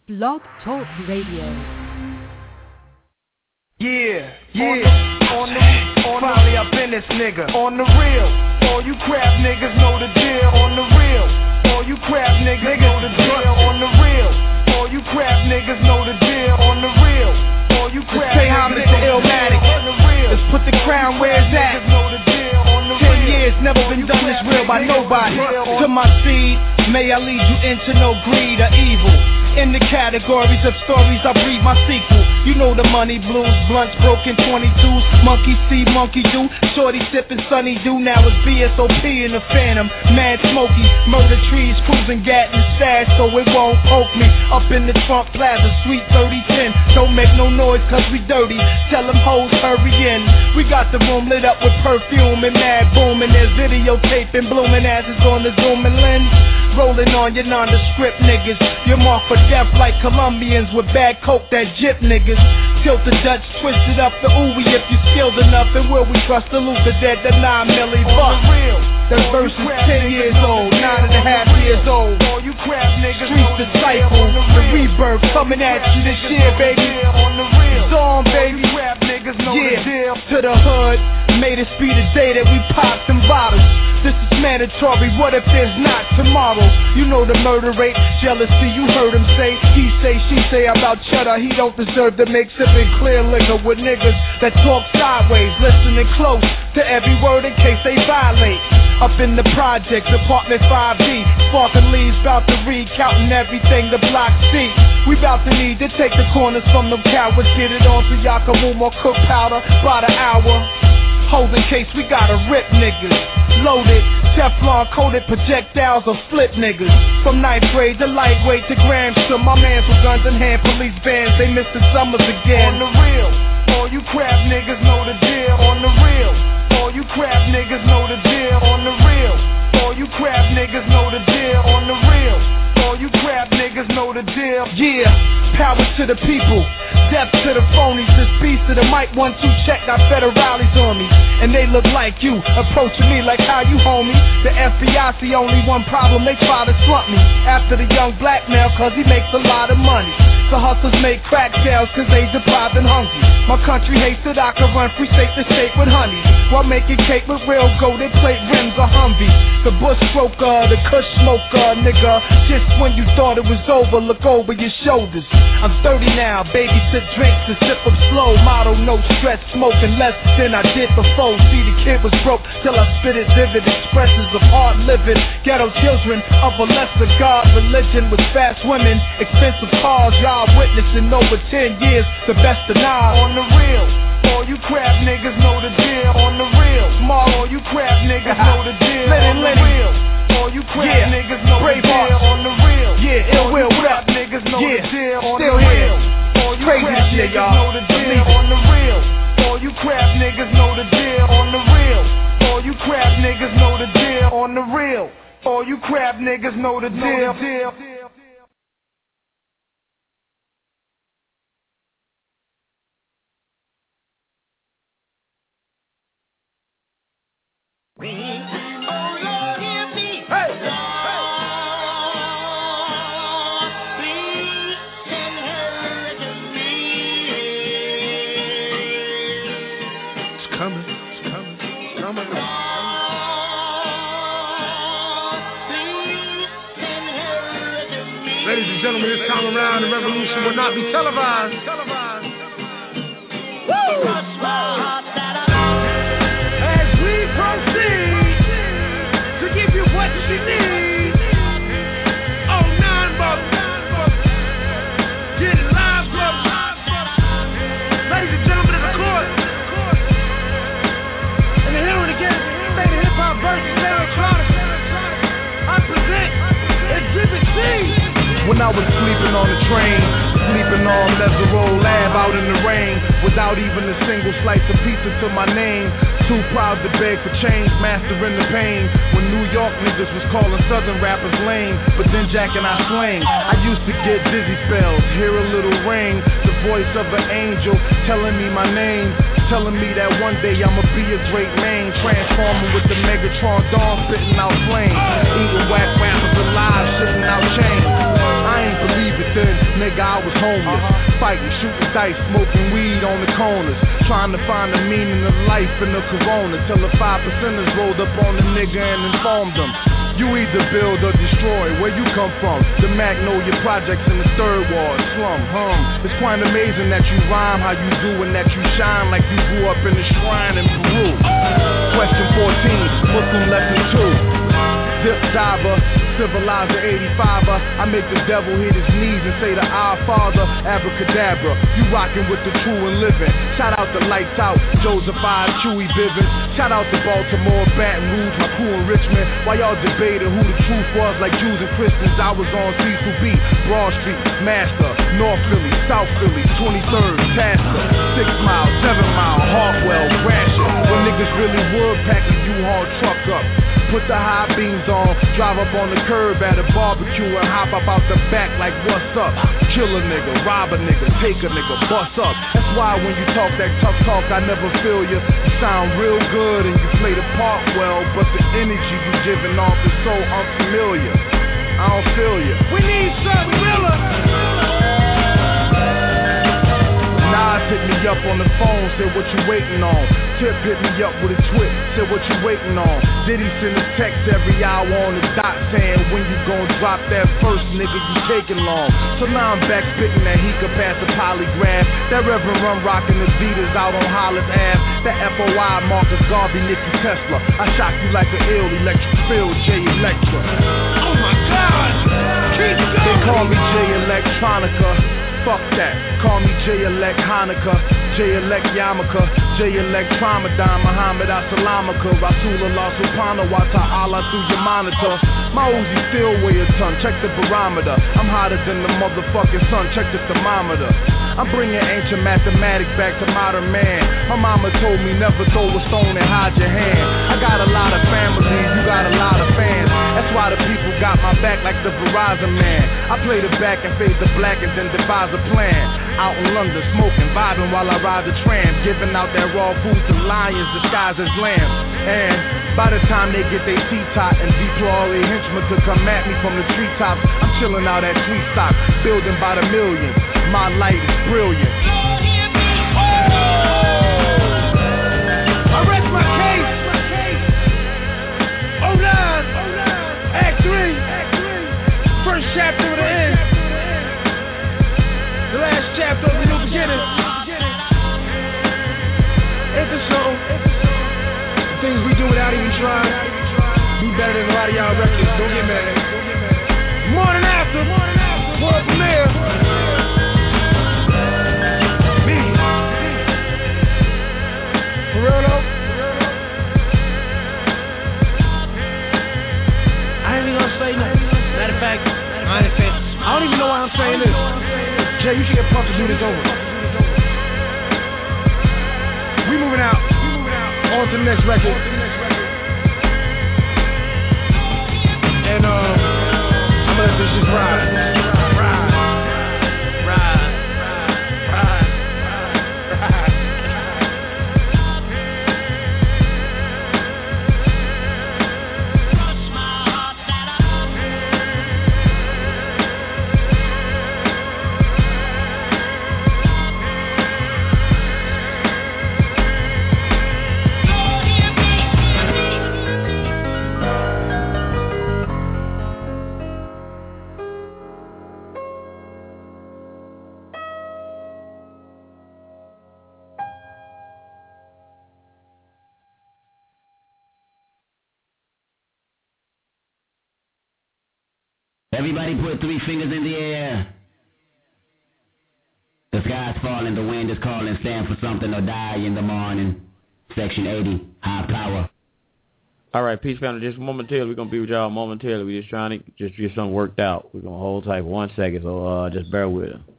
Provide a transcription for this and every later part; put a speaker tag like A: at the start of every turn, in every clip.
A: Blog Talk Radio.
B: Yeah. Finally up in this nigga. On the real. All you crap niggas know the deal. On the real. All you crap niggas know the deal. On the real. All you crap niggas know the deal. On the real. All you crap niggas know the deal. Let's put the crown where it's at. 10 years, never been done this real by nobody. To my seed, may I lead you into no greed or evil. In the categories of stories, I breathe my sequel. You know the money blues, blunts broken 22s, monkey see, monkey do, shorty sipping sunny do. Now it's BSOP in the Phantom, mad smoky, murder trees, cruising Gatton stash so it won't poke me. Up in the Trump Plaza, Suite 3010. Don't make no noise cause we dirty, tell them hoes hurry in. We got the room lit up with perfume and mad booming. There's videotaping, blooming asses on the zooming lens. Rolling on your nondescript niggas. You're marked for death like Colombians with bad coke that jip niggas. Tilt the Dutch, twist it up the ooey if you skilled enough. And will we trust the Luther dead, the 9 milli bucks? That verse is 10 years old, 9.5 years old. Street disciple, the rebirth coming at you this year, baby. It's on, baby. Yeah, to the hood. Made it be the day that we popped them bottles. This is mandatory, what if there's not tomorrow? You know the murder rate, jealousy, you heard him say. He say, she say about cheddar. He don't deserve to make sipping clear liquor with niggas that talk sideways, listening close to every word in case they violate. Up in the projects, apartment 5D, sparking leaves, bout to read, counting everything the block see. We bout to need to take the corners from them cowards, get it on so y'all can move more cook powder by the hour. Hoes in case we gotta rip niggas. Loaded, Teflon coated projectiles or flip niggas. From 9th grade to lightweight to Gramster. My mans with guns in hand, police bands, they missed the summers again. On the real, all you crap niggas know the deal. On the real, all you crap niggas know the deal. On the real, all you crap niggas know the deal. On the real, all you crap niggas know the deal. Yeah, power to the people, death to the phonies. This piece of the mic 1-2 check, got federales on me. And they look like you, approaching me like how you homie. The FBI see only one problem, they try to slump me. After the young black male, cause he makes a lot of money. So hustlers make crack sales cause they deprived and hungry. My country hates that I can run free state to state with honeys, while making cake with real golden plate rims or Humvees. The bush stroker, the kush smoker, nigga. Just when you thought it was over, look over your shoulders. I'm 30 now, babysit drinks and sip them slow. Motto, no stress, smoking less than I did before. See, the kid was broke till I spit it vivid expressions of hard living. Ghetto children of a lesser God religion with fast women, expensive cars. Y'all witnessing over 10 years, the best of nine. On the real, all you crap niggas know the deal. On the real, small, all you crap niggas know the deal. On the real, all you crap niggas know the deal. On the real, yeah, ill will, what up? Niggas know the deal. On the real, all you crap niggas know the deal. On the real, all you crap niggas know the deal. On the real, all you crap niggas know the deal. On the real, all you crap niggas know the deal.
C: Ladies and gentlemen, this time around, the revolution will not be televised. Woo! As we proceed to give you what you need, oh, 9 bucks, get it live, ladies and gentlemen of the court, and the hero again, state of hip-hop versus electronic, I present Exhibit C.
B: When I was sleeping on the train, sleeping on Lesero Lab out in the rain, without even a single slice of pizza to my name. Too proud to beg for change, mastering the pain. When New York niggas was calling Southern rappers lame, but then Jack and I slang. I used to get dizzy spells, hear a little ring, the voice of an angel telling me my name, telling me that one day I'ma be a great man, transforming with the Megatron dawn, spitting out flames, eating whack rappers alive, shitting out chains. I ain't believe it then, nigga.
A: nigga, I was homeless. Fighting, shooting dice, smoking weed on the corners. Trying to find the meaning of life in the corona. Till the 5%ers rolled up on the nigga and informed them. You either build or destroy, where you come from. The Magnolia Projects in the third ward, slum, It's quite amazing that you rhyme how you do and that you shine like you grew up in a shrine in Peru. Question 14, Muslim lesson 2. Zip diver, civilizer 85er. I make the devil hit his knees and say to our Father, abracadabra. You rockin' with the true and living. Shout out to Lights Out, Joseph I, Chewy Bivens. Shout out to Baltimore, Baton Rouge, my crew in Richmond. While y'all debating who the truth was like Jews and Christians, I was on C2B, Broad Street, Master, North Philly, South Philly, 23rd, Tasker, 6 Mile, 7 Mile, Hartwell, Gratiot. When niggas really would pack a U-Haul truck up. Put the high beams on, drive up on the curb at a barbecue and hop up out the back like what's up. Kill a nigga, rob a nigga, take a nigga, bust up. That's why when you talk that tough talk, I never feel you. You sound real good and you play the part well, but the energy you giving off is so unfamiliar. I don't feel you.
C: We need something realer.
A: Nas hit me up on the phone, said what you waiting on. Tip hit me up with a twit, said what you waiting on. Diddy send a text every hour on the dot saying when you gon' drop that first nigga you taking long. So now I'm back spitting that he could pass a polygraph. That Reverend Run rockin' the Adidas out on Hollis Ave. That FOI Marcus Garvey, Nicky Tesla. I shock you like an ill electric field, J Electra.
C: Oh my God, keep going.
A: They call me J Electronica. Fuck that, call me J-Elect Hanukkah, J-Elect Yarmulke, J-Elect Tramadine, Muhammad Assalamaka, Rasulullah Subhanahu wa ta'ala through your monitor. My Uzi still weigh a ton, check the barometer. I'm hotter than the motherfucking sun, check the thermometer. I'm bringing ancient mathematics back to modern man. My mama told me never throw a stone and hide your hand. I got a lot of family, you got a lot of fans. That's why the people got my back like the Verizon man. I play the back and fade the black and then devise a plan. Out in London, smoking, vibing while I ride the tram. Giving out that raw food to lions disguised as lambs. And by the time they get their teeth tot and deploy all their henchmen to come at me from the treetops, I'm chilling out at Tweet Stock, building by the millions. My light is brilliant.
C: I rest my case. 09, Act 3, first chapter of the end. The last chapter of the new beginning. It's a show. The things we do without even trying. Be better than a lot of y'all records. Don't get mad. Morning after, world premiere. Me. For real though? I ain't even gonna say nothing. Matter of fact, I don't even know why I'm saying this. Jay, you should get Puff to do this over. We moving out. On to the next record. And I'm gonna let this just ride.
D: Everybody put 3 fingers in the air. The sky's falling, the wind is calling, stand for something or die in the morning. Section 80, high power.
E: All right, Peace Family, just momentarily, we're going to be with y'all momentarily. We're just trying to just get something worked out. We're going to hold tight for 1 second, so just bear with us.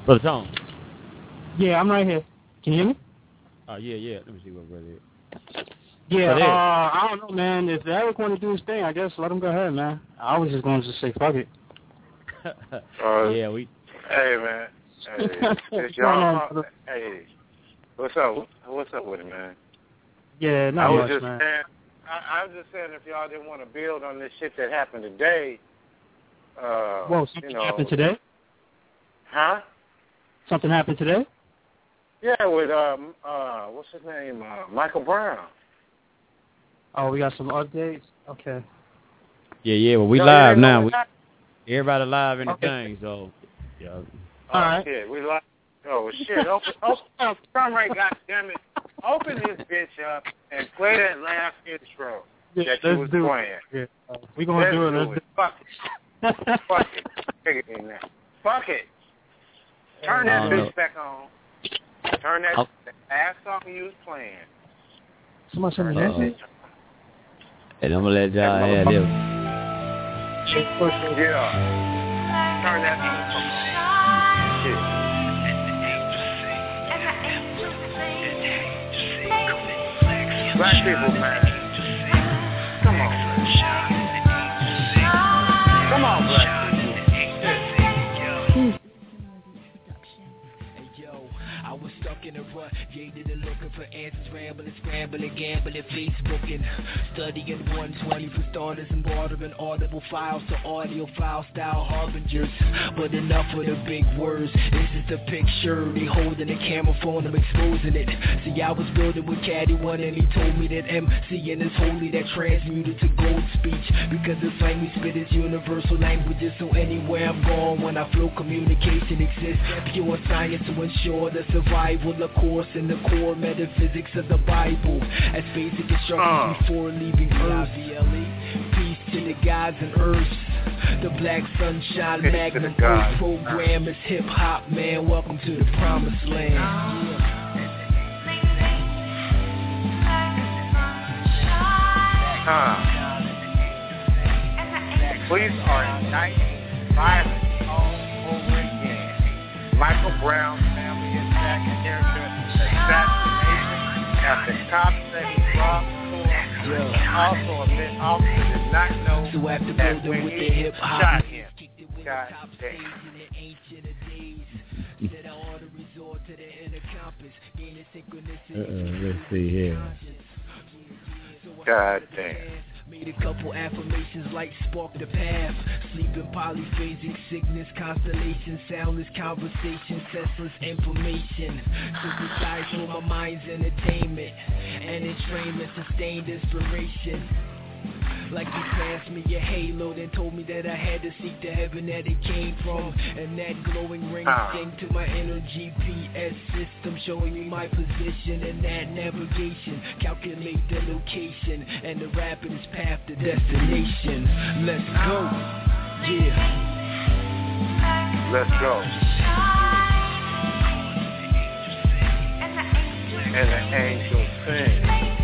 E: Brother Tone.
F: Yeah, I'm right here. Can you hear me?
E: Oh, yeah. Let me see what brother is.
F: Yeah, I don't know, man. If Eric want to do his thing, I guess let him go ahead, man. I was just going to say fuck it.
E: Yeah, we...
G: Hey, man. Hey, y'all, hey, what's up? What's up with it, man?
F: Yeah, not much, man.
G: I was just saying if y'all didn't want to build on this shit that happened today.
F: Whoa, something happened today?
G: Huh?
F: Something happened today?
G: Yeah, with what's his name? Michael Brown.
F: Oh, we got some updates. Okay.
E: Yeah. Well, we live now. Everybody live in the thing, so yeah.
F: All right.
G: Shit, we live. Oh shit! Open, turn right, goddammit! Open this bitch up and play that last intro that you was playing.
F: Yeah. We gonna do it. Let's
G: Fuck it. Fuck it. Take it in there. Fuck it. Turn that bitch back on. Turn that ass song you was playing.
F: Somebody send me that shit.
E: And I'm gonna let y'all have this.
G: Yeah. Turn that bitch on. Shit. Black people, man. Come on, man. Come on, black people.
H: I was stuck in a rut, jaded and looking for answers, rambling, scrambling, gambling, Facebooking, studying 120 for starters and bartering audible files to audio file style harbingers. But enough of the big words, this is the picture, they holding the camera phone, I'm exposing it. See, I was building with Caddy One and he told me that MCing is holy, that transmuted to gold speech, because the slang we spit is universal languages, so anywhere I'm going, when I flow, communication exists, pure science to ensure the survival, of course, in the core metaphysics of the Bible, as basic instructions before leaving Earth. Peace to the gods and earths. The Black Sunshine Magnum First program is hip hop, man. Welcome to the promised land.
G: Police are indicting violence all over again. Michael Brown's family attack character assassination after cops said he robbed the store. Also, a man officer did not know that when he shot him. God damn.
E: Let's see here.
G: God damn.
H: Made a couple affirmations like spark the path. Sleeping, polyphasic sickness, constellation, soundless conversation, senseless information. Synthesized for my mind's entertainment and entrainment, sustained inspiration. Like you passed me a halo, then told me that I had to seek the heaven that it came from. And that glowing ring synced to my inner GPS system, showing me my position in that navigation. Calculate the location and the rapidest path to destination. Let's go, yeah.
G: Let's go. And the angels sing.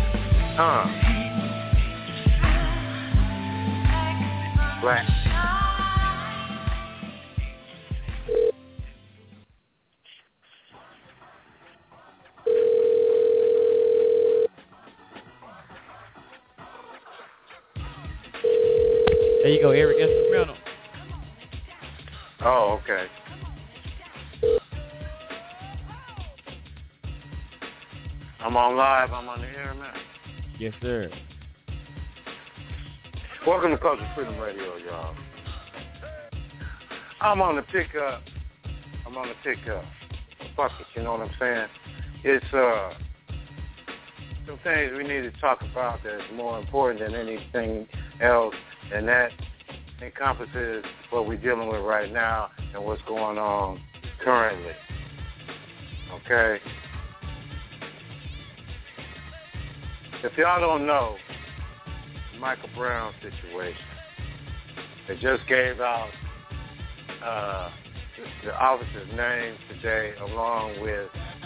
G: Black.
E: There you go, Eric Instrumental.
G: Oh, okay. I'm on live. I'm on the air, man.
E: Yes, sir.
G: Welcome to Culture Freedom Radio, y'all. I'm on the pickup. Fuck it, you know what I'm saying? It's some things we need to talk about that's more important than anything else, and that encompasses what we're dealing with right now and what's going on currently. Okay? If y'all don't know, Michael Brown situation. They just gave out the officer's name today, along with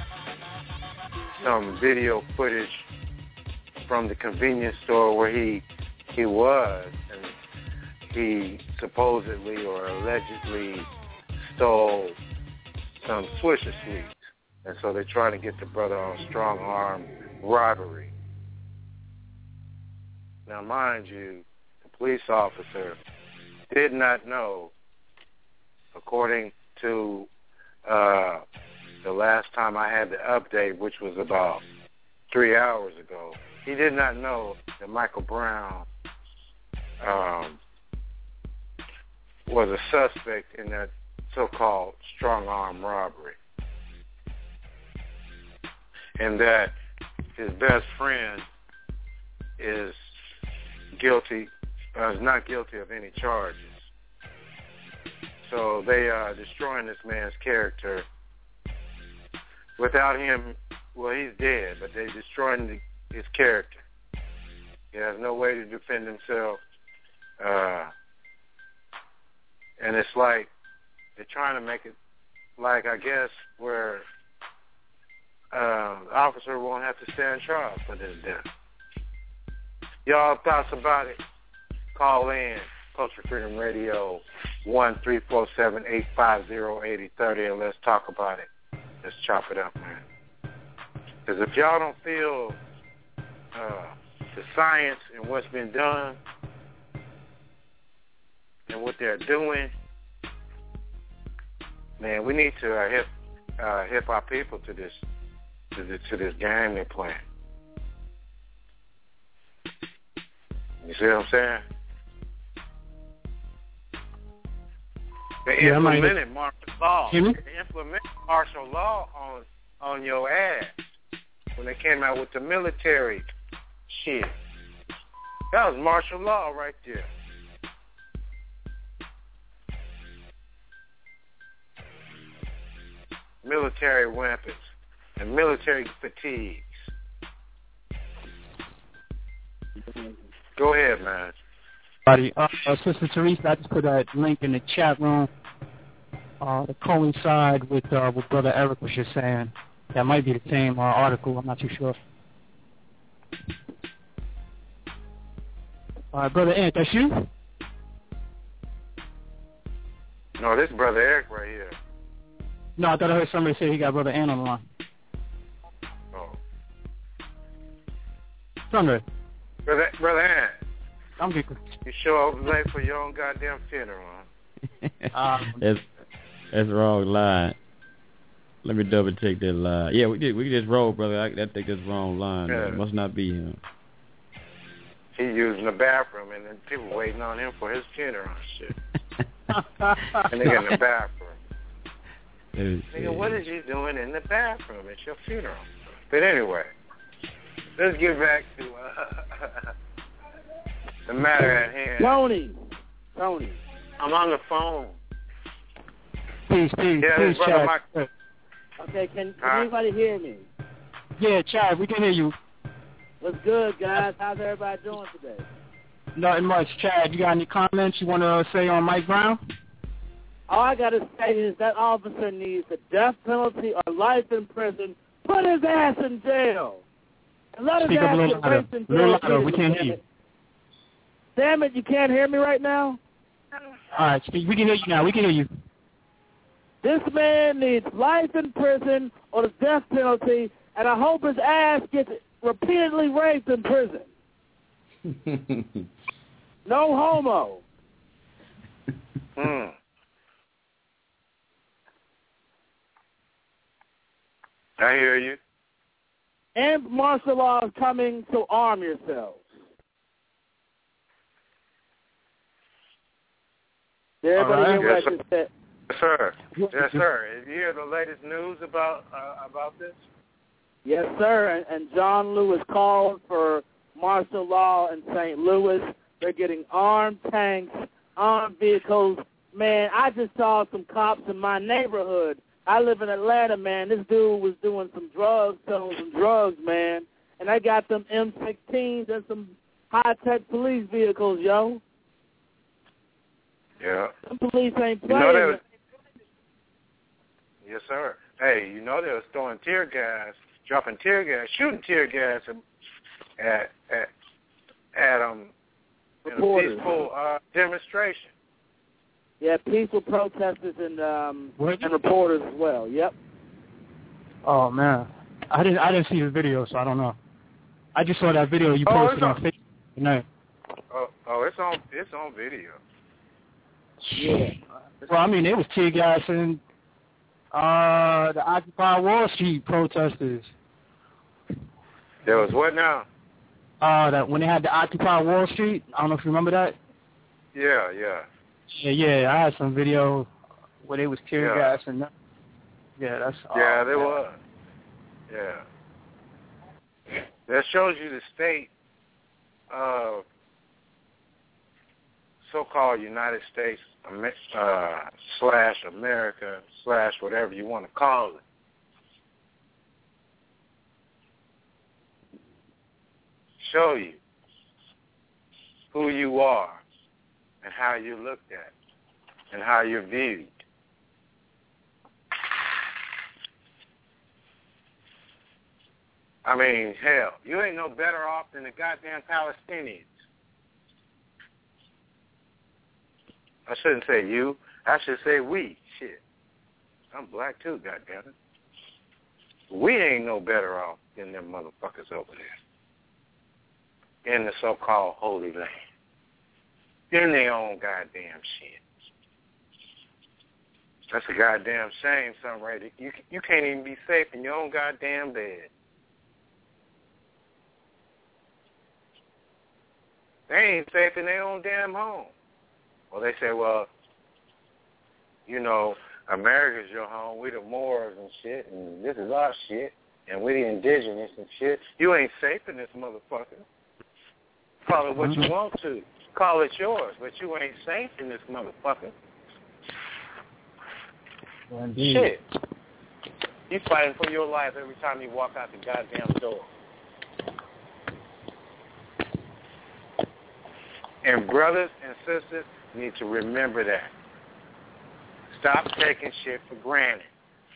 G: some video footage from the convenience store where he was, and he supposedly or allegedly stole
I: some Swisher Sweets. And so they're trying to get the brother on strong-arm robbery. Now, mind you, the police officer did not know, according to the last time I had the update, which was about 3 hours ago, he did not know that Michael Brown was a suspect in that so-called strong-arm robbery. And that his best friend is not guilty of any charges. So they are destroying this man's character without him. Well, he's dead, but they're destroying his character. He has no way to defend himself. And it's like they're trying to make it like, I guess, where the officer won't have to stand trial for this death. Y'all thoughts about it? Call in, Culture Freedom Radio, 1-347-850-8030, and let's talk about it. Let's chop it up, man. Because if y'all don't feel the science and what's been done and what they're doing, man, we need to hip our people to this game they're playing. You see what I'm saying? They implemented martial law. They implemented martial law on your ass when they came out with the military shit. That was martial law right there. Military weapons and military fatigues. Go ahead, man.
F: Sister Teresa, I just put a link in the chat room to coincide with what Brother Eric was just saying. That might be the same article. I'm not too sure. Brother Ant, that's you?
I: No, this is Brother Eric right here.
F: No, I thought I heard somebody say he got Brother Ant on the line.
I: Oh.
F: Somebody.
I: Brother Ant.
F: I'm good.
I: You show up late for your own goddamn funeral, huh?
E: That's the wrong line. Let me double check that line. Yeah, we just roll, brother. I think that's the wrong line. Yeah. It must not be him.
I: He's using the bathroom, and then people waiting on him for his funeral and shit. And they get in the bathroom. Nigga, what is you doing in the bathroom? It's your funeral. But anyway, let's get back to the matter at hand.
J: Tony,
I: I'm on the phone.
F: Please,
I: Chad.
J: Okay, can anybody hear me?
F: Yeah, Chad, we can hear you.
J: What's good, guys? How's everybody doing today?
F: Nothing much. Chad, you got any comments you want to say on Mike Brown?
J: All I got to say is that officer needs the death penalty or life in prison. Put his ass in jail. And let his ass get raped in jail.
F: We can't hear you.
J: Damn it, you can't hear me right now?
F: All right, we can hear you now. We can hear you.
J: This man needs life in prison or the death penalty, and I hope his ass gets repeatedly raped in prison. No homo.
I: I hear you.
J: And martial law is coming, so arm yourselves. Did everybody hear what I just said?
I: Yes, sir. Yes, sir. Did you hear the latest news about this?
J: Yes, sir. And John Lewis called for martial law in St. Louis. They're getting armed tanks, armed vehicles. Man, I just saw some cops in my neighborhood. I live in Atlanta, man. This dude was doing some drugs, selling some drugs, man. And I got them M16s and some high-tech police vehicles, yo.
I: Yeah.
J: Some police ain't playing.
I: Yes, sir. Hey, you know they was throwing tear gas, dropping tear gas, shooting tear gas at in a peaceful demonstration.
J: Yeah, peaceful protesters and reporters as well. Yep.
F: Oh man, I didn't see the video, so I don't know. I just saw that video you posted on Facebook tonight.
I: It's on video.
J: Yeah.
F: Well, I mean, it was tear gassing the Occupy Wall Street protesters.
I: There was what now?
F: That when they had the Occupy Wall Street. I don't know if you remember that.
I: Yeah.
F: Yeah. I had some video where they was tear gassing. Yeah, that's.
I: Yeah, there was. Yeah. That shows you the state of so-called United States / America / whatever you want to call it. Show you who you are and how you're looked at and how you're viewed. I mean, hell, you ain't no better off than the goddamn Palestinians. I shouldn't say you. I should say we. Shit. I'm black too, goddammit. We ain't no better off than them motherfuckers over there in the so-called Holy Land. In their own goddamn shit. That's a goddamn shame, something right there. You can't even be safe in your own goddamn bed. They ain't safe in their own damn home. Well, they say, well, you know, America's your home. We the Moors and shit, and this is our shit, and we the indigenous and shit. You ain't safe in this motherfucker. Call it what you want to. Call it yours, but you ain't safe in this motherfucker.
F: Indeed.
I: Shit. You fighting for your life every time you walk out the goddamn door. And brothers and sisters need to remember that. Stop taking shit for granted.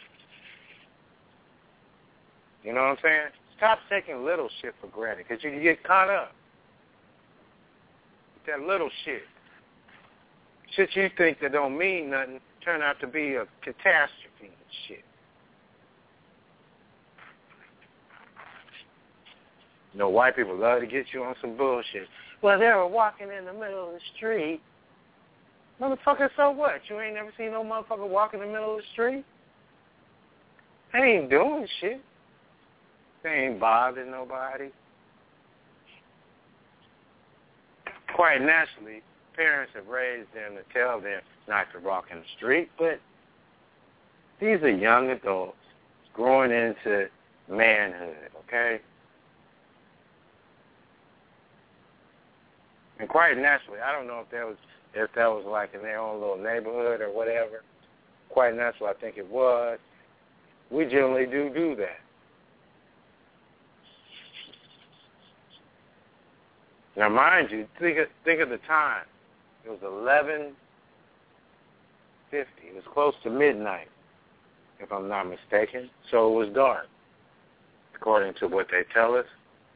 I: You know what I'm saying? Stop taking little shit for granted because you can get caught up. That little shit. Shit you think that don't mean nothing turn out to be a catastrophe and shit. You know, white people love to get you on some bullshit. Well, they were walking in the middle of the street. Motherfucker, so what? You ain't never seen no motherfucker walk in the middle of the street? They ain't doing shit. They ain't bothering nobody. Quite naturally, parents have raised them to tell them not to walk in the street, but these are young adults growing into manhood, okay? And quite naturally, I don't know if that was like in their own little neighborhood or whatever. Quite naturally, I think it was. We generally do that. Now, mind you, think of the time. It was 11:50. It was close to midnight, if I'm not mistaken. So it was dark, according to what they tell us.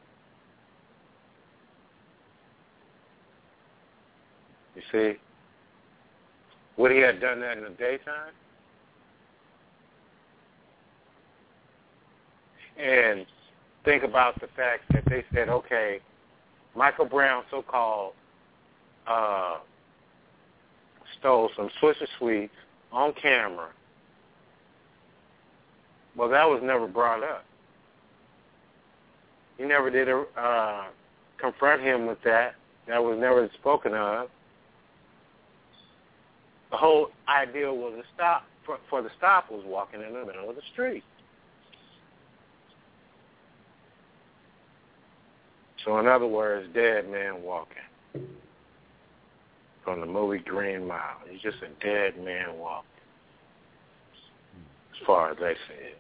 I: You see? Would he have done that in the daytime? And think about the fact that they said, okay, Michael Brown so-called stole some Swisher Sweets on camera. Well, that was never brought up. You never did confront him with that. That was never spoken of. The whole idea was to stop. For the stop was walking in the middle of the street. So in other words, dead man walking. From the movie Green Mile. He's just a dead man walking. As far as they see it.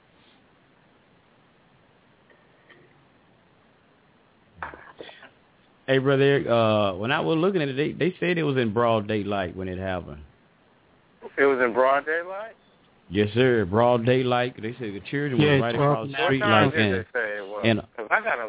E: Hey, brother, when I was looking at it, they said it was in broad daylight when it happened.
I: It was in broad daylight?
E: Yes, sir. Broad daylight. They said the children was right across the street.
I: What time did they say it was? Because I got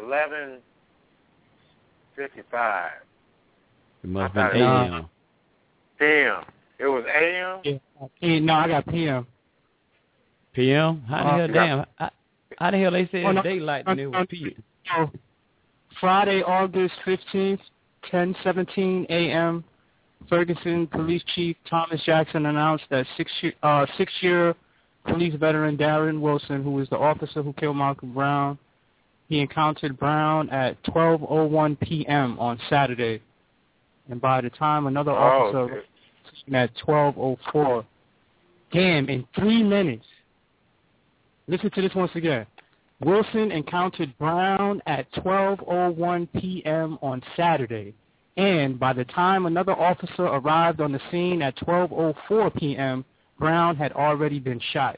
I: 11:55.
E: It must have been 8 a.m.
I: Damn. It was AM?
F: Yeah. No, I got PM.
E: PM? How the hell they said daylight and it was PM?
F: Friday, August 15th, 10:17 a.m., Ferguson Police Chief Thomas Jackson announced that six-year police veteran Darren Wilson, who was the officer who killed Malcolm Brown, he encountered Brown at 12:01 p.m. on Saturday. And by the time another officer at 12:04, damn, in 3 minutes. Listen to this once again. Wilson encountered Brown at 12:01 p.m. on Saturday, and by the time another officer arrived on the scene at 12:04 p.m., Brown had already been shot.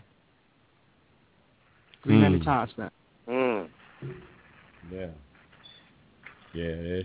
F: 3 minute time spent.
E: Yeah. Yeah,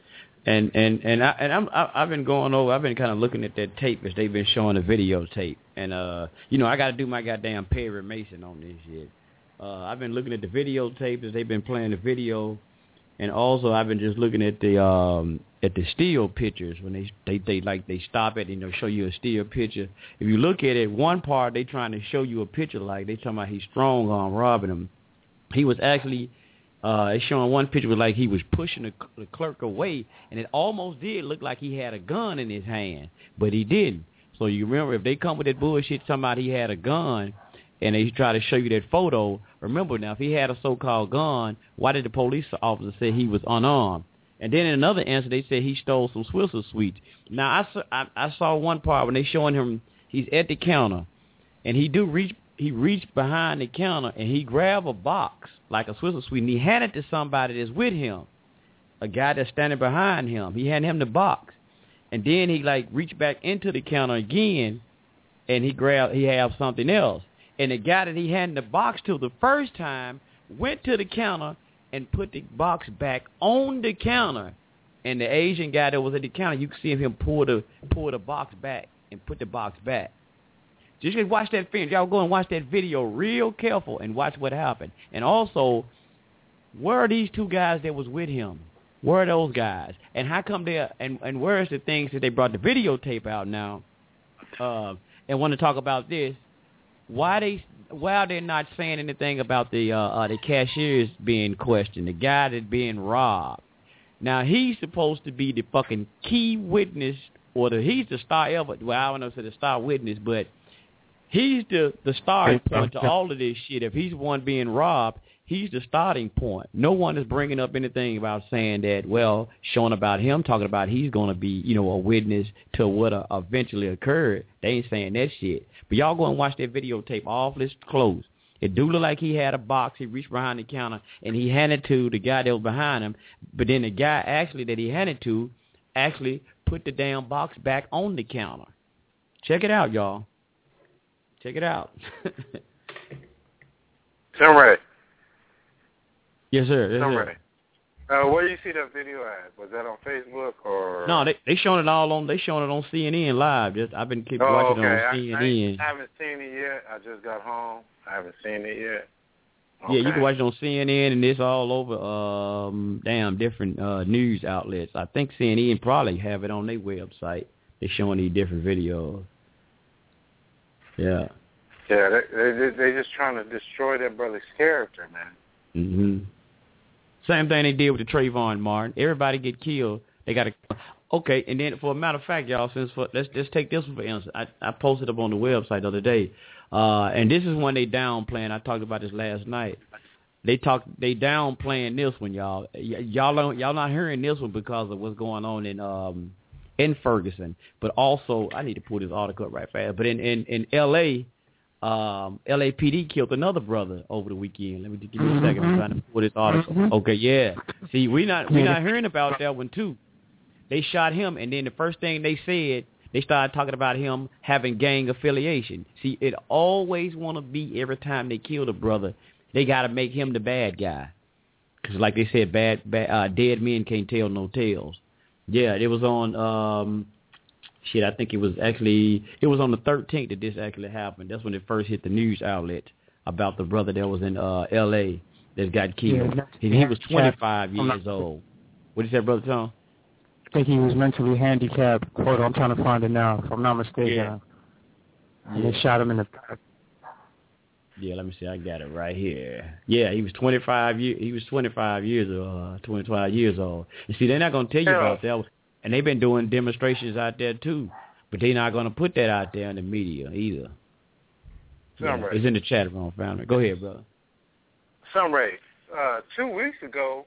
E: I've been going over. I've been kind of looking at that tape as they've been showing the videotape, and I got to do my goddamn Perry Mason on this shit. I've been looking at the videotape as they've been playing the video, and also I've been just looking at the still pictures when they stop it and they'll show you a still picture. If you look at it, one part they trying to show you a picture like they talking about he's strong on robbing him. He was actually they showing one picture was like he was pushing the clerk away, and it almost did look like he had a gun in his hand, but he didn't. So you remember, if they come with that bullshit, somebody had a gun, and they try to show you that photo, remember now, if he had a so-called gun, why did the police officer say he was unarmed? And then in another answer, they said he stole some Swisher Sweets. Now, I saw one part when they showing him, he's at the counter, and he reached behind the counter, and he grabbed a box, like a Swisher Sweet, and he handed it to somebody that's with him, a guy that's standing behind him. He handed him the box. And then he, reached back into the counter again, and he had something else. And the guy that he handed the box to the first time went to the counter and put the box back on the counter. And the Asian guy that was at the counter, you could see him pull the box back and put the box back. Just watch that film. Y'all go and watch that video real careful and watch what happened. And also, where are these two guys that was with him? Where are those guys? And how come and where is the things that they brought the videotape out now? And want to talk about this. Why they're not saying anything about the cashiers being questioned, the guy that's being robbed? Now he's supposed to be the fucking key witness, he's the star ever. Well, I don't know if it's the star witness, but he's the starting point to all of this shit. If he's the one being robbed, he's the starting point. No one is bringing up anything about saying that, showing about him, talking about he's going to be, a witness to what eventually occurred. They ain't saying that shit. But y'all go and watch that videotape awfully close. It do look like he had a box. He reached behind the counter, and he handed to the guy that was behind him. But then the guy that he handed to put the damn box back on the counter. Check it out, y'all. Check it out.
I: Tim Ray.
E: Yes, sir. Yes,
I: Tim
E: sir.
I: Ray. Where do you see that video at? Was that on Facebook or?
E: No, they showing it on CNN live. I've been watching it on CNN.
I: I haven't seen it yet. I just got home. I haven't seen it yet. Okay.
E: Yeah, you can watch it on CNN, and it's all over different news outlets. I think CNN probably have it on their website. They're showing these different videos. Yeah.
I: Yeah, they just trying to destroy that brother's character, man.
E: Mm-hmm. Same thing they did with the Trayvon Martin. Everybody get killed. They got to. Okay, and then for a matter of fact, y'all, let's take this one for instance. I posted up on the website the other day, and this is when they downplaying. I talked about this last night. They downplaying this one, y'all. Y'all not hearing this one because of what's going on in Ferguson, but also I need to pull this article up right fast. But in L.A. LAPD killed another brother over the weekend. Let me just give you a second. I'm trying to pull this article. Okay, yeah. See, we not hearing about that one too. They shot him, and then the first thing they said, they started talking about him having gang affiliation. See, it always want to be every time they kill a brother, they got to make him the bad guy. Because like they said, dead men can't tell no tales. Yeah, it was on... I think it was on the 13th that this actually happened. That's when it first hit the news outlet about the brother that was in L.A. that got killed. He was 25 years old. What did you say, Brother Tom?
F: think he was mentally handicapped. Hold on, I'm trying to find it now, if I'm not mistaken.
E: Yeah.
F: And they shot him in the back.
E: Yeah, let me see. I got it right here. Yeah, he was 25 years old. And see, they're not gonna tell you about that. And they've been doing demonstrations out there too, but they're not gonna put that out there in the media either. Yeah, it's in the chat room, family. Go ahead, brother.
I: Sunray, 2 weeks ago,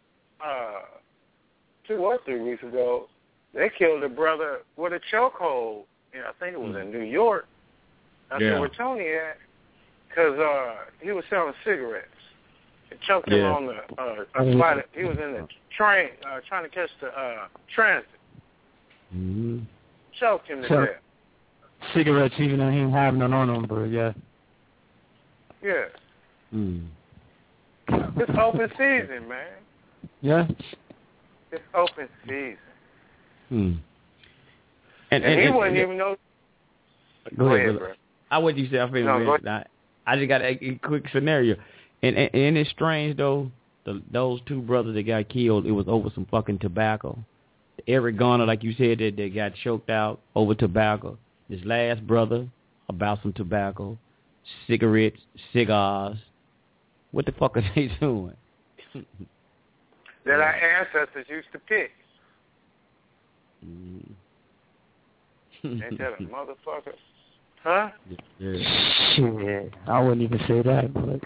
I: 2 or 3 weeks ago, they killed a brother with a chokehold. I think it was in New York. That's where Tony at, because he was selling cigarettes. It choked him on the spot. He was in the train trying to catch the transit.
E: Mm-hmm.
I: Choked him to death.
F: Cigarettes, even though he didn't have none on him, but yeah.
I: Yeah.
E: Mm.
I: It's open season, man.
F: Yeah.
I: It's open season.
E: Hmm.
I: And he wouldn't even know.
E: Go ahead, bro. I what you say. I just got a quick scenario, and it's strange though. Those 2 brothers that got killed, it was over some fucking tobacco. Eric Garner, like you said, that they got choked out over tobacco. This last brother about some tobacco, cigarettes, cigars. What the fuck are they doing?
I: That our ancestors used to pick. Ain't that a motherfucker? Huh?
E: Yeah.
F: Shit, I wouldn't even say that, but...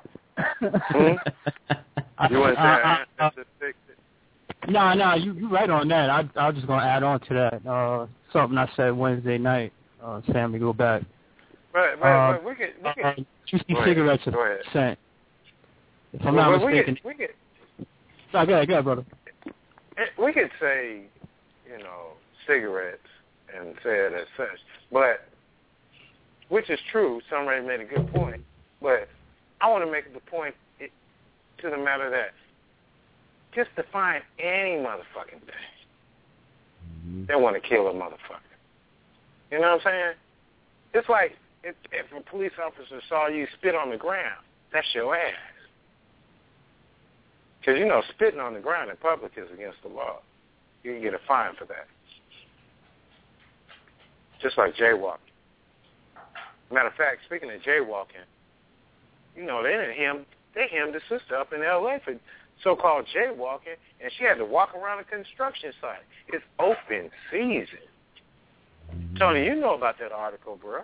I: You wouldn't say our ancestors picked it?
F: No, you right on that. I was just going to add on to that. Something I said Wednesday night, Sam, to go back.
I: Right. We could...
F: Juicy cigarettes at %. If I'm not mistaken. Go ahead, brother.
I: We could say, cigarettes and say it as such, but, which is true, somebody made a good point, but I want to make the point to the matter that just define any motherfucking thing. They want to kill a motherfucker. You know what I'm saying? It's like if a police officer saw you spit on the ground, that's your ass. Because, spitting on the ground in public is against the law. You can get a fine for that. Just like jaywalking. Matter of fact, speaking of jaywalking, they hemmed the sister up in L.A. for so-called jaywalking, and she had to walk around a construction site. It's open season. Tony, you know about that article, bro.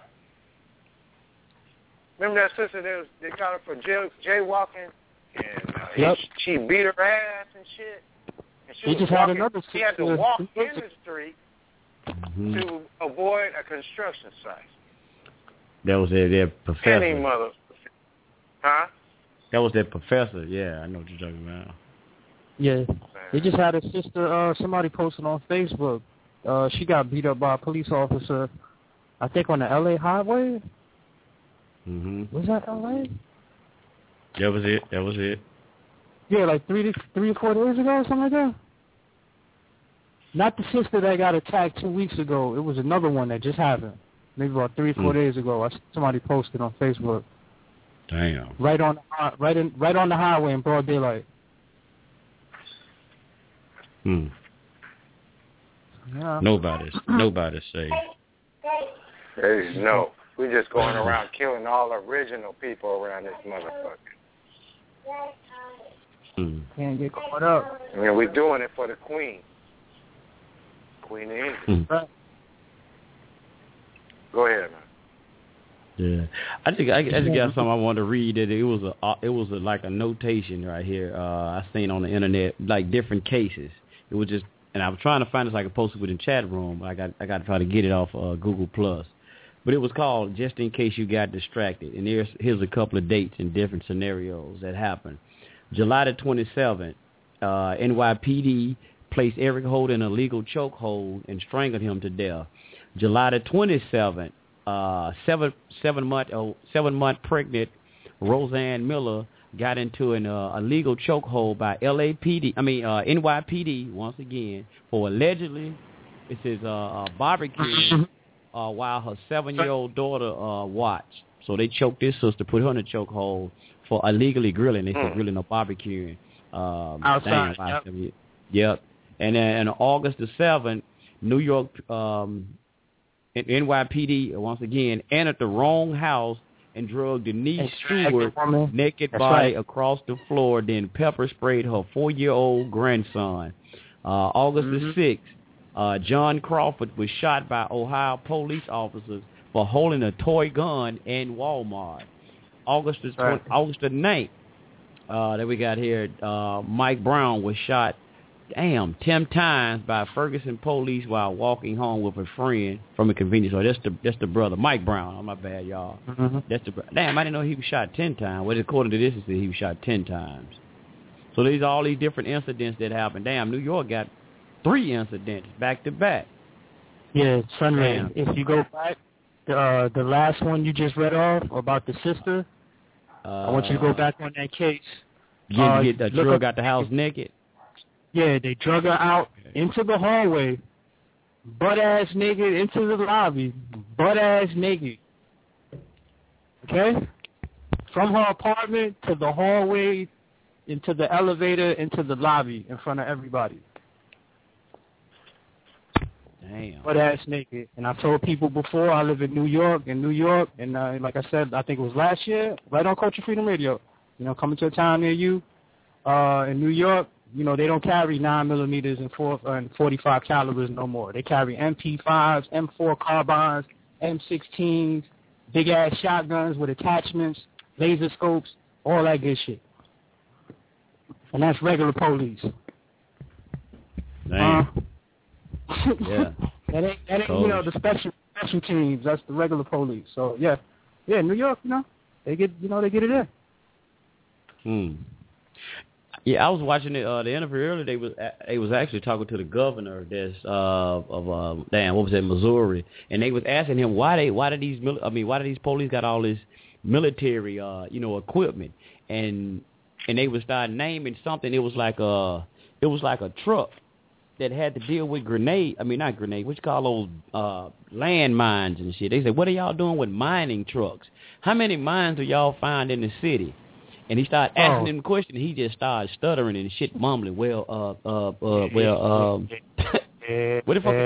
I: Remember that sister they got her for jaywalking? And she beat her ass and shit. And she had to walk in the street to avoid a construction site.
E: That was their professor.
I: Any mother. Huh?
E: That was their professor. Yeah, I know what you're talking about.
F: Yeah. They just had a sister, somebody posted on Facebook. She got beat up by a police officer, I think on the L.A. highway.
E: Mm-hmm.
F: Was that L.A.?
E: That was it.
F: Yeah, like 3 or 4 days ago or something like that. Not the sister that got attacked 2 weeks ago. It was another one that just happened. Maybe about 3 or 4 days ago. Somebody posted on Facebook.
E: Damn.
F: Right on the highway in broad daylight.
E: Yeah. Nobody's safe.
I: There's no. We're just going around killing all original people around this motherfucker.
F: Can't get caught up.
I: I mean, we're doing it for the Queen. Queen of England. Go ahead, man.
E: Yeah, I just got something I wanted to read. That it was like a notation right here. I seen on the internet, like different cases. It was just, and I was trying to find it so I could post it within chat room. I got to try to get it off Google Plus. But it was called Just in Case You Got Distracted. And here's a couple of dates and different scenarios that happened. July the 27th, NYPD placed Eric Holder in a legal chokehold and strangled him to death. July the 27th, 7-month pregnant Roseanne Miller got into a legal chokehold by NYPD once again for allegedly, it says barbecuing while her 7-year-old daughter watched. So they choked this sister, put her in a chokehold for illegally grilling. They said grilling or barbecuing.
F: Outside.
E: Yep. And then on August the 7th, New York NYPD once again entered the wrong house and drugged Denise Stewart naked body across the floor, then pepper sprayed her 4-year-old grandson. August the 6th, John Crawford was shot by Ohio police officers for holding a toy gun in Walmart. August the 9th, that we got here, Mike Brown was shot 10 times by Ferguson police while walking home with a friend from a convenience store. That's the brother, Mike Brown. Oh, my bad, y'all. That's the damn. I didn't know he was shot 10 times. Well, according to this, it said he was shot 10 times. So these all these different incidents that happened. Damn, New York got 3 incidents back to back.
F: Yeah, Sunday. If you go back, the last one you just read off about the sister, I want you to go back on that case.
E: Get the drug out the house naked.
F: Yeah, they drug her out into the hallway, butt-ass naked, into the lobby, butt-ass naked. Okay? From her apartment to the hallway, into the elevator, into the lobby, in front of everybody.
E: Damn.
F: Butt-ass naked. And I told people before, I live in New York, and like I said, I think it was last year, right on Culture Freedom Radio, coming to a town near you, in New York, they don't carry 9mm and 45 calibers no more. They carry MP5s, M4 carbines, M16s, big-ass shotguns with attachments, laser scopes, all that good shit. And that's regular police.
E: Yeah.
F: That ain't the special teams. That's the regular police. So yeah, New York, they get it in.
E: Yeah, I was watching the interview earlier. They was actually talking to the governor of Missouri, and they was asking him why did these police got all this military equipment, and they would start naming something. It was like a truck that had to deal with not grenade, what you call those land mines and shit. They said, what are y'all doing with mining trucks? How many mines do y'all find in the city? And he started asking him the question. He just started stuttering and shit, mumbling. What the fuck?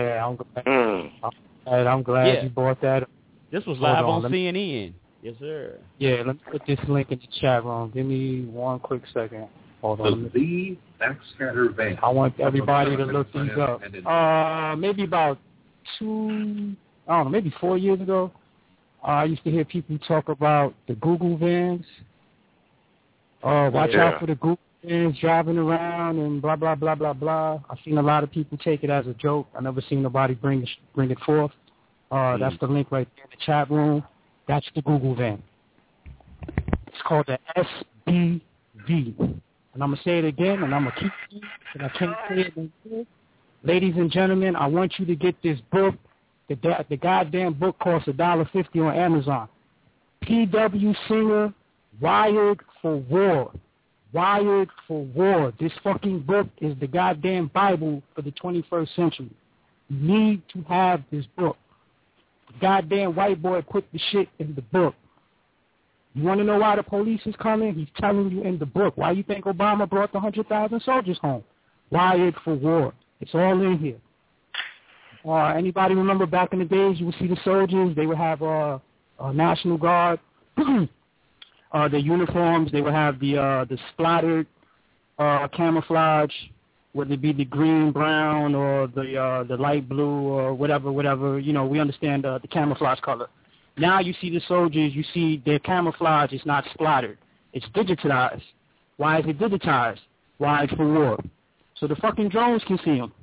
F: I'm glad you brought that up.
E: This was live on CNN. Yes, sir.
F: Yeah, let me put this link in the chat room. Give me one quick second. Hold on.
K: The backscatter bank.
F: I want everybody to look these up. Maybe about maybe 4 years ago, I used to hear people talk about the Google vans. Watch out for the Google vans driving around and blah, blah, blah, blah, blah. I've seen a lot of people take it as a joke. I never seen nobody bring it forth. That's the link right there in the chat room. That's the Google van. It's called the SBV. And I'm going to say it again, and I'm going to keep it, and I can't say it before. Ladies and gentlemen, I want you to get this book. The goddamn book costs $1.50 on Amazon. P.W. Singer, Wired for War. Wired for War. This fucking book is the goddamn Bible for the 21st century. You need to have this book. The goddamn white boy put the shit in the book. You want to know why the police is coming? He's telling you in the book. Why you think Obama brought the 100,000 soldiers home? Wired for War. It's all in here. Anybody remember back in the days, you would see the soldiers, they would have a National Guard, the uniforms, they would have the splattered camouflage, whether it be the green, brown, or the light blue, or whatever, we understand the camouflage color. Now you see the soldiers, you see their camouflage is not splattered. It's digitized. Why is it digitized? Wired for War. So the fucking drones can see them.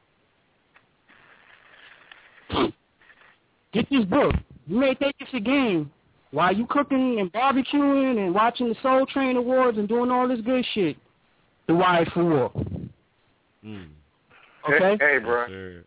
F: Get this book. You may think it's a game. While you cooking and barbecuing and watching the Soul Train Awards and doing all this good shit, the Wired for War. Okay?
I: Hey, bro.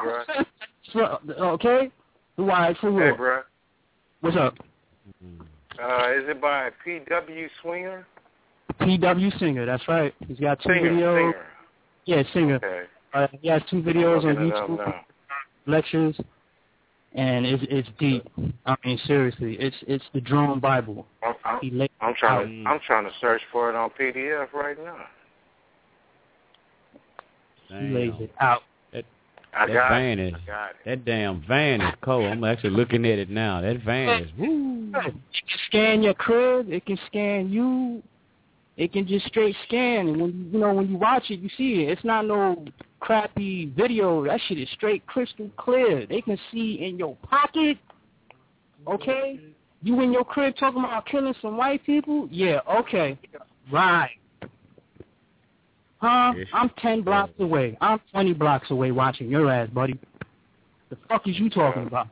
F: Okay? The Wired for War.
I: Hey, bro.
F: What's up?
I: Is it by P.W. Singer?
F: P.W. Singer, that's right. He's got two videos.
I: Singer.
F: Yeah, Singer.
I: Okay.
F: He has 2 videos on YouTube, lectures, and it's deep. I mean, seriously, it's the drone Bible.
I: I'm trying to search for it on PDF right now.
F: He lays it out.
E: That van is, that damn van is cold. I'm actually looking at it now. That van is, woo.
F: It can scan your crib. It can scan you. It can just straight scan. And when you watch it, you see it. It's not no crappy video. That shit is straight crystal clear. They can see in your pocket. Okay? You in your crib talking about killing some white people? Yeah, okay. Right. Huh? I'm 10 blocks away. I'm 20 blocks away watching your ass, buddy. The fuck is you talking about?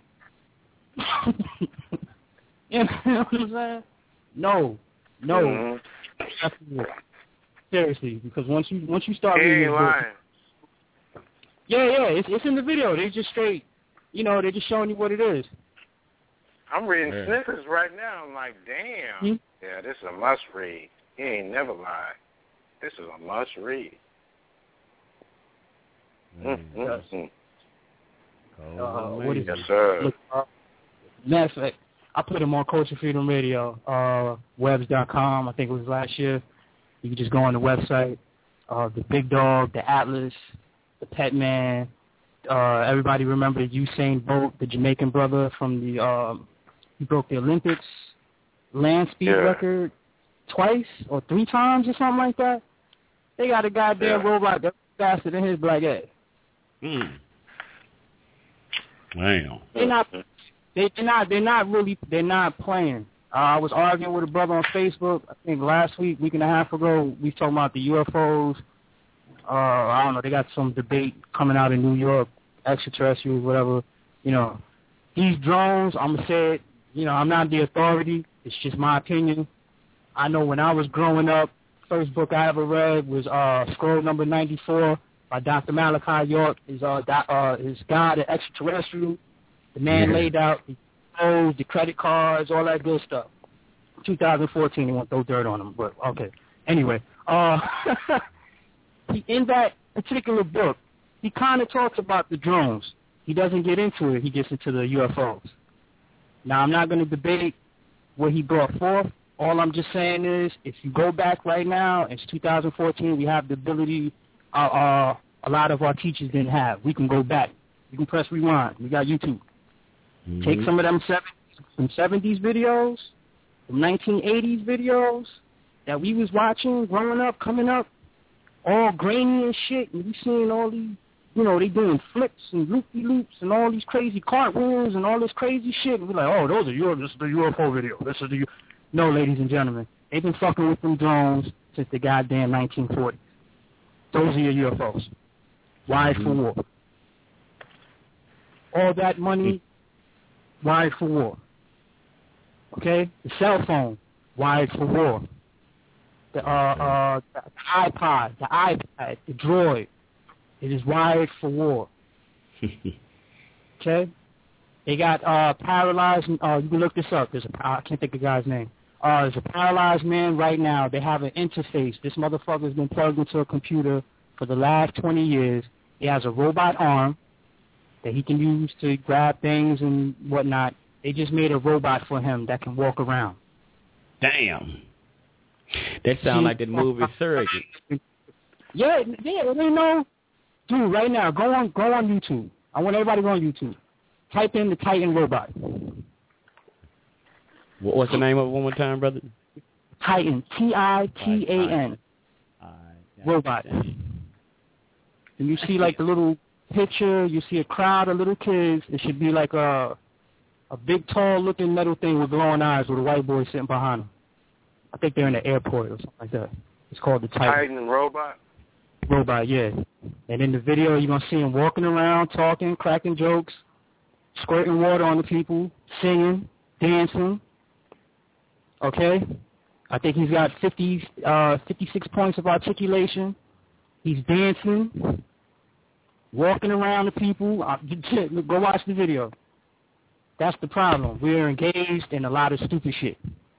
F: You know what I'm saying? No. Mm-hmm. Seriously, because once you start reading this book, it's in the video. They just straight, they're just showing you what it is.
I: I'm reading snippets right now. I'm like, damn. Yeah, this is a must read. He ain't never lied. This is a must read.
F: What is
I: yes, sir.
F: Matter of fact, I put him on Culture Freedom Radio, webs.com. I think it was last year. You can just go on the website. The Big Dog, the Atlas, the Pet Man. Everybody remember Usain Bolt, the Jamaican brother from the he broke the Olympics land speed record twice or 3 times or something like that. They got a goddamn robot that's faster than his black ass.
E: Damn.
F: They're not playing. I was arguing with a brother on Facebook, I think last week and a half ago. We talking about the UFOs. I don't know, they got some debate coming out in New York, extraterrestrials, whatever. These drones, I'm going to say it, I'm not the authority. It's just my opinion. I know when I was growing up, first book I ever read was Scroll Number 94 by Dr. Malachi York. His God, the Extraterrestrial. The man laid out the codes, the credit cards, all that good stuff. 2014, he won't throw dirt on him, but okay. Anyway, in that particular book, he kind of talks about the drones. He doesn't get into it. He gets into the UFOs. Now, I'm not going to debate what he brought forth. All I'm just saying is, if you go back right now, it's 2014, we have the ability a lot of our teachers didn't have. We can go back. You can press rewind. We got YouTube. Mm-hmm. Take some of them 70s videos, some 1980s videos that we was watching growing up, coming up, all grainy and shit, and we seeing all these, they doing flips and loop-de-loops and all these crazy cartwheels and all this crazy shit, and we're like, oh, this is the UFO video. No, ladies and gentlemen, they've been fucking with them drones since the goddamn 1940s. Those are your UFOs. Wired for war. All that money, wired for war. Okay? The cell phone, wired for war. The iPod, the iPad, the Droid, it is wired for war. Okay? They got paralyzed, you can look this up. I can't think of the guy's name. There's a paralyzed man right now. They have an interface. This motherfucker's been plugged into a computer for the last 20 years. He has a robot arm that he can use to grab things and whatnot. They just made a robot for him that can walk around.
E: Damn. That sounds like that movie Surrogate.
F: Yeah, Dude, right now, go on YouTube. I want everybody to go on YouTube. Type in the Titan robot.
E: What's the name of it one more time, brother?
F: Titan, Titan. Robot. And you see like the little picture, you see a crowd of little kids. It should be like a big, tall-looking metal thing with glowing eyes with a white boy sitting behind them. I think they're in the airport or something like that. It's called the
I: Titan robot?
F: Robot, yeah. And in the video, you're going to see him walking around, talking, cracking jokes, squirting water on the people, singing, dancing. Okay? I think he's got 56 points of articulation. He's dancing, walking around the people. Go watch the video. That's the problem. We're engaged in a lot of stupid shit.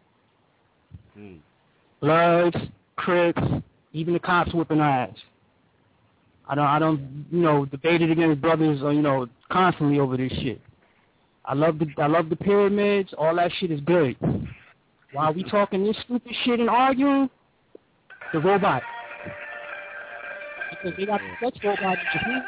F: Bloods, Crips, even the cops whipping our ass. I don't debate it against brothers, constantly over this shit. I love the pyramids. All that shit is good. While we talking this stupid shit and arguing, the robot. They got the sex robot in Japan.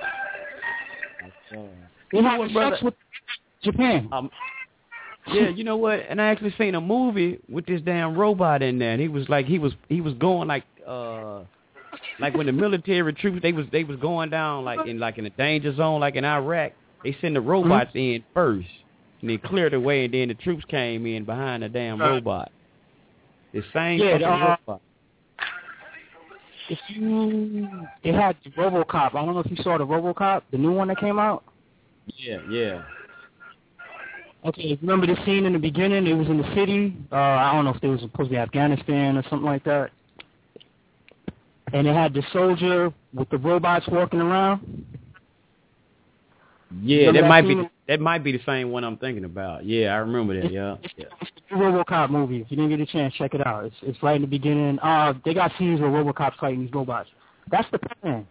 F: They have sex with Japan.
E: Yeah, you know what? And I actually seen a movie with this damn robot in there, and he was going like when the military troops they was going down like in a danger zone like in Iraq. They send the robots in first, and they cleared the way, and then the troops came in behind the damn robot. The same fucking robot.
F: They had the RoboCop. I don't know if you saw the RoboCop, the new one that came out.
E: Yeah.
F: Okay, remember the scene in the beginning? It was in the city. I don't know if it was supposed to be Afghanistan or something like that. And it had the soldier with the robots walking around.
E: Yeah,
F: remember
E: that might be the same one I'm thinking about. Yeah, I remember that.
F: It's the RoboCop movie. If you didn't get a chance, check it out. It's right in the beginning. They got scenes where RoboCop's fighting these robots. That's the plan.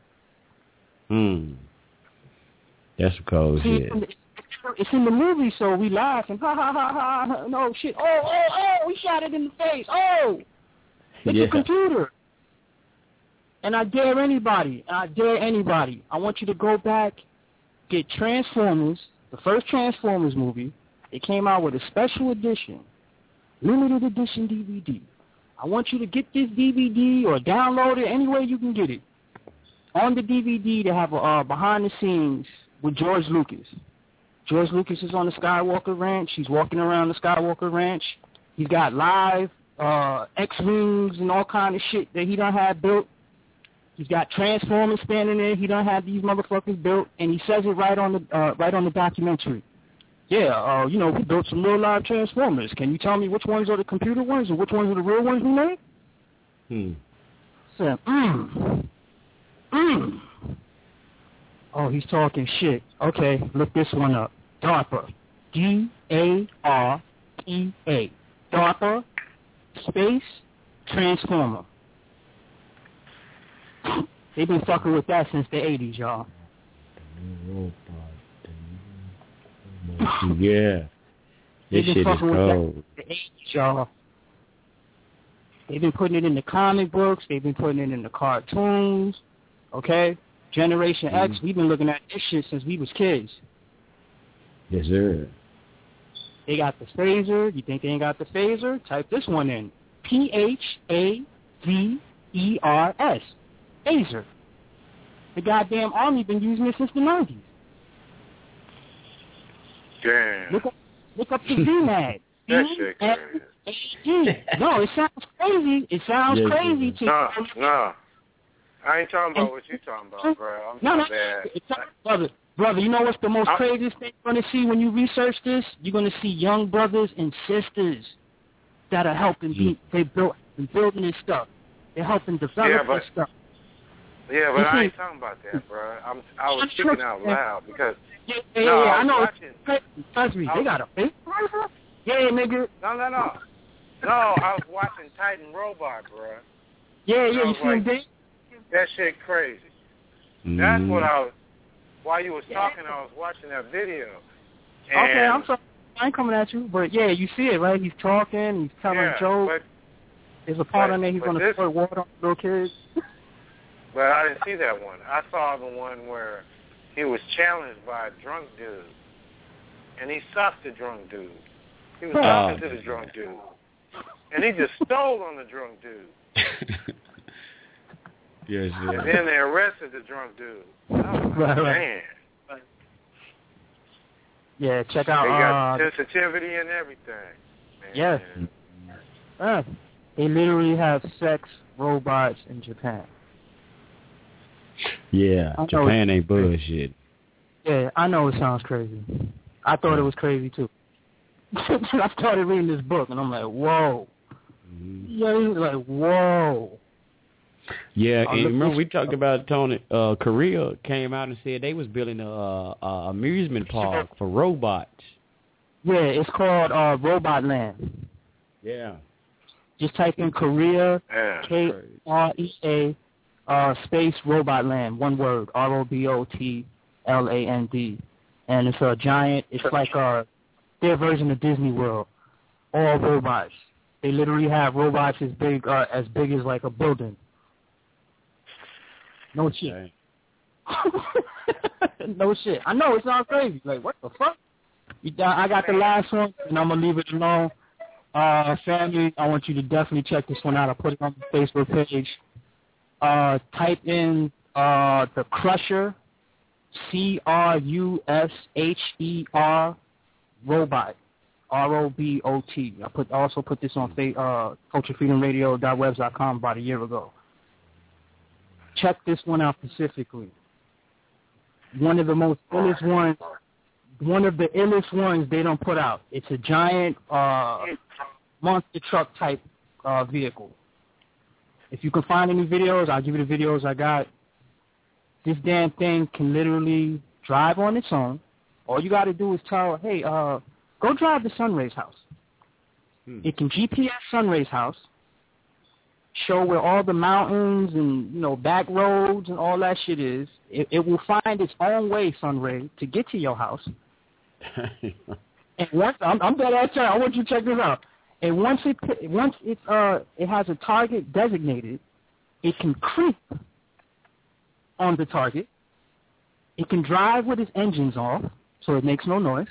E: That's cold shit.
F: It's in the movie, so we laugh and ha ha ha ha. No shit. Oh, we shot it in the face. Oh, it's a computer. And I dare anybody. I want you to go back, get Transformers, the first Transformers movie. It came out with a special edition, limited edition DVD. I want you to get this DVD or download it any way you can get it. On the DVD, they have a behind the scenes with George Lucas. George Lucas is on the Skywalker Ranch. He's walking around the Skywalker Ranch. He's got live X-Wings and all kind of shit that he done have built. He's got Transformers standing there. He done have these motherfuckers built, and he says it right on the documentary. Yeah, we built some real live Transformers. Can you tell me which ones are the computer ones and which ones are the real ones we made? So, Oh, he's talking shit. Okay, look this one up. DARPA. D-A-R-P-A. DARPA Space Transformer. They've been fucking with that since the 80s, y'all.
E: Yeah. This shit is cold.
F: The 80s, y'all. They've been putting it in the comic books. They've been putting it in the cartoons. Okay? Generation X, we've been looking at this shit since we was kids.
E: Yes, sir.
F: They got the phaser. You think they ain't got the phaser? Type this one in. P-H-A-V-E-R-S. Phaser. The goddamn Army been using it since the 90s.
I: Damn.
F: Look up the VMAG.
I: That shit crazy.
F: No, it sounds crazy. It sounds crazy to you.
I: No. I ain't talking about what you talking about, bro.
F: Brother, you know what's the most craziest thing you're going to see when you research this? You're going to see young brothers and sisters that are helping building this stuff. They're helping develop this stuff.
I: Yeah, but I ain't talking about that, bro. I was speaking out loud because
F: I know. Trust me, they got a fake. Yeah, nigga.
I: No. No, I was watching Titan Robot, bro.
F: Yeah, you see him there?
I: That shit crazy. That's what while you was talking, I was watching that video. And
F: okay, I'm sorry. I ain't coming at you, but yeah, you see it, right? He's talking, he's telling jokes. There's a part on there he's going to squirt water on little kids.
I: But I didn't see that one. I saw the one where he was challenged by a drunk dude. And he sucked the drunk dude. He was talking to the drunk dude. And he just stole on the drunk dude.
E: Yes, yeah.
I: And then they arrested the drunk dude. Man.
F: Yeah, check out.
I: They got sensitivity and everything. Man.
F: Yes. They literally have sex robots in Japan.
E: Yeah, Japan ain't bullshit.
F: Yeah, I know it sounds crazy. I thought it was crazy too. I started reading this book and I'm like, whoa. Yeah, like, whoa.
E: Yeah, and remember we talked about Tony. Korea came out and said they was building a amusement park for robots.
F: Yeah, it's called Robot Land.
E: Yeah.
F: Just type in Korea, K-R-E-A, space Robot Land, one word, R-O-B-O-T-L-A-N-D, and it's a giant. It's like their version of Disney World, all robots. They literally have robots as big as like a building. No shit. No shit. I know it sounds crazy. Like, what the fuck? I got the last one, and I'm gonna leave it alone. Family, I want you to definitely check this one out. I put it on the Facebook page. Type in the Crusher, CRUSHER robot, ROBOT. I also put this on culturefreedomradio.webs.com about a year ago. Check this one out specifically. One of the most illest ones. One of the illest ones they don't put out. It's a giant monster truck type vehicle. If you can find any videos, I'll give you the videos I got. This damn thing can literally drive on its own. All you got to do is tell, hey, go drive to Sunray's house. It can GPS Sunray's house, show where all the mountains and, you know, back roads and all that shit is. It will find its own way, Sunray, to get to your house. And once I'm dead ass serious, I want you to check this out. And once it has a target designated, it can creep on the target. It can drive with its engines off, so it makes no noise.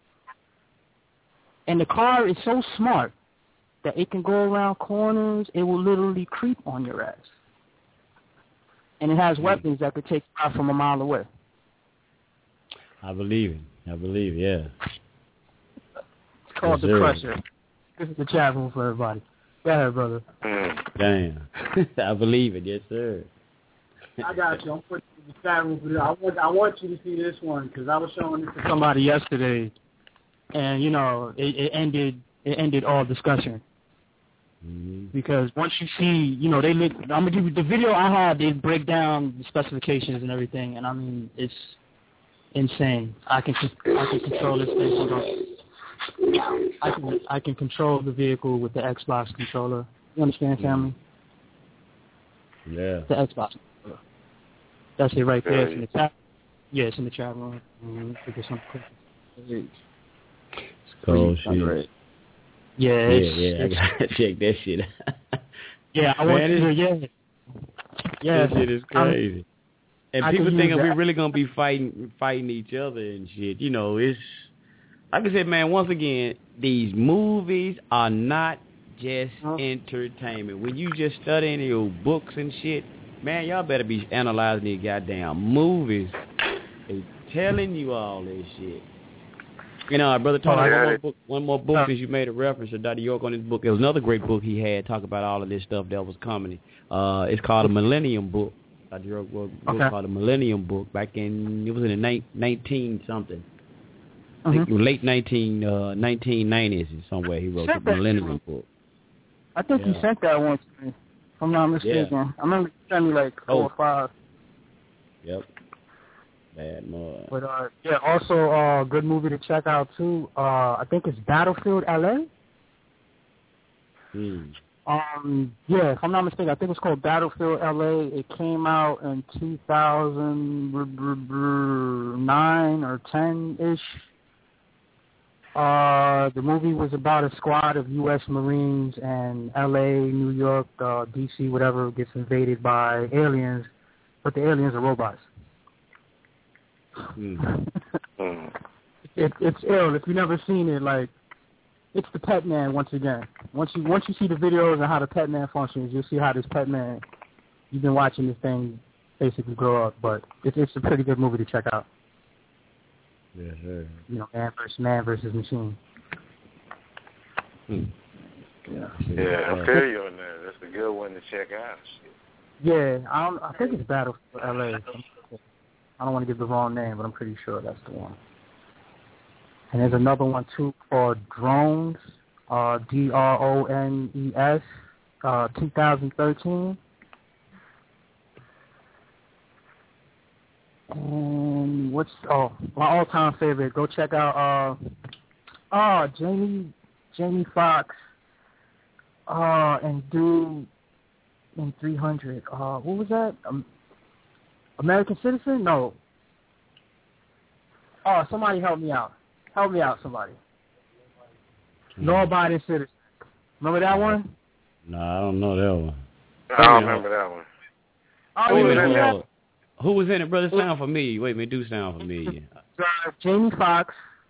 F: And the car is so smart that it can go around corners. It will literally creep on your ass. And it has weapons that could take you out from a mile away.
E: I believe it. Yeah.
F: It's called the Crusher. This is the chat room for everybody. Go ahead, brother.
E: Damn. I believe it. Yes, sir.
F: I got you. I'm putting the chat room for this. I want you to see this one because I was showing this to somebody yesterday, and you know it ended all discussion. Because once you see, you know, I'm gonna give you the video I have. They break down the specifications and everything, and I mean it's insane. I can control this thing. I can control the vehicle with the Xbox controller. You understand, family?
E: Yeah.
F: The Xbox controller. That's it right there. It's in the chat. Yeah, it's in the chat room. It's
E: cool shit.
F: Yeah,
E: I gotta check that shit out.
F: Yeah, I want to. Yeah.
E: That shit is crazy. And people thinking we're really gonna be fighting each other and shit. You know, it's like I said, man. Once again, these movies are not just entertainment. When you just studying your books and shit, man, y'all better be analyzing these goddamn movies. They telling you all this shit. You know, our brother Tony, one more book since you made a reference to Dr. York on his book. It was another great book he had, talk about all of this stuff that was coming. It's called a Millennium Book. Dr. York book called a Millennium Book back in, it was in the 19-something. I think late 1990s somewhere he wrote the Millennium Book.
F: I think he sent that one to me, if I'm not mistaken.
E: Yeah.
F: I remember he sent me like 4 or 5.
E: Yep. Bad mud.
F: But also good movie to check out too. I think it's Battlefield LA. Yeah, if I'm not mistaken, I think it's called Battlefield LA. It came out in 2009 or 10-ish. The movie was about a squad of U.S. Marines and LA, New York, D.C., whatever, gets invaded by aliens, but the aliens are robots. It's ill. If you've never seen it, like, it's the Pet Man once again. Once you see the videos and how the Pet Man functions, you'll see how this Pet Man, you've been watching this thing basically grow up. But it's a pretty good movie to check out.
E: Yes, sir.
F: You know, man versus machine.
I: Yeah, I feel you on that. That's a good one to check out.
F: Yeah, I think it's Battlefield LA. I don't want to give the wrong name, but I'm pretty sure that's the one. And there's another one, too, called Drones, DRONES, 2013. And my all-time favorite, go check out, Jamie Foxx, and dude in 300. What was that? American Citizen? No. Oh, somebody help me out. Help me out, somebody. Law-abiding citizen. Remember that one?
E: No, I don't know that one.
I: I don't remember that one.
F: Oh,
E: Who was in it, brother? Sound familiar. Wait a minute, do sound familiar.
F: Jamie Foxx,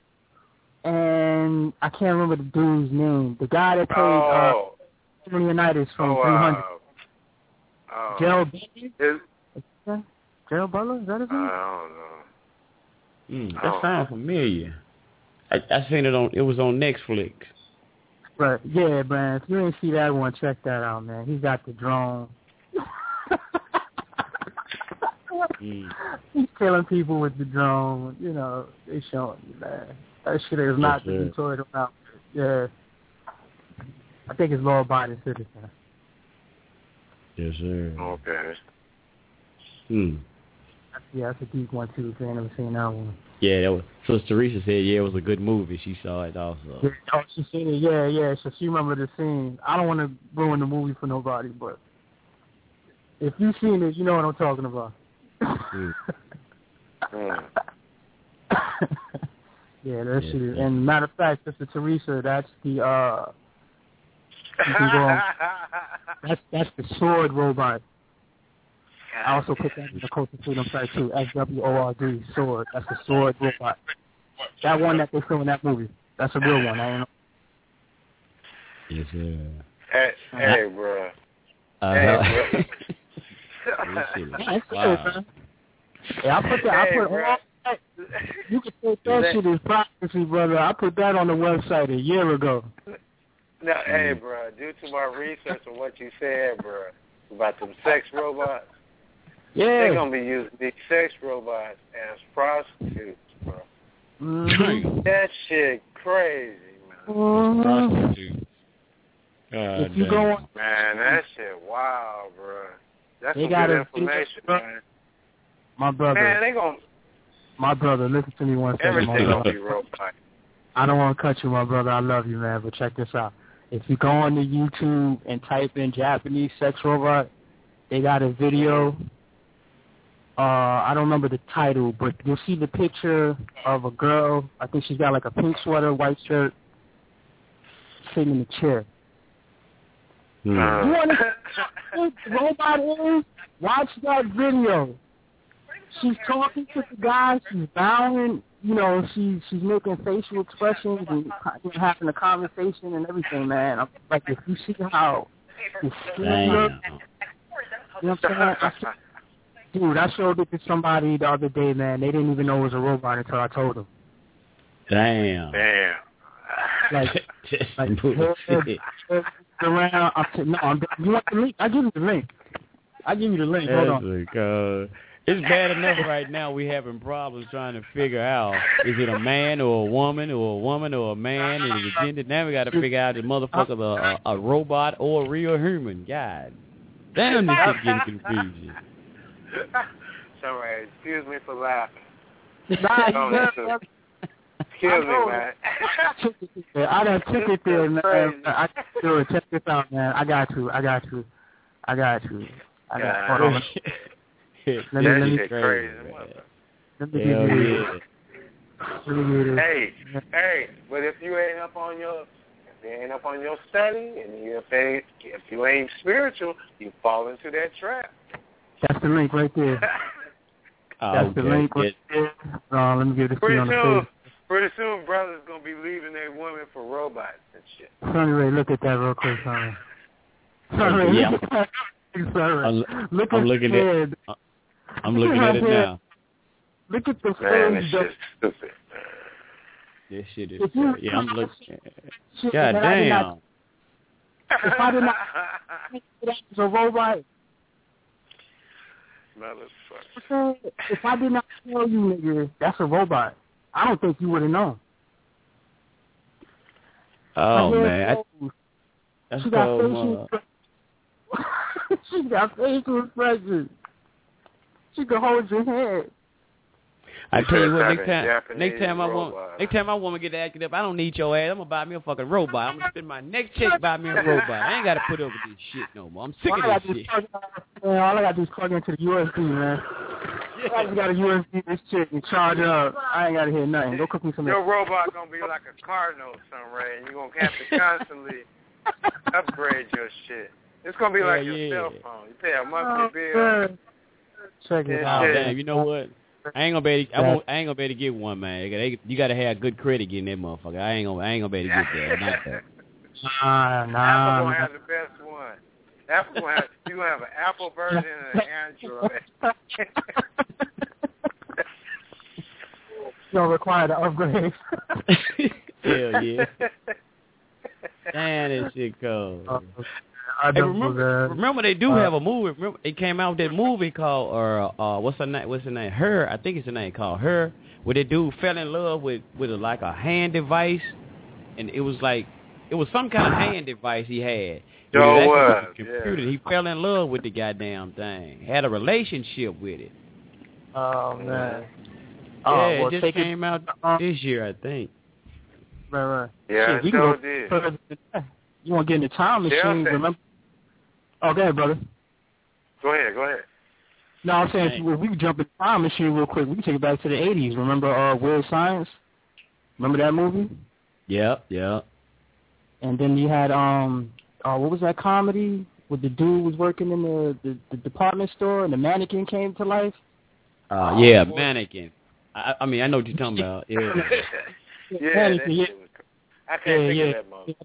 F: and I can't remember the dude's name. The guy that played Leonidas from 300. Gerald Butler? Gerald Butler? Is that his name?
I: I don't know.
E: That sounds familiar. I seen it on. It was on Netflix.
F: But yeah, man. If you didn't see that one, check that out, man. He got the drone. He's killing people with the drone. You know, they showing you, man. That shit is not the Detroit outfit. Yeah. I think it's law-abiding citizen.
E: Yes, sir.
I: Okay.
F: Yeah, that's a deep one, too, if you ain't never seen that one.
E: Yeah, that was. So Teresa said, yeah, it was a good movie. She saw it also.
F: Yeah, oh, she seen it. Yeah. So she remembered the scene. I don't want to ruin the movie for nobody, but if you've seen it, you know what I'm talking about. Yeah, that shit is. And matter of fact, Sister Teresa, that's the you can go on, that's the sword robot. I also put that in the Culture Freedom site too. SWORD, sword. That's the sword robot. That one that they film in that movie. That's a real one. I don't know.
E: Yes, sir.
I: Hey, bro.
F: Wow. Yeah, you can take that shit as prophecy, brother. I put that on the website a year ago.
I: Now, hey, bro, due to my research on what you said, bro, about them sex robots, they're going to be using these sex robots as prostitutes, bro. That shit crazy, man.
E: Prostitutes.
F: If you go on,
I: man, that shit wild, bro. That's some
F: good
I: information, man.
F: My brother.
I: Man, they gonna.
F: My brother, listen to me one second.
I: Everything gonna be robot.
F: I don't want to cut you, my brother. I love you, man. But check this out. If you go on the YouTube and type in Japanese sex robot, they got a video. I don't remember the title, but you'll see the picture of a girl. I think she's got like a pink sweater, white shirt, sitting in a chair. You want to know what the robot is? Watch that video. She's talking to the guy. She's bowing. You know, she's making facial expressions and having a conversation and everything, man. I'm like, if you see how the skin looks, you know what I'm saying? Dude, I showed it to somebody the other day, man. They didn't even know it was a robot until I told them.
E: Damn.
F: Like around. You want the link? I'll give you the link. Hold on.
E: It's bad enough right now we having problems trying to figure out, is it a man or a woman or a woman or a man, and the gender. Now we got to figure out if motherfucker a robot or a real human. God damn, this is getting confusing.
I: Sorry, excuse me for laughing.
F: Excuse me, man. I done took it there, man. I do it. Check this out, man. I got you. Hold on. Let me
I: crazy. Hey, but if you ain't up on your study, and if you ain't spiritual, you fall into that trap.
F: That's the link right there. That's the link right there. Let me give this to you on the face.
I: Pretty soon, brothers gonna be leaving their women for robots and shit.
F: Sonny Ray, look at that real quick, Sonny. Sonny Ray, look at that.
E: I'm looking at it now.
F: Look at the
I: face. This shit's stupid.
E: This shit is yeah, I'm looking. God damn.
F: If I did not that's a robot.
I: Motherfucker.
F: If I did not tell you, nigga, that's a robot, I don't think you would have known.
E: Oh, man. That's cold,
F: She got facial expressions. She can hold your head.
E: I tell you what, next time I want to get acted up, I don't need your ass. I'm gonna buy me a fucking robot. I'm gonna spend my next check buy me a robot. I ain't gotta put up with this shit no more. I'm sick of this shit.
F: Man, all I gotta do is plug into the USB, man. I just gotta USB this shit and charge up. I ain't gotta hear nothing. Go cook me some.
I: Your robot gonna be like a car note, Ray, and you gonna have to constantly upgrade your shit. It's gonna be like your cell phone. You pay a monthly bill.
F: Check it
E: Oh,
F: out.
E: damn, you know what? I ain't gonna be able to, I ain't gonna be able to get one, man. You gotta have good credit getting that motherfucker. I ain't gonna be able to get that. Not that.
I: Apple's gonna have the best one. Apple's gonna have, you're gonna have an Apple version and an Android.
F: You'll require the upgrade.
E: Hell yeah. Damn, that shit cold. Hey, remember they do have a movie. Remember, it came out with that movie called, what's her name? Her. I think it's the name called Her, where that dude fell in love with like a hand device, and it was some kind of hand device he had. Computer. He fell in love with the goddamn thing. Had a relationship with it.
F: Oh man.
E: Yeah, it just came out this year, I think.
F: Right.
I: Yeah,
F: shit,
I: it did.
F: You want to get in the time machine, remember? Oh, go ahead, brother.
I: Go ahead.
F: No, I'm saying if we can jump in the time machine real quick. We can take it back to the 80s. Remember Weird Science? Remember that movie?
E: Yeah.
F: And then you had, what was that comedy where the dude was working in the department store and the mannequin came to life?
E: Yeah, Mannequin. I mean, I know what you're talking about. Yeah.
I: Mannequin, I can't think of that movie.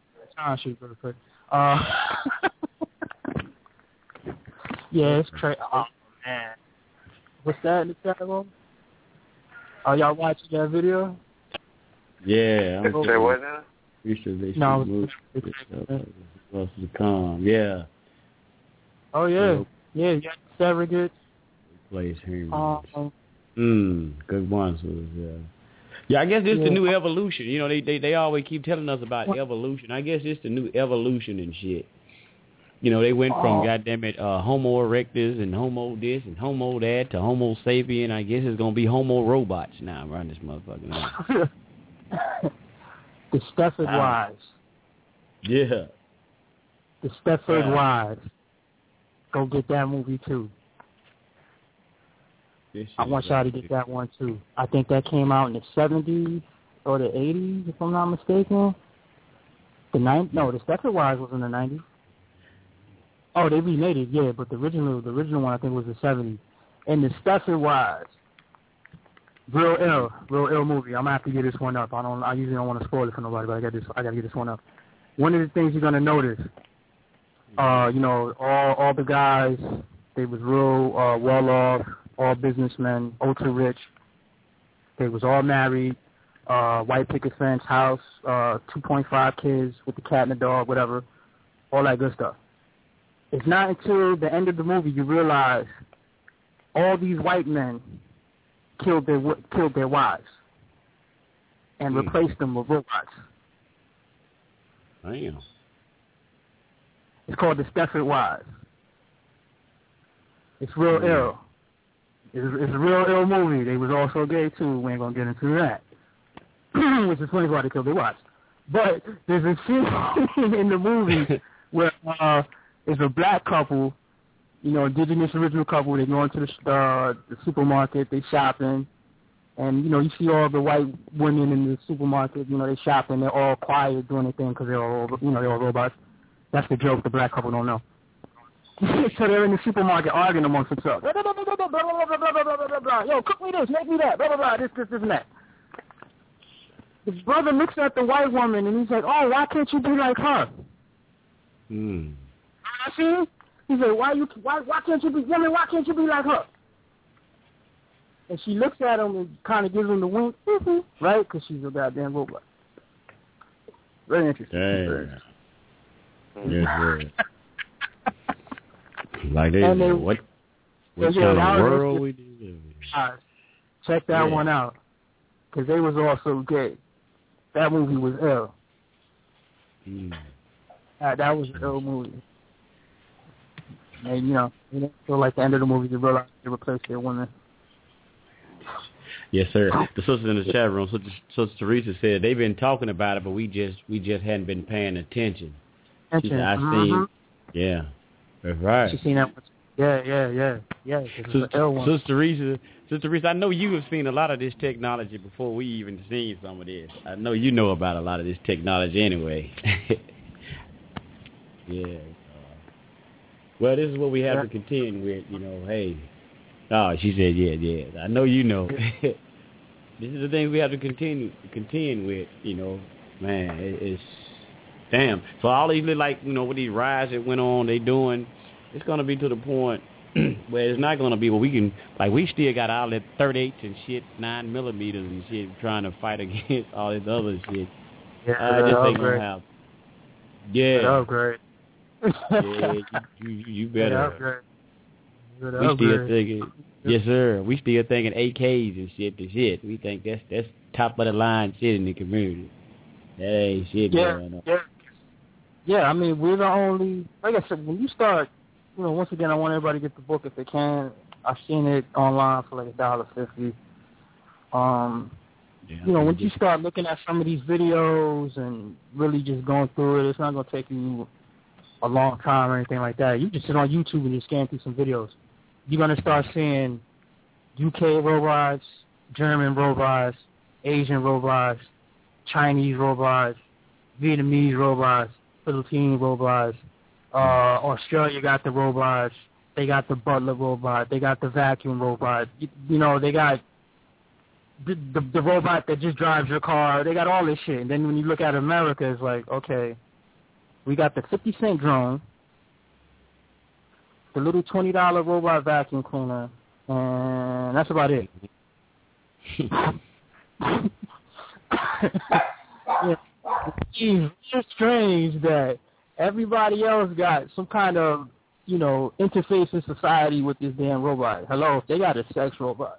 F: Yeah, it's crazy. Oh, man. What's that in the chat room? Oh, y'all watching that video?
E: Yeah.
I: Say what now?
E: No. What's to come? Yeah.
F: Oh, yeah. Yeah, you got Surrogate.
E: Plays Herman. Good ones. Yeah, I guess it's the new evolution. You know, they always keep telling us about evolution. I guess it's the new evolution and shit. You know, they went from goddammit Homo erectus and Homo this and Homo that to Homo sapien. I guess it's gonna be Homo robots now around this motherfucker now.
F: The Stepford Wives.
E: Yeah.
F: The Stepford Wives. Go get that movie too. I want y'all to get that one too. I think that came out in the 70s or the 80s, if I'm not mistaken. The Stepford Wives was in the 90s. Oh, they remade it, yeah, but the original one I think was the 70s. And the Stepford Wives, real ill movie. I'm gonna have to get this one up. I usually don't want to spoil it for nobody, but I gotta get this one up. One of the things you're gonna notice, you know, all the guys, they was real well off. All businessmen, ultra rich. They was all married, white picket fence, house, 2.5 kids with the cat and the dog, whatever, all that good stuff. It's not until the end of the movie you realize all these white men killed their wives and replaced them with robots.
E: Damn.
F: It's called the Stepford Wives. It's real ill. It's a real ill movie. They was also gay too. We ain't gonna get into that. Which is funny why they killed their wives. But there's a scene in the movie where it's a black couple, you know, indigenous original couple. They go into the supermarket. They shopping, and you know you see all the white women in the supermarket. You know they shopping. They're all quiet doing their thing because they're all robots. That's the joke. The black couple don't know. So they're in the supermarket arguing amongst themselves. Yo, cook me this, make me that, blah, blah, blah, this, and that. His brother looks at the white woman and he's like, oh, why can't you be like her? I see? He said, why can't you be like her? And she looks at him and kind of gives him the wink, right? Because she's a goddamn robot. Very interesting.
E: Yes, like they what kind of world we do?
F: Check that one out, because they was also gay. That movie was ill. That was an ill movie. And you know, so like the end of the movie, they realized they replaced their women.
E: Yes, sir. The sisters in the chat room, Sister Teresa said they've been talking about it, but we just hadn't been paying attention. She said, I seen. Yeah. That's right.
F: You seen that? Yeah.
E: Sister Teresa, I know you have seen a lot of this technology before we even seen some of this. I know you know about a lot of this technology anyway. Yeah. Well, this is what we have to contend with. You know, hey, Oh, she said, yeah. I know you know. This is the thing we have to contend with, you know. Man, it's damn. So all these like, you know, with these riots that went on, they doing, it's gonna be to the point where it's not gonna be where we can, like, we still got all that 38s and shit, 9mm and shit, trying to fight against all this other shit.
F: Yeah,
E: I just ain't gonna have. Yeah.
F: Great.
E: Yeah, you better. We still thinking, yes sir. We still thinking AKs and shit. The shit. We think that's top of the line shit in the community. That ain't shit going on.
F: Yeah. I mean, we're the only. Like I said, when you start, you know, once again, I want everybody to get the book if they can. I've seen it online for like $1.50. You know, when you start looking at some of these videos and really just going through it, it's not going to take you a long time or anything like that. You just sit on YouTube and just scan through some videos. You're going to start seeing UK robots, German robots, Asian robots, Chinese robots, Vietnamese robots, Philippine robots. Australia got the robots. They got the butler robot. They got the vacuum robot. You know, they got the robot that just drives your car. They got all this shit. And then when you look at America, it's like, okay, we got the 50-cent drone, the little $20 robot vacuum cleaner, and that's about it. It's strange that everybody else got some kind of, you know, interface in society with this damn robot. Hello, they got a sex robot.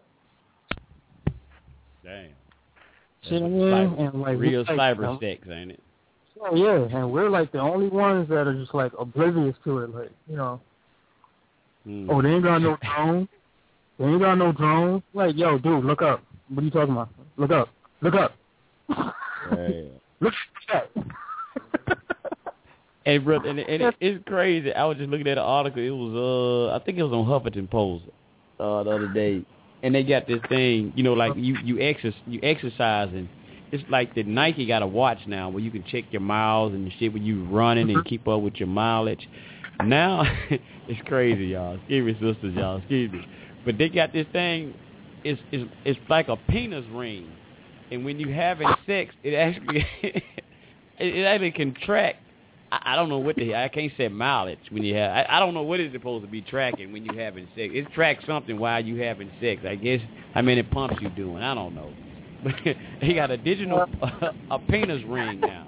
E: Damn.
F: See what I mean? And like
E: real cyber sex, ain't it?
F: Oh yeah, and we're like the only ones that are just like oblivious to it. Like, you know, oh, they ain't got no drone. They ain't got no drone. Like, yo, dude, look up. What are you talking about? Look up. Look up. Look at that.
E: Hey, brother, and it's crazy. I was just looking at an article. It was, I think it was on Huffington Post the other day, and they got this thing. You know, like you exercising. It's like the Nike got a watch now where you can check your miles and shit when you running and keep up with your mileage. Now it's crazy, y'all. Excuse me, sisters, y'all. Excuse me, but they got this thing. It's like a penis ring, and when you having sex, it actually it actually can track. I don't know what I can't say mileage when you have. I don't know what it's supposed to be tracking when you having sex. It tracks something while you having sex. I guess how many pumps you doing. I don't know. But he got a digital a penis ring now.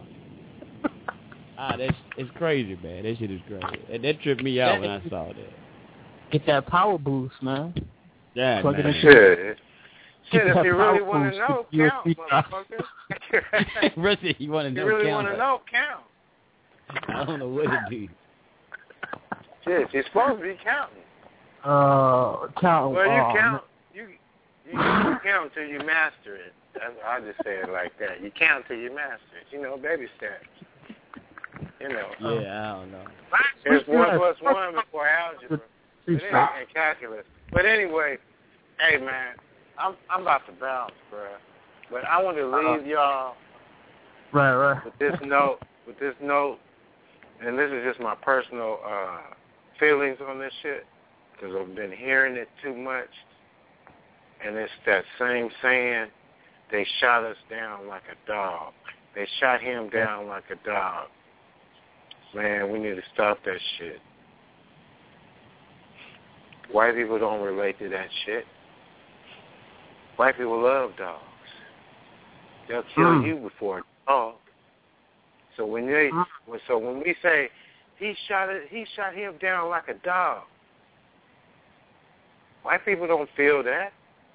E: It's crazy, man. That shit is crazy. And that tripped me out when I saw that.
F: Get that power boost, man.
E: Yeah, man.
I: Shit, if you really want to know, count, motherfucker.
E: Really, you want to know,
I: you really
E: count.
I: Want to know, count.
E: I don't know what to do.
I: Shit, you're supposed to be counting.
F: Count.
I: Well, you count. You count until you master it. I'll just say it like that. You count till you master it. You know, baby steps. You know.
E: Yeah, I don't know.
I: There's 1 + 1 before algebra and calculus. But anyway, hey man, I'm about to bounce, bro. But I want to leave y'all
F: right
I: with this note. And this is just my personal feelings on this shit, because I've been hearing it too much. And it's that same saying, they shot us down like a dog. They shot him down like a dog. Man, we need to stop that shit. White people don't relate to that shit. White people love dogs. They'll kill you before a dog. So when we say he shot him down like a dog, white people don't feel that.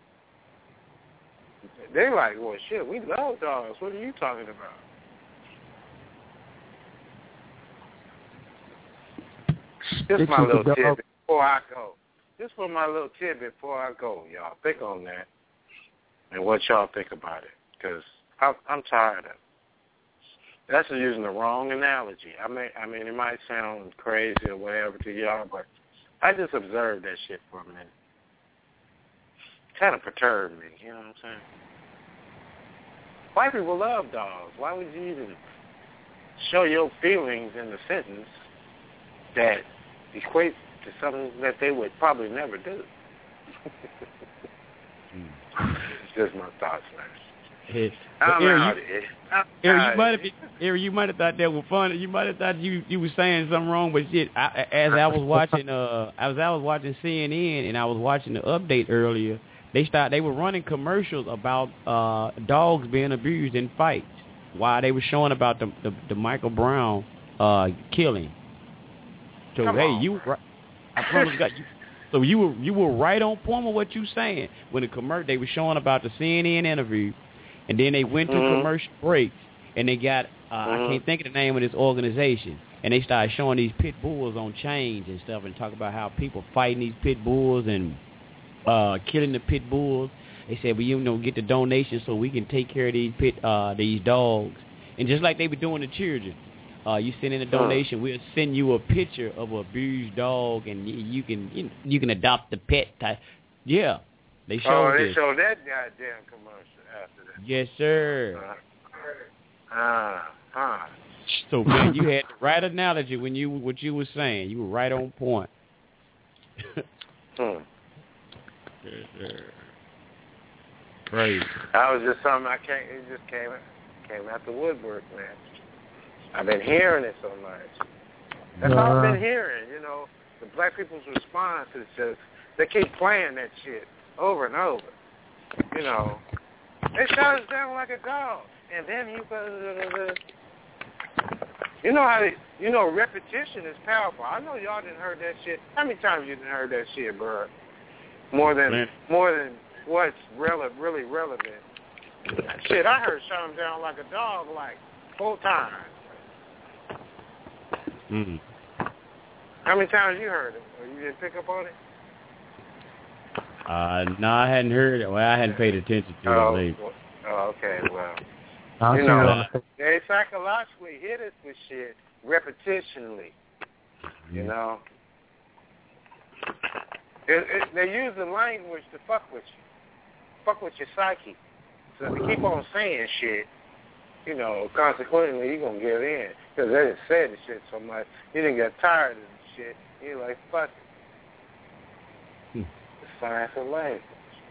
I: They're like, well, shit, we love dogs. What are you talking about? Just my little tidbit before I go. Just for my little tidbit before I go, y'all. Think on that and what y'all think about it, because I'm tired of it. That's using the wrong analogy. I mean, it might sound crazy or whatever to y'all, but I just observed that shit for a minute. It kind of perturbed me, you know what I'm saying? White people love dogs. Why would you even show your feelings in the sentence that equates to something that they would probably never do? It's just my thoughts, man.
E: You might have thought that was funny. You might have thought you were saying something wrong, but shit. As I was watching CNN and I was watching the update earlier, they were running commercials about dogs being abused in fights. While they were showing about the Michael Brown killing. So
I: Come
E: hey,
I: on.
E: you right. I promise God. So you were right on point with what you saying when they were showing about the CNN interview. And then they went to commercial breaks, and they got, I can't think of the name of this organization, and they started showing these pit bulls on chains and stuff and talk about how people fighting these pit bulls and killing the pit bulls. They said, well, get the donations so we can take care of these dogs. And just like they were doing to children, you send in a donation, we'll send you a picture of an abused dog, and you can adopt the pet. Yeah, they showed
I: they
E: this.
I: showed that goddamn commercial after that.
E: Yes, sir. So, man, you had the right analogy when what you were saying. You were right on point. Yes, sir. Crazy.
I: That was just something it just came out the woodwork, man. I've been hearing it so much. That's all I've been hearing, the black people's response is just, they keep playing that shit over and over. They shut us down like a dog. And then repetition is powerful. I know y'all didn't heard that shit. How many times you didn't heard that shit, bro? More than what's really relevant. Shit, I heard shut them down like a dog like 4 times.
E: Mm-hmm.
I: How many times you heard it? Or you didn't pick up on it?
E: No, I hadn't heard it. Well, I hadn't paid attention to it lately.
I: Okay, well. They psychologically hit us with shit repetitionally. They use the language to fuck with you. Fuck with your psyche. So if they keep on saying shit, consequently, you're going to give in. Because they just said the shit so much, you didn't get tired of the shit. You're like, fuck it. The science of language.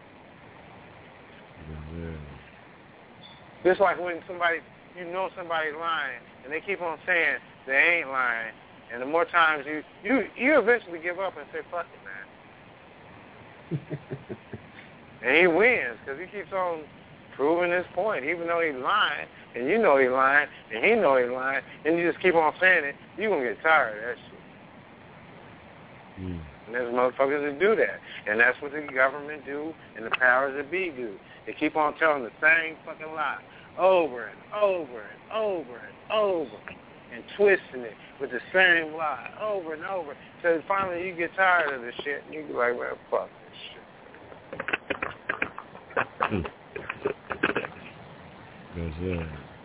I: Just like when somebody's lying, and they keep on saying they ain't lying, and the more times you eventually give up and say, fuck it, man. And he wins, because he keeps on proving his point, even though he's lying, and you know he's lying, and he know he's lying, and you just keep on saying it, you're going to get tired of that shit. And there's motherfuckers that do that. And that's what the government do and the powers that be do. They keep on telling the same fucking lie over and over and over and over and twisting it with the same lie over and over. So finally you get tired of this shit and you be like, well, fuck this shit.
E: That's it.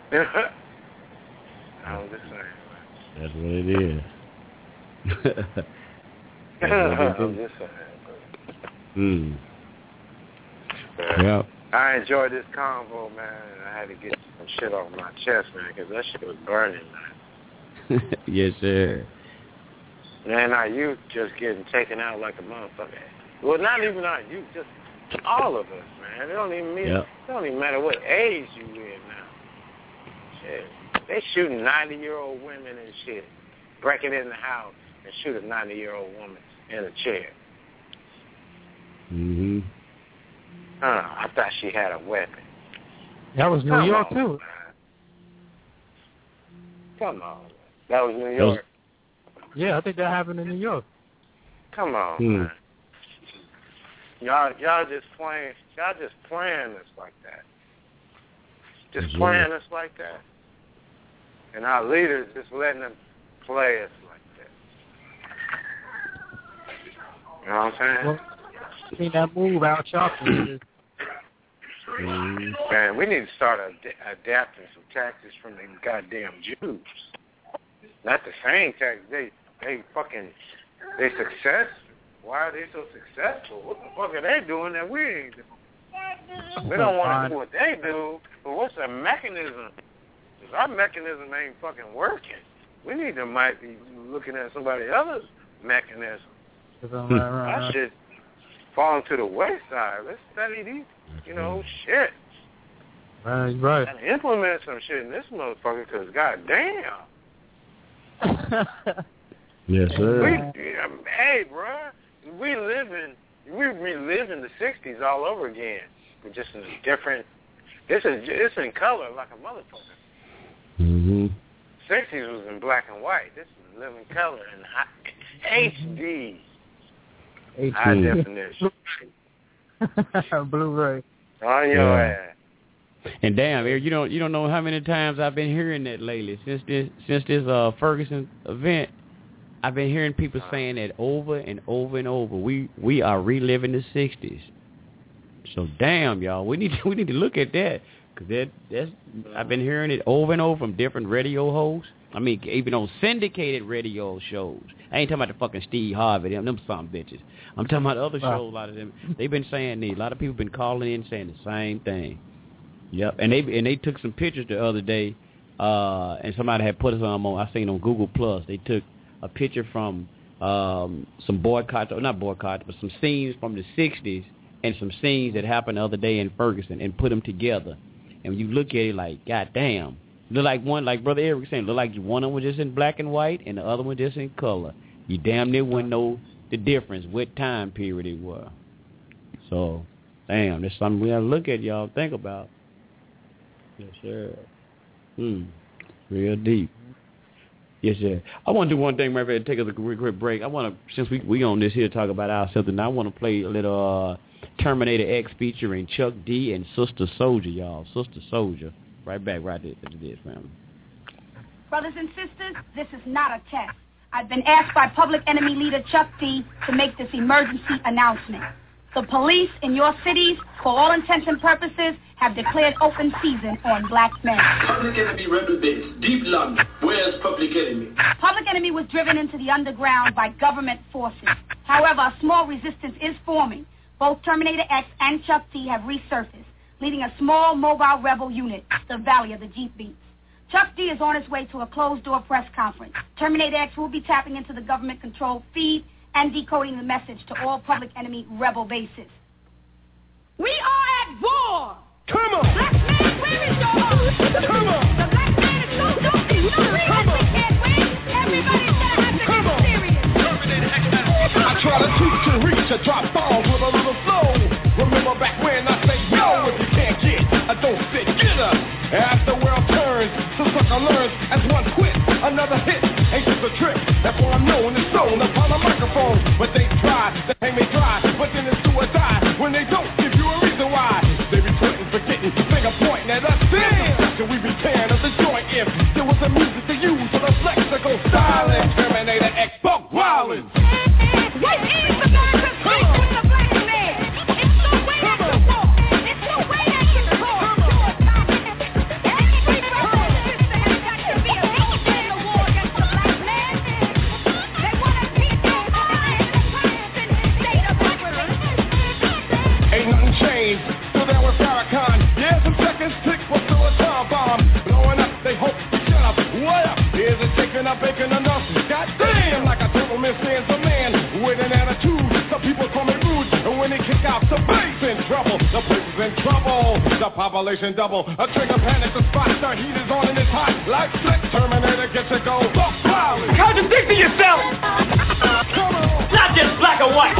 I: I'm just saying.
E: That's what it is.
I: I'm just saying.
E: Yep.
I: I enjoyed this convo, man, and I had to get some shit off my chest, man, because that shit was burning, man.
E: Yes, sir.
I: Man, our youth just getting taken out like a motherfucker. Well, not even our youth, just all of us, man. It don't even matter what age you in now. Shit. They shooting 90-year-old women and shit, breaking in the house and shoot a 90-year-old woman in a chair.
E: Mm-hmm.
I: I thought she had a weapon.
F: That was New York, too.
I: Man. Come on. That was New York?
F: Yeah, I think that happened in New York.
I: Come on, man. Y'all just playing us like that. Just playing us like that. And our leaders just letting them play us like that. You know what I'm saying?
F: Well, seen that move out shopping.
I: Man, we need to start adapting some tactics from the goddamn Jews. Not the same tactics. They successful. Why are they so successful? What the fuck are they doing that we ain't doing? We don't want to do what they do, but what's the mechanism? Because our mechanism ain't fucking working. We might be looking at somebody else's mechanism. Our shit falling to the wayside. Let's study these, shit.
F: Right.
I: And implement some shit in this motherfucker, because goddamn.
L: Yes, sir.
I: Hey, bro, we reliving the 60s all over again. We're just in a different, it's in color like a motherfucker.
L: Mm-hmm.
I: 60s was in black and white. This is living color and HD. High definition.
F: Blu-ray.
I: On your ass.
E: And damn, Eric, you don't know how many times I've been hearing that lately. Since this Ferguson event, I've been hearing people saying that over and over and over. We are reliving the 60s. So damn, y'all, we need to look at that, because that's I've been hearing it over and over from different radio hosts. I mean, even on syndicated radio shows. I ain't talking about the fucking Steve Harvey, them some bitches. I'm talking about other shows. A lot of them, they've been saying these. A lot of people been calling in saying the same thing. Yep, and they took some pictures the other day, and somebody had put us on. I seen on Google Plus. They took a picture from some not boycotts, but some scenes from the 60s and some scenes that happened the other day in Ferguson, and put them together. And when you look at it, like, goddamn, look like one, like Brother Eric was saying, look like one of them was just in black and white, and the other one just in color. You damn near wouldn't know the difference, what time period it was. So, damn, that's something we gotta look at, y'all. Think about. Yes, sir. Real deep. Yes, sir. I want to do one thing, right there, take us a quick break. I want to, since we on this here, talk about ourselves, and I want to play a little Terminator X featuring Chuck D and Sister Soldier, y'all. Sister Soldier. Right back, right there to this, family.
M: Brothers and sisters, this is not a test. I've been asked by Public Enemy leader Chuck D to make this emergency announcement. The police in your cities, for all intents and purposes, have declared open season on black men.
N: Public Enemy rebel base, deep London. Where's Public Enemy?
M: Public Enemy was driven into the underground by government forces. However, a small resistance is forming. Both Terminator X and Chuck D have resurfaced, leading a small mobile rebel unit, the Valley of the Jeep Beats. Chuck D is on his way to a closed-door press conference. Terminator X will be tapping into the government-controlled feed and decoding the message to all Public Enemy rebel bases. We are at war!
B: Come on!
M: Black man, where is your heart?
B: Come on!
M: The black man is so stupid, no reason we can't win. Everybody's gonna have to get serious.
B: I try to teach and reach a drop bombs with a little flow. Remember back when I said, yo, if you can't get, don't sit, get up. As the world turns, the sucker learns, as one quits, another hit, ain't just a trick. That's why I'm known and sewn upon a microphone. But they try, they hang me dry, but then it's do or die. When they don't give you a reason why, they be quitting, forgetting, finger pointing at us. Damn, we be tearing up the joint if there was a music to use for the lexical silence. Terminator X, buck wildin'.
M: What is the guy to fight with the black man? It's no way I can talk. It's no way I can talk. Every brother and sister has got to be a soldier in the war against the black man. They want to keep your mind in the constant state of operation.
B: Ain't nothing changed, still there with Farrakhan. Yeah, some seconds tick, what's still a time bomb. Blowing up, they hope to shut up. What up? Is it taking up bacon enough? Goddamn, like a gentleman stands a man with an attitude. Some people call me rude, and when they kick out, the bass in trouble. The place is in trouble, the population double. A trigger panic, the spot, the heat is on and it's hot. Like slick, Terminator gets to go. Buck violence.
N: Contradicting yourself!
B: Come on.
N: Not just black or white.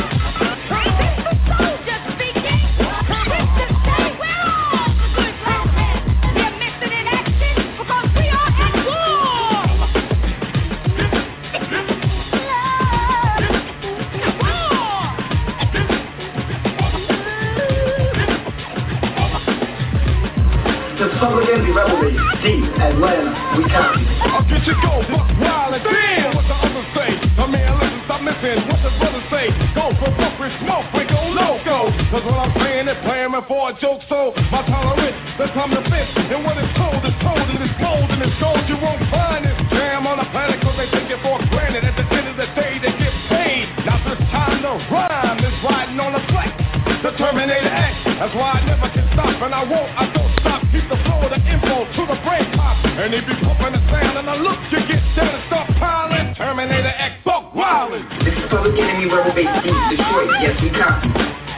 N: Public Enemy rebel base, deep Atlanta, we copy.
B: I'll get you go, buck wild and damn. What the others say? I mean, listen, stop missing. What the brothers say? Go for buck with smoke, we go loco. Cause what I'm saying is playing me for a joke, so my tolerance, the time to fit. And what is told is told, and it's gold, and it's gold. You won't find this jam on the planet, cause they take it for granted. At the end of the day, they get paid. Now it's time to rhyme, it's riding on the flex. The Terminator X, that's why I never can stop, and I don't stop. Keep the flow, the info to the brain pop. And they be pumping the sound, and I look, you get down and start piling. Terminator X, buck wildin'.
N: This is Public Enemy rebel base, deep Detroit, yes we copy.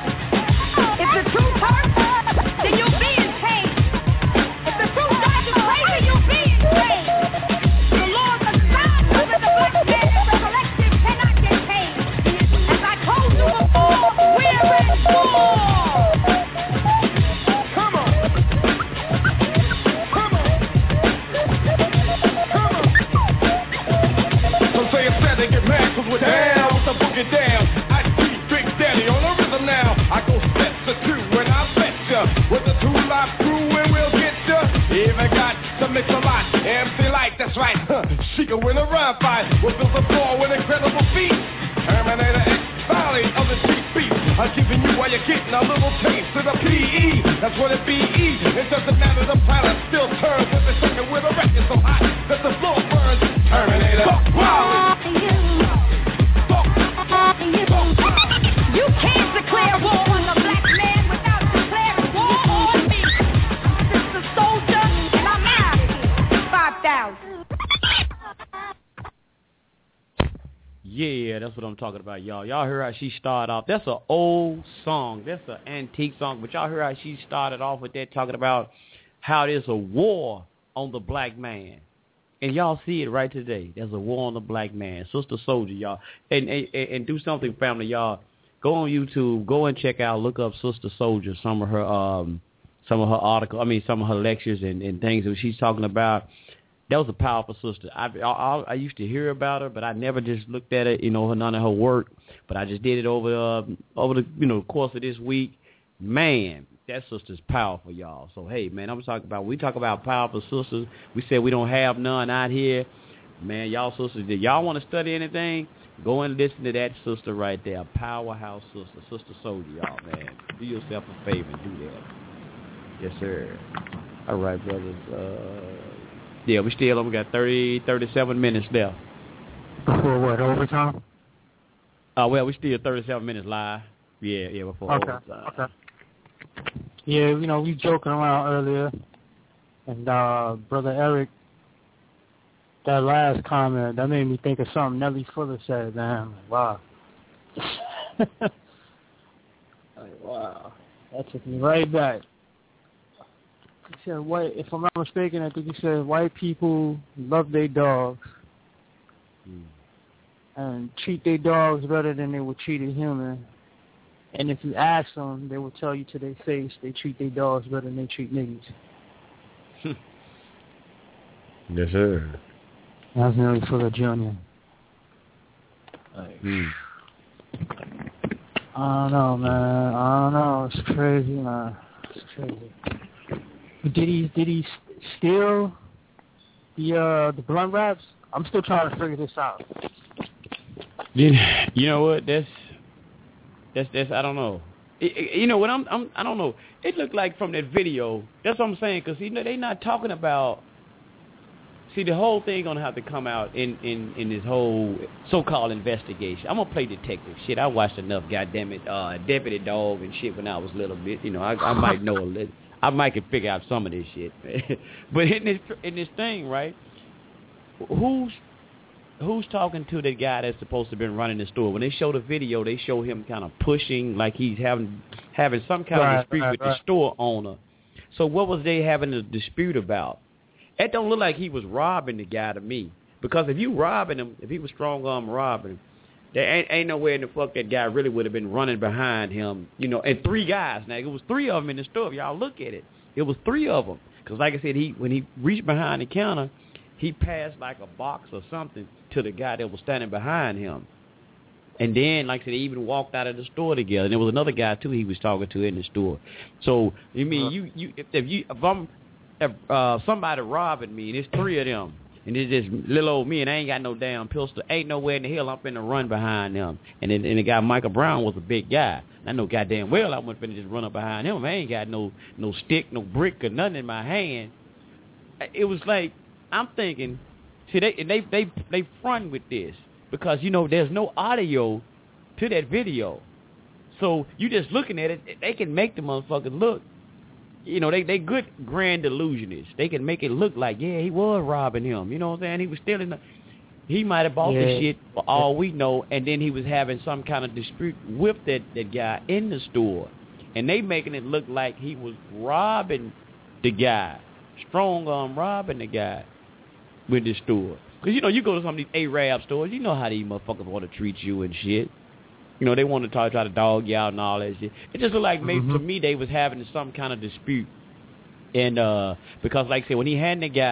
A: they get mad cause we're down with the boogie down. I see Big Daddy on the rhythm now. I go steps or two and I bet ya with the 2 Live crew and we'll get ya. Even got to mix a lot, MC Light, that's right. She can win a rhyme fight with the floor with incredible feet. Terminator X Valley of the cheap beat. I'm giving you while you're getting a little taste of the PE. That's what it be. It doesn't matter, the planet still turns with the second with a record so hot that the floor burns. Terminator.
M: You can't declare war on the black man without declaring war on me. I'm just a soldier and I'm out of here. 5,000.
E: Yeah, that's what I'm talking about, y'all. Y'all heard how she started off. That's an old song. That's an antique song. But y'all heard how she started off with that, talking about how there's a war on the black man. And y'all see it right today. There's a war on the black man. Sister Soldier, y'all. And do something, family, y'all. Go on YouTube. Go and check out. Look up Sister Soldier. Some of her articles. I mean, some of her lectures and things that she's talking about. That was a powerful sister. I used to hear about her, but I never just looked at it, none of her work. But I just did it over the course of this week. Man, that sister's powerful, y'all. So hey, man, we talk about powerful sisters. We said we don't have none out here. Man, y'all sisters, if y'all want to study anything, go and listen to that sister right there, powerhouse sister, Sister Soldier, y'all, man. Do yourself a favor and do that. Yes, sir. All right, brothers. Yeah, we got 37 minutes left.
F: Before what, overtime?
E: Well, we still 37 minutes live. Yeah, before overtime.
F: Okay. Yeah, we joking around earlier, and Brother Eric, that last comment, that made me think of something Nelly Fuller said, man. Wow. Wow. That took me right back. He said, if I'm not mistaken, I think he said white people love their dogs and treat their dogs better than they would treat a human. And if you ask them, they will tell you to their face they treat their dogs better than they treat niggas.
L: Yes, sir.
F: That's Nelly Fuller Jr. I don't know, man. I don't know. It's crazy, man. It's crazy. Did he steal the blunt wraps? I'm still trying to figure this out.
E: You know what? That's I don't know. I don't know. It looked like from that video. That's what I'm saying, because they not talking about. See, the whole thing gonna have to come out in this whole so-called investigation. I'm gonna play detective shit. I watched enough, goddammit, Deputy Dog and shit when I was little bit. I might know a little. I might could figure out some of this shit. But in this thing, right? Who's talking to the guy that's supposed to have been running the store? When they show the video, they show him kind of pushing, like he's having some kind of dispute with the store owner. So what was they having a dispute about? It don't look like he was robbing the guy to me. Because if you robbing him, if he was strong arm robbing him, there ain't nowhere in the fuck that guy really would have been running behind him, and 3 guys. Now, it was 3 of them in the store. If y'all look at it, it was 3 of them. Because like I said, when he reached behind the counter, he passed like a box or something to the guy that was standing behind him. And then, like I said, they even walked out of the store together. And there was another guy, too, he was talking to in the store. So, you mean, if somebody robbing me, and it's 3 of them, and it's just little old me, and I ain't got no damn pistol, ain't nowhere in the hell I'm finna run behind them. And the guy, Michael Brown, was a big guy. I know goddamn well I wasn't finna just run up behind him. I ain't got no stick, no brick, or nothing in my hand. It was like, I'm thinking, see, they front with this because, there's no audio to that video. So you just looking at it, they can make the motherfuckers look. They good grand illusionists. They can make it look like, yeah, he was robbing him. You know what I'm saying? He was stealing. He might have bought the shit for all we know, and then he was having some kind of dispute with that guy in the store. And they making it look like he was robbing the guy, strong arm robbing the guy with the store. Because, you go to some of these Arab stores, you know how these motherfuckers want to treat you and shit. They want to try to dog you out and all that shit. It just looked like maybe to me they was having some kind of dispute. And because, like I said, when he handed the guy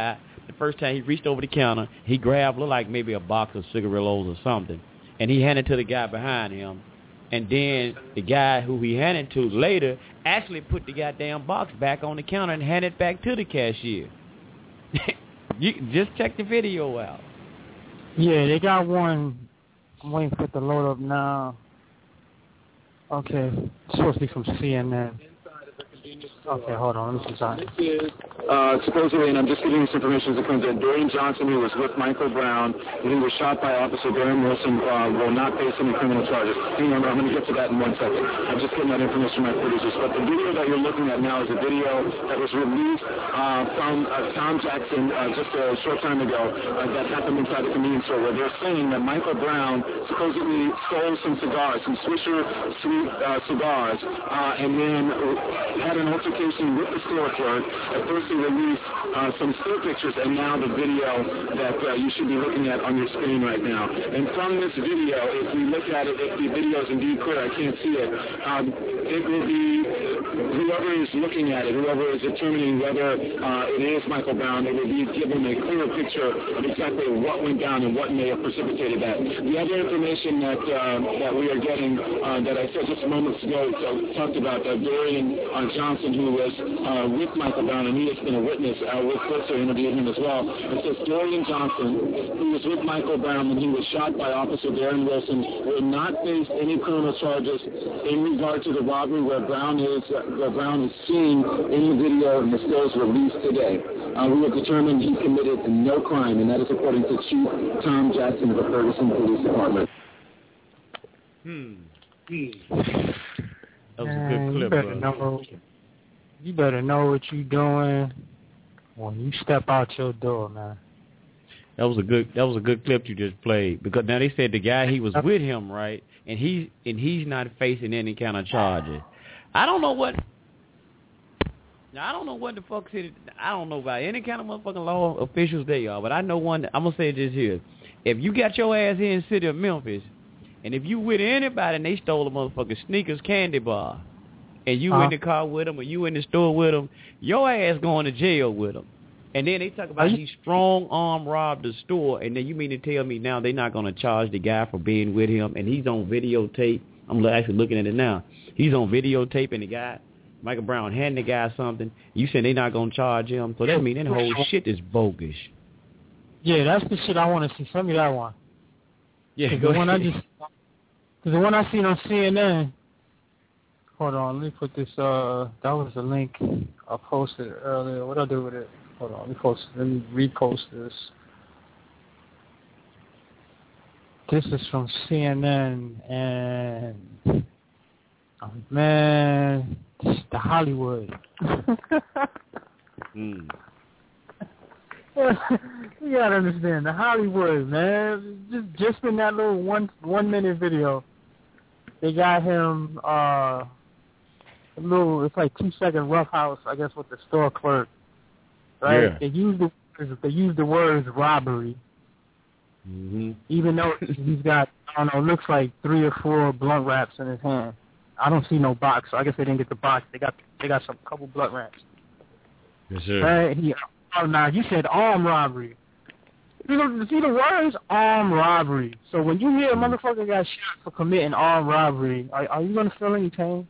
E: the first time he reached over the counter, he grabbed, looked like maybe a box of cigarillos or something, and he handed it to the guy behind him. And then the guy who he handed to later actually put the goddamn box back on the counter and handed it back to the cashier. You just check the video out.
F: Yeah, they got one. I'm waiting for it to load up now. Okay, it's supposed to be from CNN. Okay, hold on. Let me see something.
O: Supposedly, and I'm just giving you this information as it comes in, Dorian Johnson, who was with Michael Brown, and he was shot by Officer Darren Wilson, will not face any criminal charges. Hang on, I'm going to get to that in 1 second. I'm just getting that information from my producers. But the video that you're looking at now is a video that was released from Tom Jackson just a short time ago that happened inside the convenience store, where they're saying that Michael Brown supposedly stole some cigars, some Swisher Sweet cigars, and then had an altercation with the store clerk. At first he released some still pictures, and now the video that you should be looking at on your screen right now. And from this video, if we look at it, if the video is indeed clear, I can't see it, it will be whoever is looking at it, whoever is determining whether it is Michael Brown, it will be given a clear picture of exactly what went down and what may have precipitated that. The other information that we are getting that I said just moments ago, talked about Dorian Johnson, who was with Michael Brown, and he has been a witness. We'll closer interview him as well. It says Dorian Johnson, who was with Michael Brown when he was shot by Officer Darren Wilson, will not face any criminal charges in regard to the robbery where Brown is seen in the video and the stills released today. We have determined he committed no crime, and that is according to Chief Tom Jackson of the Ferguson Police Department.
E: That was a good clip.
F: You better know what you're doing when you step out your door, man.
E: That was a good clip you just played, because now they said the guy he was with him, right, and he's not facing any kind of charges. I don't know what the fuck city. I don't know about any kind of motherfucking law officials they are, but I know one. I'm gonna say this here: if you got your ass here in the city of Memphis, and if you with anybody and they stole a motherfucking Snickers candy bar, and you in the car with them or you in the store with them, your ass going to jail with them. And then they talk about he strong arm robbed the store, and then you mean to tell me now they're not going to charge the guy for being with him, and he's on videotape. I'm actually looking at it now. He's on videotape, and the guy, Michael Brown, handing the guy something. You saying they're not going to charge him, so that means that whole shit is bogus.
F: Yeah, that's the shit I want to see. Send me that one.
E: Yeah,
F: the one I seen on CNN. Hold on, let me put this. That was the link I posted earlier. What I do with it? Hold on, let me repost this. This is from CNN, and man, this is the Hollywood. You gotta understand the Hollywood, man. Just in that little one minute video, they got him it's like 2 second roughhouse, I guess, with the store clerk. Right? Yeah. They use the words robbery.
E: Mm-hmm.
F: Even though he's got, I don't know, looks like 3 or 4 blunt wraps in his hand. I don't see no box, so I guess they didn't get the box. They got some couple blunt wraps.
E: Yes, sir.
F: Right? Now you said armed robbery. See the words armed robbery. So when you hear a motherfucker got shot for committing armed robbery, are you gonna feel any pain?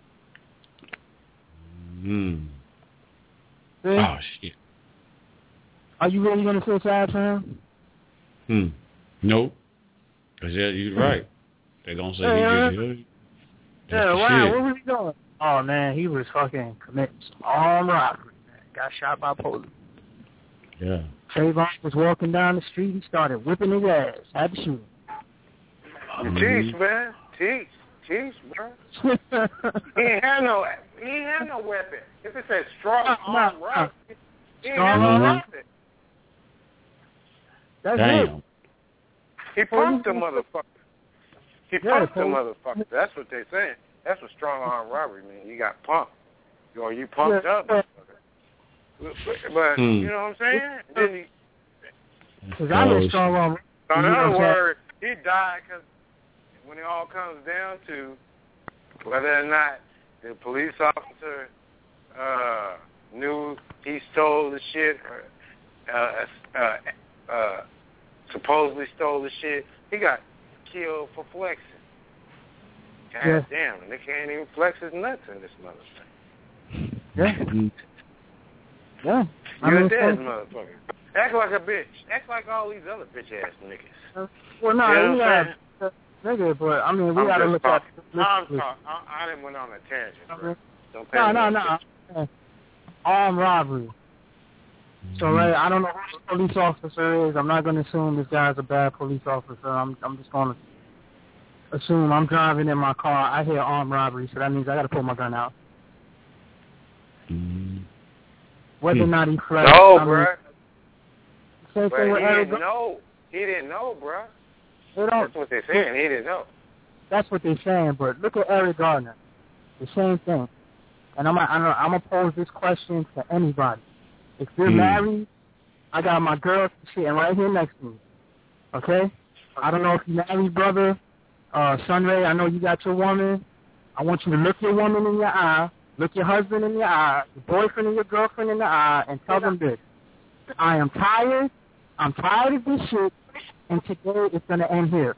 E: Oh shit.
F: Are you really gonna feel sad for him?
E: No. Cause you're right. They're gonna say he did it.
F: Yeah, wow, where was he going? Oh man, he was fucking committing some armed robbery, man. Got shot by police.
E: Yeah.
F: Trayvon was walking down the street, he started whipping his ass. Had to shoot him.
I: Teach, man. Teach, bro. He ain't had no weapon. If it says strong arm robbery, he ain't had no weapon.
F: That's
E: Damn.
F: it.
I: He punked the motherfucker. That's what they saying. That's what strong arm robbery means. You got punked. Or you punked up. But you know what I'm saying? Then
F: because I know strong arm.
I: In other words, he died because when it all comes down to whether or not the police officer knew he stole the shit, supposedly stole the shit. He got killed for flexing. God damn, and they can't even flex his nuts in this motherfucker.
F: Yeah. Yeah.
I: You're a dead motherfucker. Act like a bitch. Act like all these other bitch-ass niggas.
F: Well, no,
I: you know
F: yeah, nigga, but I mean, we gotta look at.
I: I didn't went on a tangent, bro. Don't pay
F: No. Armed robbery. So, right, I don't know who the police officer is. I'm not going to assume this guy's a bad police officer. I'm just going to assume I'm driving in my car. I hear armed robbery, so that means I got to pull my gun out. Whether or not he flexed.
I: No, bro.
F: Same thing with Eric.
I: He didn't know, bro.
F: That's
I: what they're saying. He didn't know.
F: That's what they're saying, but look at Eric Gardner. The same thing. And I'm gonna pose this question to anybody. If you're married, I got my girl sitting right here next to me. Okay? I don't know if you're married, brother. Sunray, I know you got your woman. I want you to look your woman in your eye, look your husband in your eye, your boyfriend and your girlfriend in the eye, and tell them this. I am tired. I'm tired of this shit, and today it's going to end here.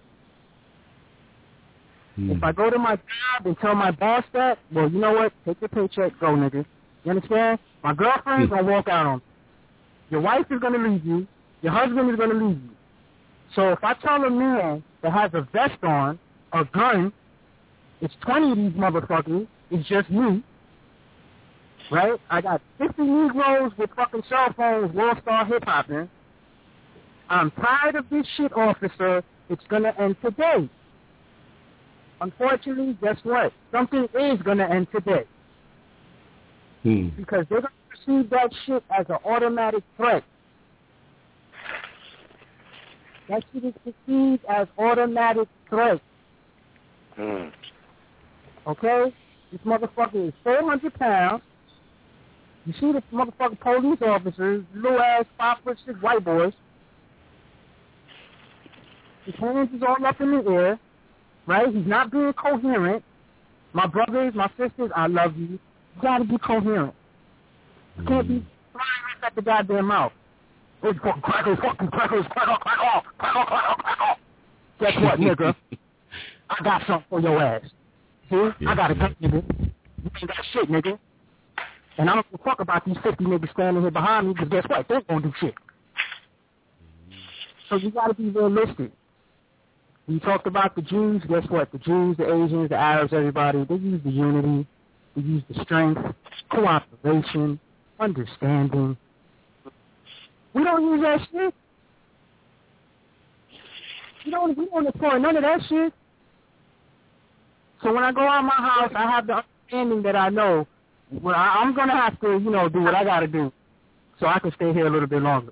F: If I go to my job and tell my boss that, well, you know what? Take your paycheck, go, nigga. You understand? My girlfriend's going to walk out on me. Your wife is going to leave you. Your husband is going to leave you. So if I tell a man that has a vest on, a gun, it's 20 of these motherfuckers, it's just me, right? I got 50 Negroes with fucking cell phones, world star hip-hopping. I'm tired of this shit, officer. It's going to end today. Unfortunately, guess what? Something is going to end today. Because they're going to perceive that shit as an automatic threat. That shit is perceived as automatic threat. Okay? This motherfucker is 400 pounds. You see the motherfucking police officers, little ass 5'6" white boys. His hands is all up in the air. Right? He's not being coherent. My brothers, my sisters, I love you. You gotta be coherent. You can't be flying at the goddamn mouth. It's fucking crackers, crackle. Guess what, nigga? I got something for your ass. See? I got a gun, nigga. You ain't got shit, nigga. And I don't give a fuck about these 50 niggas standing here behind me, because guess what? They ain't gonna do shit. So you gotta be realistic. We talked about the Jews. Guess what? The Jews, the Asians, the Arabs, everybody, they use the unity. They use the strength, cooperation, understanding. We don't use that shit. We don't employ none of that shit. So when I go out of my house, I have the understanding that I know well, I'm going to have to, do what I got to do so I can stay here a little bit longer.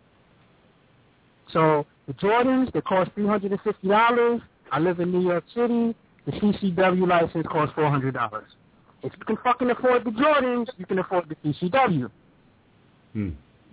F: So the Jordans, they cost $350. I live in New York City. The CCW license costs $400. If you can fucking afford the Jordans, you can afford the CCW.
I: And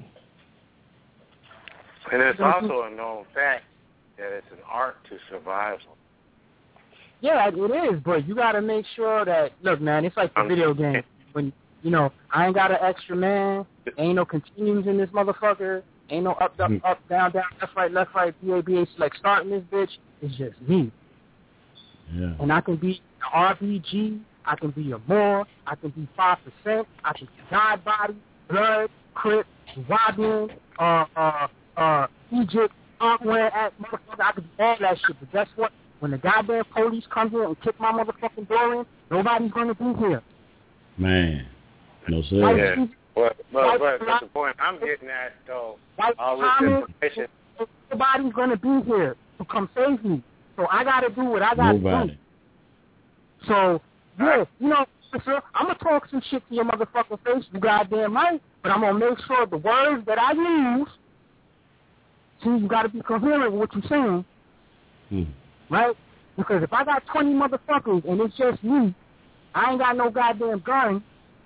I: it's also a known fact that it's an art to survival.
F: Yeah, it is, but you got to make sure that, look, man, it's like the video game. When, I ain't got an extra man. Ain't no continues in this motherfucker. Ain't no up, down, left, right, BABA, like starting this bitch. It's just me.
L: Yeah.
F: And I can be an RBG. I can be a Moore. I can be 5%. I can be God Body, Blood, Crip, Robin, Egypt, Aquaman, motherfucker. I can be all that shit. But guess what? When the goddamn police come here and kick my motherfucking door in, nobody's going to be here.
L: Man. No, sir.
I: Yeah. But that's the point I'm getting at, though. All this information.
F: Nobody's going to be here to come save me. So I got to do what I got to do. So, yeah, sir, I'm going to talk some shit to your motherfucking face, you goddamn right, but I'm going to make sure the words that I use, see, you got to be coherent with what you're saying, right? Because if I got 20 motherfuckers and it's just me, I ain't got no goddamn gun.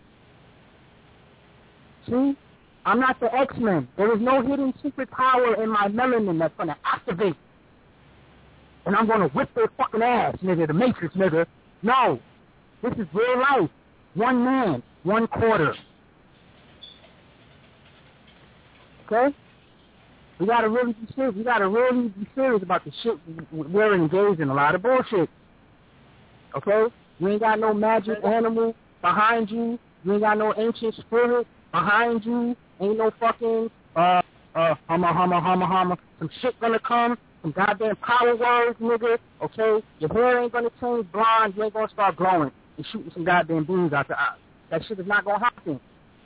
F: See? I'm not the X-Men. There is no hidden secret power in my melanin that's going to activate. And I'm going to whip their fucking ass, nigga, the Matrix, nigga. No. This is real life. One man, one quarter.
P: Okay? We gotta really be serious. We gotta really be serious about the shit we're engaged in. A lot of bullshit. Okay? You ain't got no magic animal behind you. You ain't got no ancient spirit behind you. Ain't no fucking humma. Some shit gonna come. Some goddamn power words, nigga. Okay? Your hair ain't gonna change blonde. You ain't gonna start glowing and shooting some goddamn beams out the eye. That shit is not gonna happen.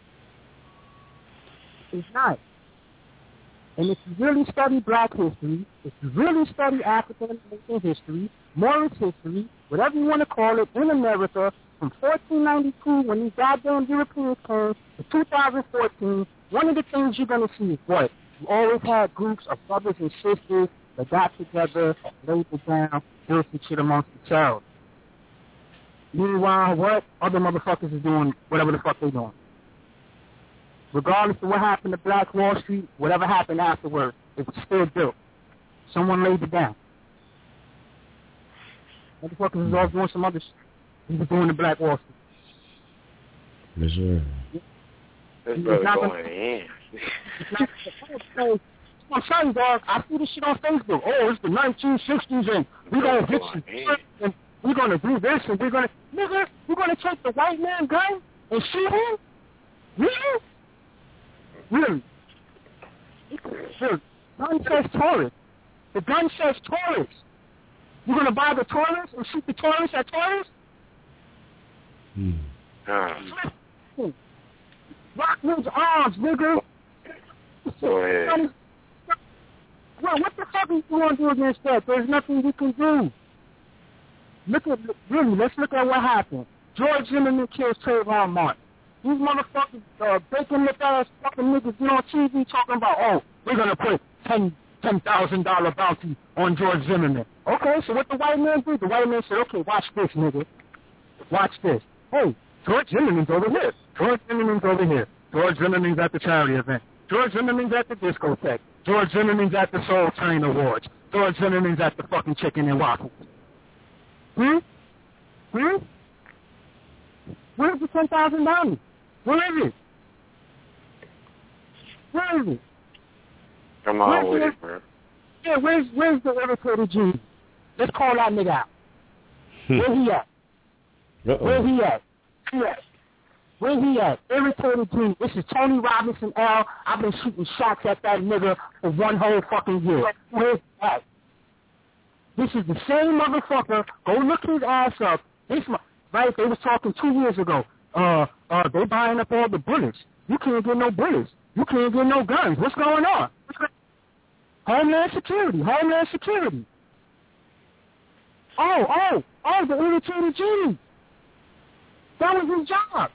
P: It's not. And if you really study black history, if you really study African American history, Morris history, whatever you want to call it, in America, from 1492 when these goddamn Europeans came to 2014, one of the things you're going to see is what? You always had groups of brothers and sisters that got together, laid it down, built some shit amongst themselves. Meanwhile, what? Other motherfuckers is doing whatever the fuck they doing. Regardless of what happened to Black Wall Street, whatever happened afterwards, it was still built. Someone laid it down. Motherfuckers is all doing some other shit. He was doing the Black Wall Street.
L: Yes, sir.
I: This brother going in.
P: I'm sorry, dog. I see this shit on Facebook. Oh, it's the 1960s, and we're going to get some shit, and we're going to do this, and we're going to... Nigga, we're going to take the white man gun and shoot him? Really? Really? The gun says Taurus. The gun says Taurus. You're going to buy the Taurus and shoot the Taurus at Taurus? Rockwood's arms, nigga.
I: Go ahead.
P: Well, what the fuck are you going to do against that? There's nothing we can do. Let's look at what happened. George Zimmerman kills Trayvon Martin. These motherfuckers, bacon lip ass fucking niggas get on TV talking about, oh, we're going to put $10,000 bounty on George Zimmerman. Okay, so what the white man did? The white man said, okay, watch this, nigga. Watch this. Hey, George Zimmerman's over here. George Zimmerman's over here. George Zimmerman's at the charity event. George Zimmerman's at the discotheque. George Zimmerman's at the Soul Train Awards. George Zimmerman's at the fucking Chicken and Waffles. Where's the $10,000? Where is it? Where is it?
I: Come on with it, bro.
P: Yeah, where's the irritated G? Let's call that nigga out. Where he at? Where he at? Where he at? Irritated G. This is Tony Robinson L. I've been shooting shots at that nigga for one whole fucking year. Where's he at? This is the same motherfucker. Go look his ass up. Right? They was talking 2 years ago. They buying up all the bullets. You can't get no bullets. You can't get no guns. What's going on? Homeland Security. Oh, the irritated genie. That was his job.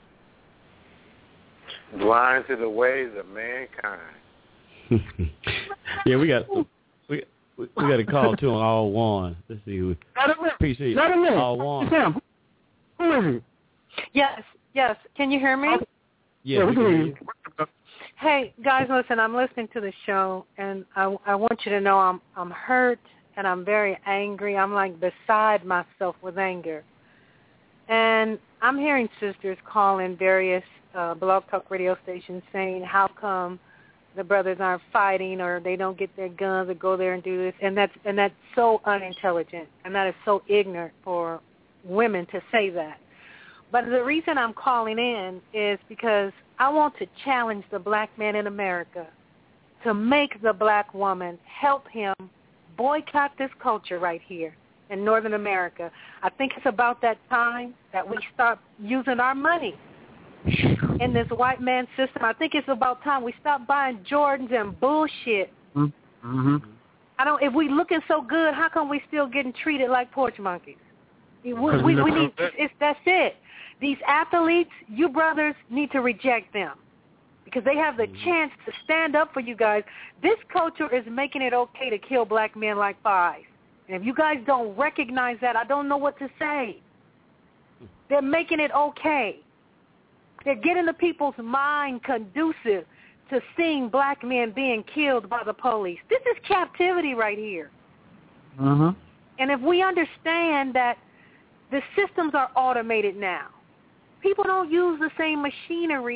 I: Blind to the ways of mankind.
E: Yeah, we got a call to on all one. Let's see who. PC.
P: Let him in.
E: All one.
P: Who is it?
Q: Yes. Can you hear me?
E: Yeah, we can hear you.
Q: Hey, guys, listen, I'm listening to the show, and I want you to know I'm hurt, and I'm very angry. I'm, like, beside myself with anger. And I'm hearing sisters calling various Blog Talk radio stations saying, how come the brothers aren't fighting or they don't get their guns or go there and do this? And that's so unintelligent, and that is so ignorant for women to say that. But the reason I'm calling in is because I want to challenge the black man in America to make the black woman help him boycott this culture right here in Northern America. I think it's about that time that we start using our money in this white man system. I think it's about time we stop buying Jordans and bullshit.
P: Mm-hmm.
Q: If we looking so good, how come we still getting treated like porch monkeys? We need. That's it. These athletes, you brothers need to reject them because they have the chance to stand up for you guys. This culture is making it okay to kill black men like Five. And if you guys don't recognize that, I don't know what to say. They're making it okay. They're getting the people's mind conducive to seeing black men being killed by the police. This is captivity right here.
P: Mm-hmm.
Q: And if we understand that the systems are automated now, people don't use the same machinery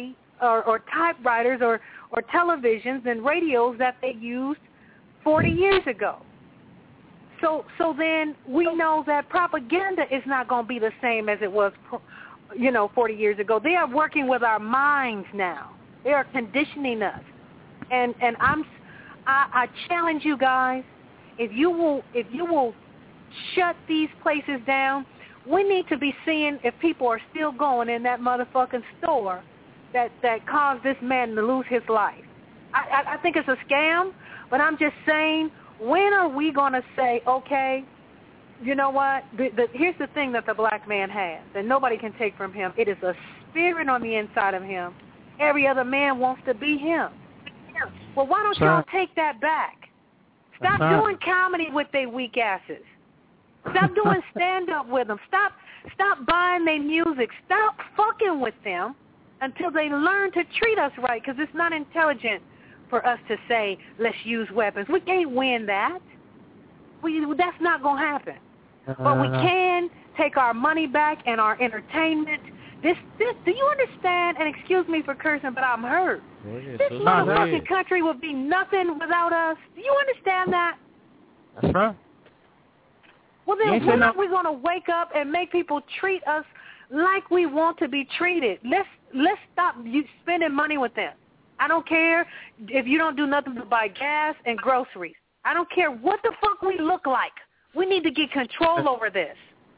Q: or typewriters or televisions and radios that they used 40 years ago. So then we know that propaganda is not going to be the same as it was, 40 years ago. They are working with our minds now. They are conditioning us. And I challenge you guys, if you will shut these places down, we need to be seeing if people are still going in that motherfucking store that caused this man to lose his life. I think it's a scam, but I'm just saying, when are we going to say, okay, you know what? Here's the thing that the black man has that nobody can take from him. It is a spirit on the inside of him. Every other man wants to be him. Well, why don't y'all take that back? Stop doing comedy with their weak asses. Stop doing stand-up with them. Stop buying their music. Stop fucking with them until they learn to treat us right, because it's not intelligent for us to say, let's use weapons. We can't win that. That's not going to happen. But we can take our money back and our entertainment. This, do you understand? And excuse me for cursing, but I'm hurt. This motherfucking country would be nothing without us. Do you understand that?
P: That's right.
Q: Well, then when are we going to wake up and make people treat us like we want to be treated? Let's stop spending money with them. I don't care if you don't do nothing but buy gas and groceries. I don't care what the fuck we look like. We need to get control over this.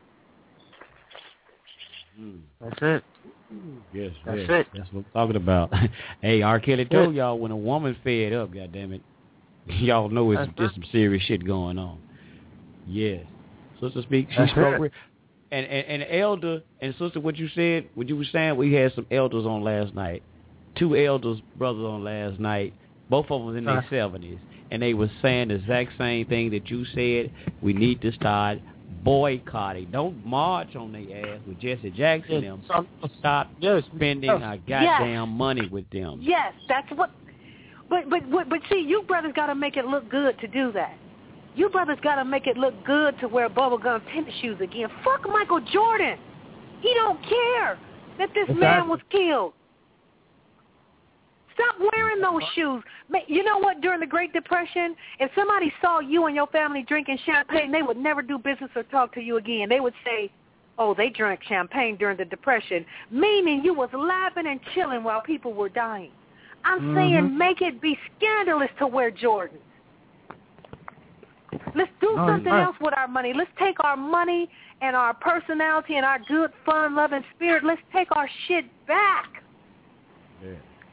P: That's it.
L: Yes,
P: that's
L: yes.
P: it.
L: That's what I'm talking about. Hey, R. Kelly told y'all when a woman fed up, goddammit, y'all know it's just some serious shit going on. Yes. Sister Speak, she spoke. And elder, and sister, what you were saying, we had some elders on last night. 2 elders, brothers on last night. Both of them in their 70s. And they were saying the exact same thing that you said. We need to start boycotting. Don't march on their ass with Jesse Jackson and them. Stop spending our goddamn money with them.
Q: Yes, that's what. But see, you brothers got to make it look good to do that. You brothers got to make it look good to wear bubblegum tennis shoes again. Fuck Michael Jordan. He don't care that this man was killed. Stop wearing those shoes. You know what? During the Great Depression, if somebody saw you and your family drinking champagne, they would never do business or talk to you again. They would say, oh, they drank champagne during the Depression, meaning you was laughing and chilling while people were dying. I'm saying make it be scandalous to wear Jordans. Let's do something else with our money. Let's take our money and our personality and our good, fun-loving spirit. Let's take our shit back.
L: Yeah.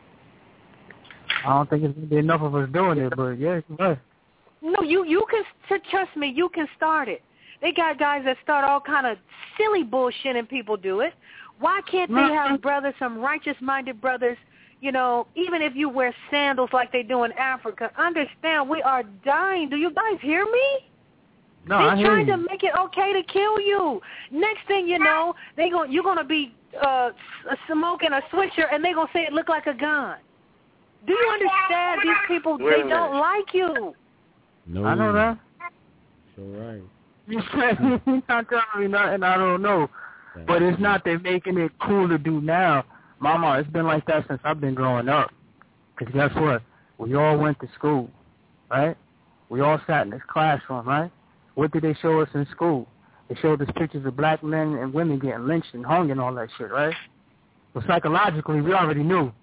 P: I don't think it's going to be enough of us doing it, but yeah, right.
Q: No, you can, trust me, you can start it. They got guys that start all kind of silly bullshit and people do it. Why can't they have brothers, some righteous-minded brothers, even if you wear sandals like they do in Africa, understand we are dying. Do you guys hear me?
P: No,
Q: They're trying to make it okay to kill you. Next thing you know, you're going to be smoking a swisher, and they're going to say it looked like a gun. Do you understand? These people, they don't like you.
L: No.
P: I know that.
L: So right.
P: You're not telling me nothing I don't know. But it's not they're making it cool to do now. Mama, it's been like that since I've been growing up. Because guess what? We all went to school, right? We all sat in this classroom, right? What did they show us in school? They showed us pictures of black men and women getting lynched and hung and all that shit, right? But psychologically, we already knew.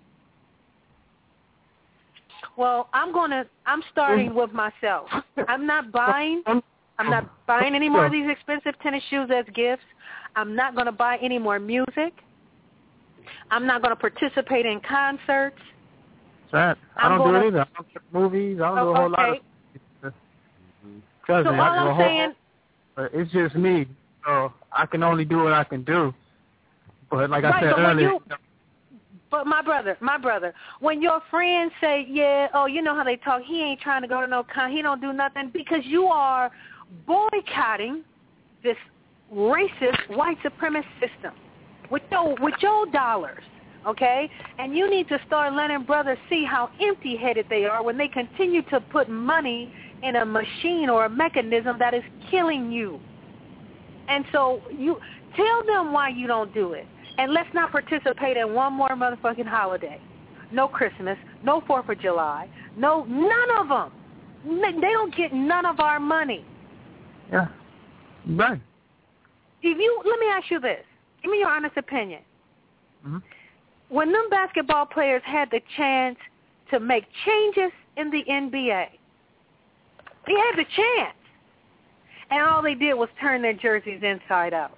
Q: Well, I'm starting with myself. I'm not buying any more of these expensive tennis shoes as gifts. I'm not going to buy any more music. I'm not going to participate in concerts.
P: I don't do it either. I don't watch movies. I don't do a whole lot of
Q: So all I'm saying,
P: it's just me. So I can only do what I can do. But like I said earlier.
Q: But my brother, when your friends say, yeah, oh, you know how they talk, he ain't trying to go to no con, he don't do nothing, because you are boycotting this racist white supremacist system with your dollars, okay? And you need to start letting brothers see how empty-headed they are when they continue to put money in a machine or a mechanism that is killing you. And so you tell them why you don't do it. And let's not participate in one more motherfucking holiday. No Christmas, no 4th of July, none of them. They don't get none of our money.
P: Yeah, right.
Q: Let me ask you this. Give me your honest opinion.
P: Mm-hmm.
Q: When them basketball players had the chance to make changes in the NBA, they had the chance, and all they did was turn their jerseys inside out.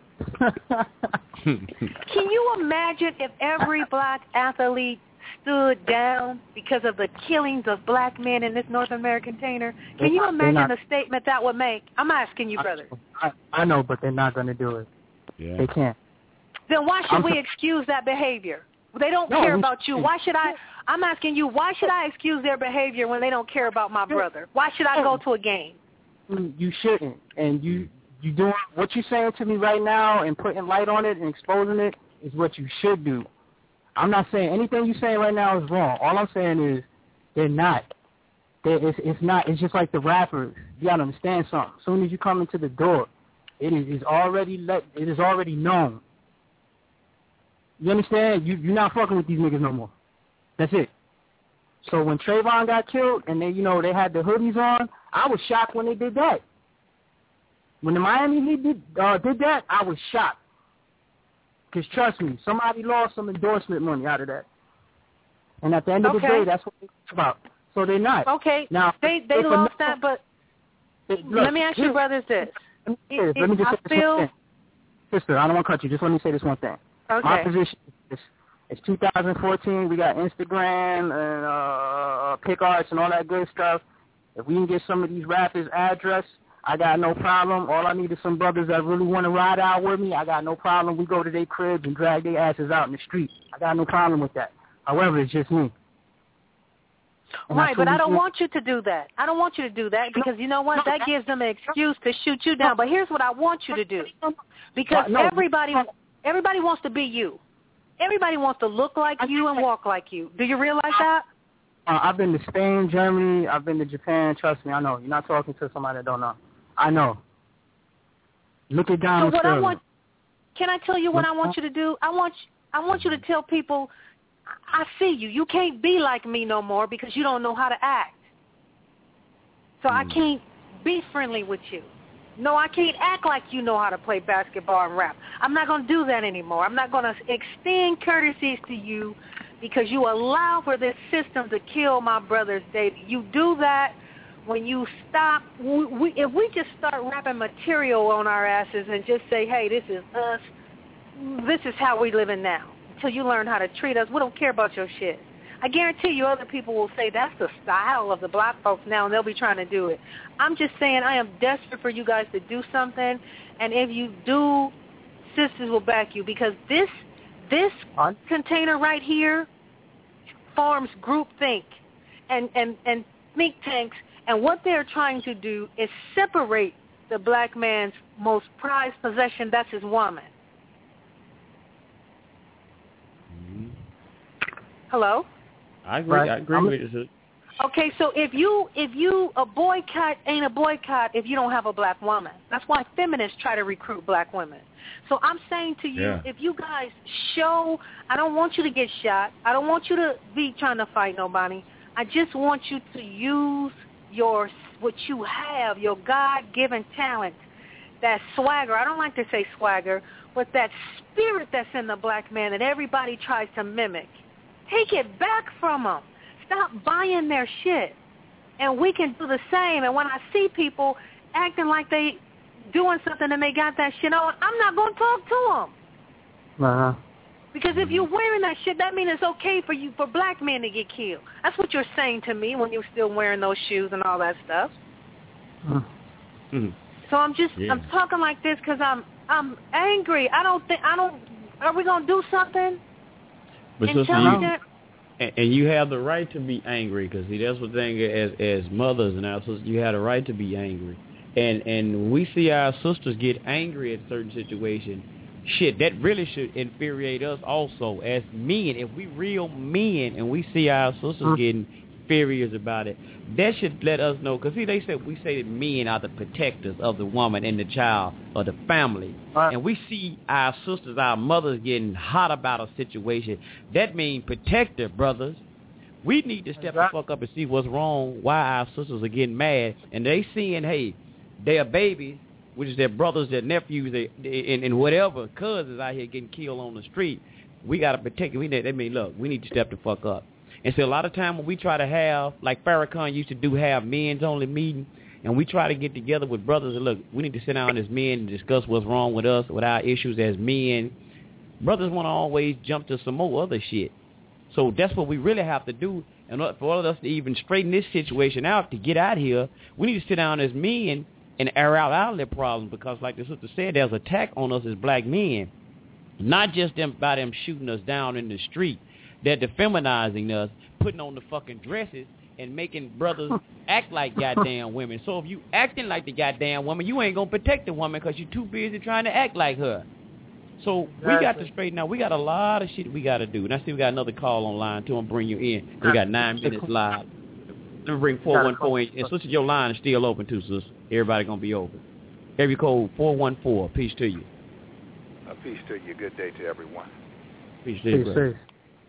Q: Can you imagine if every black athlete stood down because of the killings of black men in this North American container? Can you imagine the statement that would make? I'm asking you, brother.
P: I know, but they're not going to do it.
L: Yeah.
P: They can't.
Q: Then why should we excuse that behavior? They don't care about you. Why should I'm asking you, why should I excuse their behavior when they don't care about my brother? Why should I go to a game?
P: You shouldn't. And you doing what you're saying to me right now and putting light on it and exposing it is what you should do. I'm not saying anything you're saying right now is wrong. All I'm saying is they're not. It's not. It's just like the rappers. You gotta understand something. As soon as you come into the door, it is already known. You understand? You're not fucking with these niggas no more. That's it. So when Trayvon got killed and they had the hoodies on, I was shocked when they did that. When the Miami Heat did that, I was shocked. Because trust me, somebody lost some endorsement money out of that. And at the end of the day, that's what it's about. So they're not.
Q: Okay.
P: Now
Q: they lost that, but let me ask you, brothers, this.
P: Let me just say this one thing. Sister, I don't want to cut you. Just let me say this one thing.
Q: Okay.
P: My position is it's 2014. We got Instagram and PicArts and all that good stuff. If we can get some of these rappers' address, I got no problem. All I need is some brothers that really want to ride out with me. I got no problem. We go to their cribs and drag their asses out in the street. I got no problem with that. However, it's just me. And
Q: right, but I don't want you to do that. I don't want you to do that because you know what? That gives them an excuse to shoot you down. But here's what I want you to do. Because everybody wants to be you. Everybody wants to look like you and walk like you. Do you realize that?
P: I've been to Spain, Germany. I've been to Japan. Trust me, I know. You're not talking to somebody that don't know. I know. Look at Donald Sterling.
Q: Can I tell you what I want you to do? I want you to tell people, I see you. You can't be like me no more because you don't know how to act. So I can't be friendly with you. No, I can't act like you know how to play basketball and rap. I'm not going to do that anymore. I'm not going to extend courtesies to you because you allow for this system to kill my brothers, David. You do that when you stop. If we just start rapping material on our asses and just say, hey, this is us, this is how we living now, until you learn how to treat us, we don't care about your shit. I guarantee you other people will say that's the style of the black folks now, and they'll be trying to do it. I'm just saying I am desperate for you guys to do something, and if you do, sisters will back you because this container right here forms groupthink and think tanks, and what they're trying to do is separate the black man's most prized possession, that's his woman.
L: Mm-hmm.
Q: Hello?
L: I agree. Right. I agree with you.
Q: Okay, so if a boycott ain't a boycott if you don't have a black woman. That's why feminists try to recruit black women. So I'm saying to you, if you guys show, I don't want you to get shot. I don't want you to be trying to fight nobody. I just want you to use what you have, your God-given talent, that swagger. I don't like to say swagger, but that spirit that's in the black man that everybody tries to mimic. Take it back from them. Stop buying their shit. And we can do the same. And when I see people acting like they doing something and they got that shit on, I'm not going to talk to them. Because if you're wearing that shit, that means it's okay for black men to get killed. That's what you're saying to me when you're still wearing those shoes and all that stuff. So I'm talking like this because I'm angry. Are we going to do something?
L: But sister, and you have the right to be angry because see that's the thing as mothers and our sisters, you have the right to be angry. And we see our sisters get angry at certain situations. Shit, that really should infuriate us also as men. If we real men and we see our sisters getting furious about it. That should let us know, because see, we say that men are the protectors of the woman and the child or the family, and we see our sisters, our mothers getting hot about a situation. That means protect her, brothers. We need to step the fuck up and see what's wrong, why our sisters are getting mad, and they seeing, hey, their babies, which is their brothers, their nephews, and whatever, cousins out here getting killed on the street. We got to protect it. Look, we need to step the fuck up. And so a lot of time when we try to have, like Farrakhan used to do, have men's only meeting, and we try to get together with brothers and look, we need to sit down as men and discuss what's wrong with us, with our issues as men. Brothers want to always jump to some more other shit. So that's what we really have to do. And for all of us to even straighten this situation out, to get out here, we need to sit down as men and air out our problems, because like the sister said, there's an attack on us as black men. Not just by them shooting us down in the street. They're defeminizing us, putting on the fucking dresses, and making brothers act like goddamn women. So if you acting like the goddamn woman, you ain't going to protect the woman because you're too busy trying to act like her. So we got to straighten out. We got a lot of shit we got to do. And I see we got another call online, too. I'm bring you in. We got 9 minutes live. Let me bring 414. And sister, your line is still open, too, sis. Everybody going to be open. Area code 414. Peace to you.
R: Peace to you. Good day to everyone.
L: Peace to you, brother.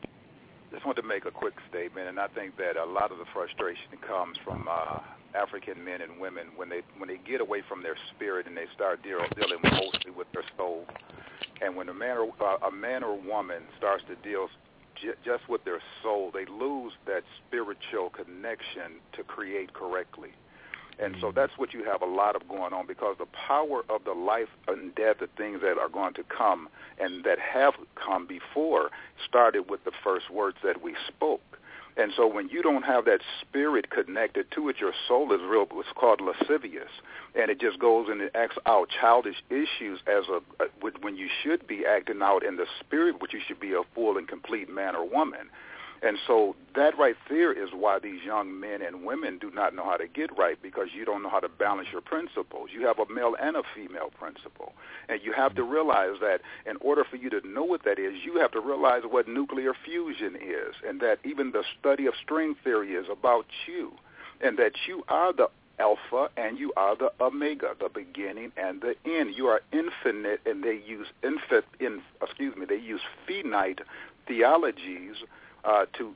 R: Just wanted to make a quick statement, and I think that a lot of the frustration comes from African men and women when they get away from their spirit and they start dealing mostly with their soul. And when a man or woman starts to deal just with their soul, they lose that spiritual connection to create correctly. And so that's what you have a lot of going on, because the power of the life and death of things that are going to come and that have come before started with the first words that we spoke. And so when you don't have that spirit connected to it, your soul is real, what's called lascivious, and it just goes and it acts out childish issues when you should be acting out in the spirit, which you should be a full and complete man or woman. And so that right there is why these young men and women do not know how to get right, because you don't know how to balance your principles. You have a male and a female principle. And you have to realize that in order for you to know what that is, you have to realize what nuclear fusion is, and that even the study of string theory is about you, and that you are the alpha and you are the omega, the beginning and the end. You are infinite, and they use finite theologies to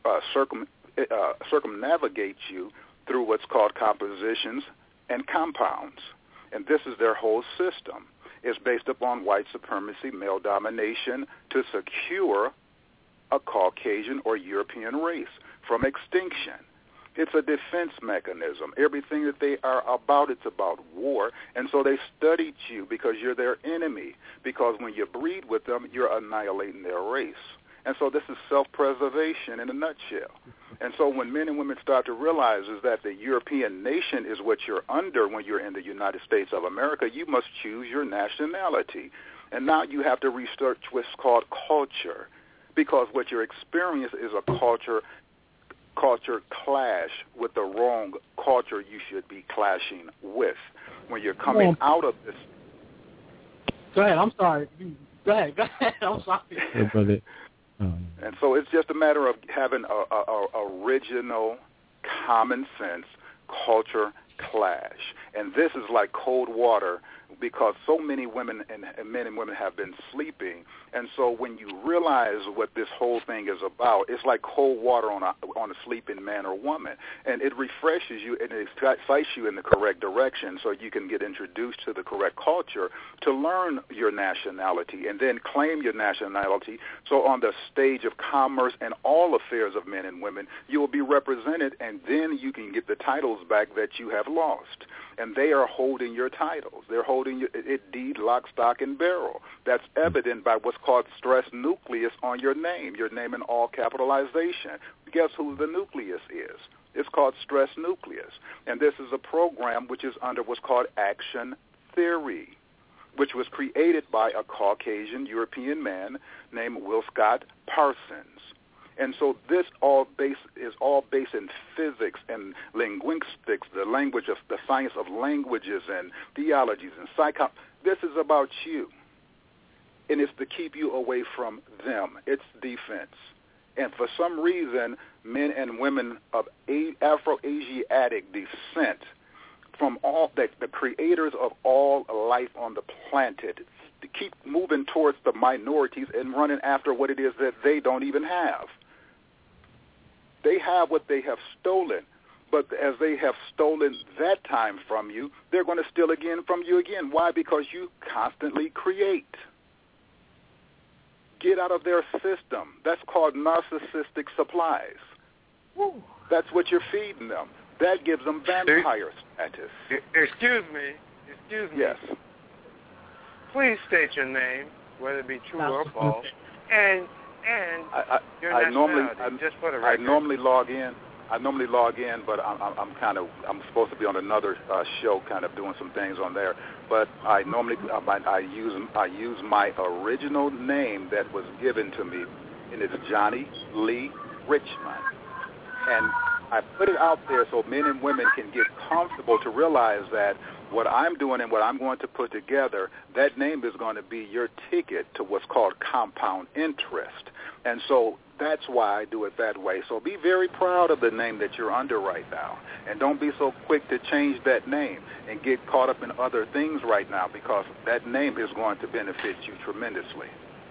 R: circumnavigate you through what's called compositions and compounds. And this is their whole system. It's based upon white supremacy, male domination, to secure a Caucasian or European race from extinction. It's a defense mechanism. Everything that they are about, it's about war. And so they studied you because you're their enemy, because when you breed with them, you're annihilating their race. And so this is self-preservation in a nutshell. And so when men and women start to realize is that the European nation is what you're under when you're in the United States of America, you must choose your nationality. And now you have to research what's called culture, because what you're experiencing is a culture clash with the wrong culture you should be clashing with. When you're coming out of this.
P: Go ahead. I'm sorry. Go ahead. I'm sorry.
L: Hey, brother.
R: And so it's just a matter of having a original, common sense culture clash. And this is like cold water, because so many women and men and women have been sleeping. And so when you realize what this whole thing is about, it's like cold water on a sleeping man or woman. And it refreshes you and it excites you in the correct direction so you can get introduced to the correct culture to learn your nationality and then claim your nationality. So on the stage of commerce and all affairs of men and women, you will be represented, and then you can get the titles back that you have lost. And they are holding your titles. They're holding it deed, lock, stock, and barrel. That's evident by what's called stress nucleus on your name in all capitalization. Guess who the nucleus is? It's called stress nucleus. And this is a program which is under what's called action theory, which was created by a Caucasian European man named Will Scott Parsons. And so this is all based in physics and linguistics, the science of languages and theologies and psychology. This is about you, and it's to keep you away from them. It's defense. And for some reason, men and women of Afro-Asiatic descent, from all the creators of all life on the planet, to keep moving towards the minorities and running after what it is that they don't even have. They have what they have stolen. But as they have stolen that time from you, they're going to steal again from you again. Why? Because you constantly create. Get out of their system. That's called narcissistic supplies.
I: Woo.
R: That's what you're feeding them. That gives them vampire status.
I: Excuse me.
R: Yes.
I: Please state your name, whether it be true or false, and your nationality, just for the record.
R: I normally log in, but I'm supposed to be on another show, kind of doing some things on there. But I normally I use my original name that was given to me, and it's Johnny Lee Richmond. And I put it out there so men and women can get comfortable to realize that what I'm doing and what I'm going to put together, that name is going to be your ticket to what's called compound interest. And so that's why I do it that way. So be very proud of the name that you're under right now. And don't be so quick to change that name and get caught up in other things right now, because that name is going to benefit you tremendously.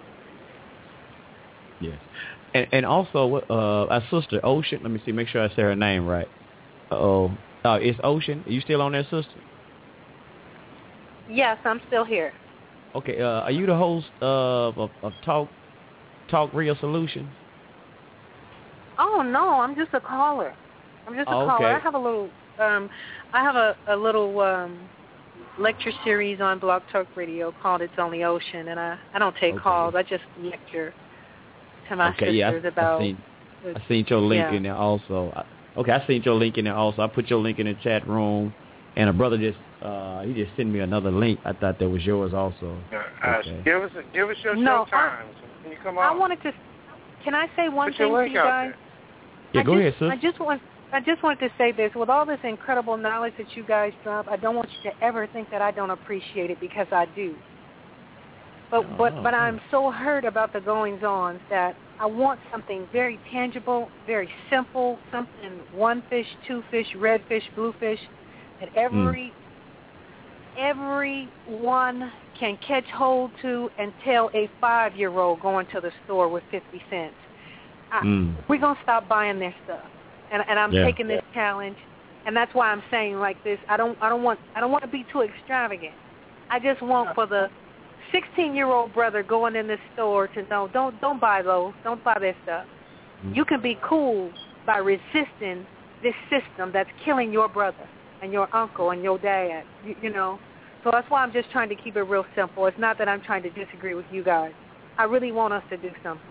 L: Yes. And also, our sister, Ocean, let me see, make sure I say her name right. It's Ocean. Are you still on there, sister?
Q: Yes, I'm still here.
L: Okay, are you the host of Talk Real Solutions?
Q: Oh, no, I'm just a caller. Caller. I have a little, a little lecture series on Blog Talk Radio called It's Only Ocean, and I don't take calls. I just lecture to my sisters about. I seen your link in there also. I seen your link in there also. I put your link in the chat room, and a brother just sent me another link. I thought that was yours also.
I: Give us your show time. Can you come on?
Q: Can I say one thing to you guys?
L: Yeah, go ahead, sis.
Q: I just wanted to say this. With all this incredible knowledge that you guys drop, I don't want you to ever think that I don't appreciate it, because I do. But I'm so hurt about the goings-on that I want something very tangible, very simple, something 1 fish, 2 fish, red fish, blue fish, that everyone can catch hold to and tell a 5-year-old going to the store with 50 cents. We're going to stop buying their stuff. And I'm taking this challenge, and that's why I'm saying like this. I don't want to be too extravagant. I just want for the 16-year-old brother going in the store to know, don't buy those. Don't buy their stuff. You can be cool by resisting this system that's killing your brother and your uncle and your dad, you know. So that's why I'm just trying to keep it real simple. It's not that I'm trying to disagree with you guys. I really want us to do something.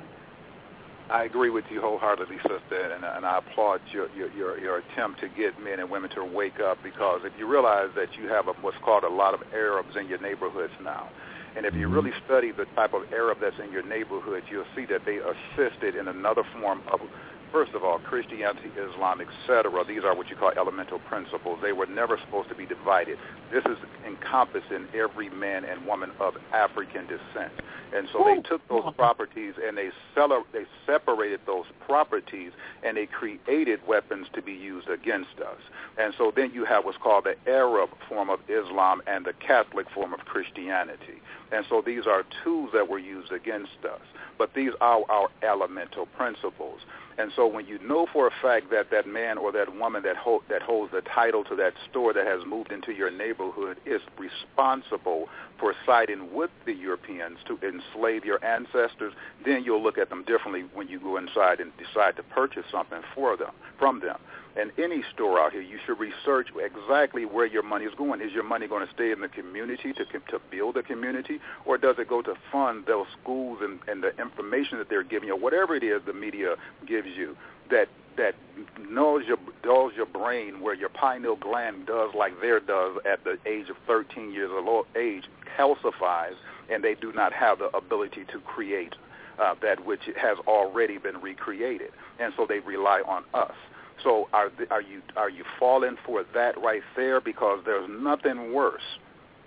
R: I agree with you wholeheartedly, sister, and I applaud your attempt to get men and women to wake up, because if you realize that you have what's called a lot of Arabs in your neighborhoods now, and if you really study the type of Arab that's in your neighborhood, you'll see that they assisted in another form of, first of all, Christianity, Islam, etc. These are what you call elemental principles. They were never supposed to be divided. This is encompassing every man and woman of African descent. And so they took those properties and they separated those properties, and they created weapons to be used against us. And so then you have what's called the Arab form of Islam and the Catholic form of Christianity. And so these are tools that were used against us. But these are our elemental principles. And so when you know for a fact that that man or that woman that holds the title to that store that has moved into your neighborhood is responsible for siding with the Europeans to enslave your ancestors, then you'll look at them differently when you go inside and decide to purchase something from them. And any store out here, you should research exactly where your money is going. Is your money going to stay in the community to build a community, or does it go to fund those schools and the information that they're giving you, or whatever it is the media gives you that dulls your brain, where your pineal gland does like theirs does at the age of 13 years of age, calcifies, and they do not have the ability to create that which has already been recreated, and so they rely on us. So are you falling for that right there? Because there's nothing worse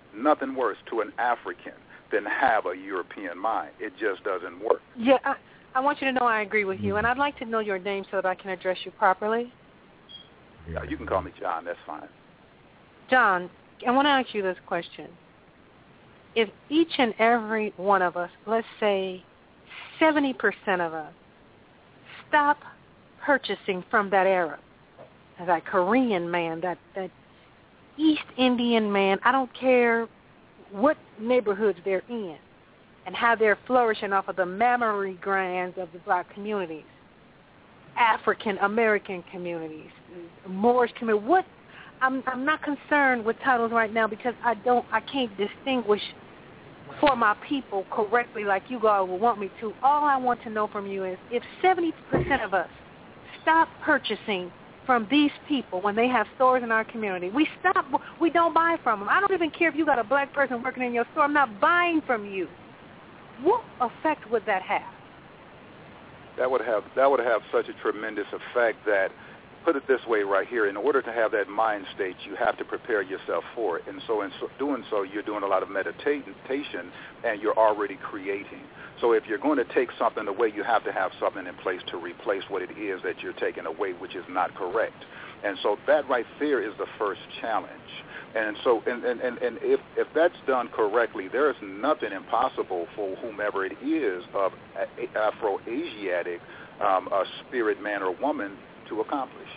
R: to an African than have a European mind. It just doesn't work.
Q: Yeah, I want you to know I agree with you, and I'd like to know your name so that I can address you properly.
R: Yeah, you can call me John. That's fine.
Q: John, I want to ask you this question. If each and every one of us, let's say 70% of us, stop purchasing from that Arab, that Korean man, that East Indian man, I don't care what neighborhoods they're in, and how they're flourishing off of the mammary glands of the black communities, African American communities, Moorish community. I'm not concerned with titles right now because I can't distinguish for my people correctly like you guys would want me to. All I want to know from you is if 70% of us stop purchasing from these people when they have stores in our community, we don't buy from them. I don't even care if you got a black person working in your store. I'm not buying from you. What effect would that have?
R: That would have such a tremendous effect that, put it this way right here, in order to have that mind state, you have to prepare yourself for it. And so in doing so, you're doing a lot of meditation, and you're already creating. So if you're going to take something away, you have to have something in place to replace what it is that you're taking away, which is not correct. And so that right there is the first challenge. And so, and if that's done correctly, there is nothing impossible for whomever it is of Afro-Asiatic a spirit man or woman to accomplish.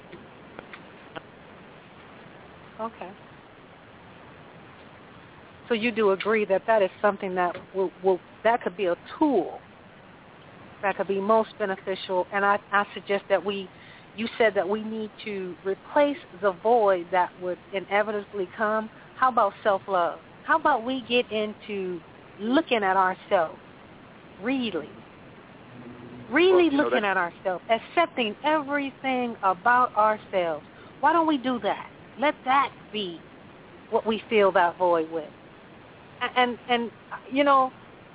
Q: Okay. So you do agree that that is something that that could be a tool that could be most beneficial, and I suggest that you said that we need to replace the void that would inevitably come. How about self-love? How about we get into looking at ourselves, really looking at ourselves, accepting everything about ourselves. Why don't we do that? Let that be what we fill that void with. And you know,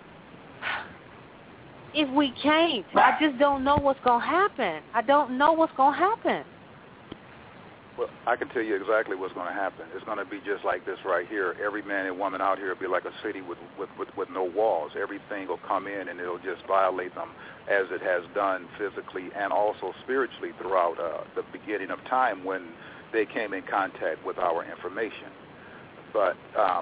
Q: if we can't, I just don't know what's going to happen. I don't know what's going to happen.
R: Well, I can tell you exactly what's going to happen. It's going to be just like this right here. Every man and woman out here will be like a city with no walls. Everything will come in and it'll just violate them as it has done physically and also spiritually throughout the beginning of time when they came in contact with our information. But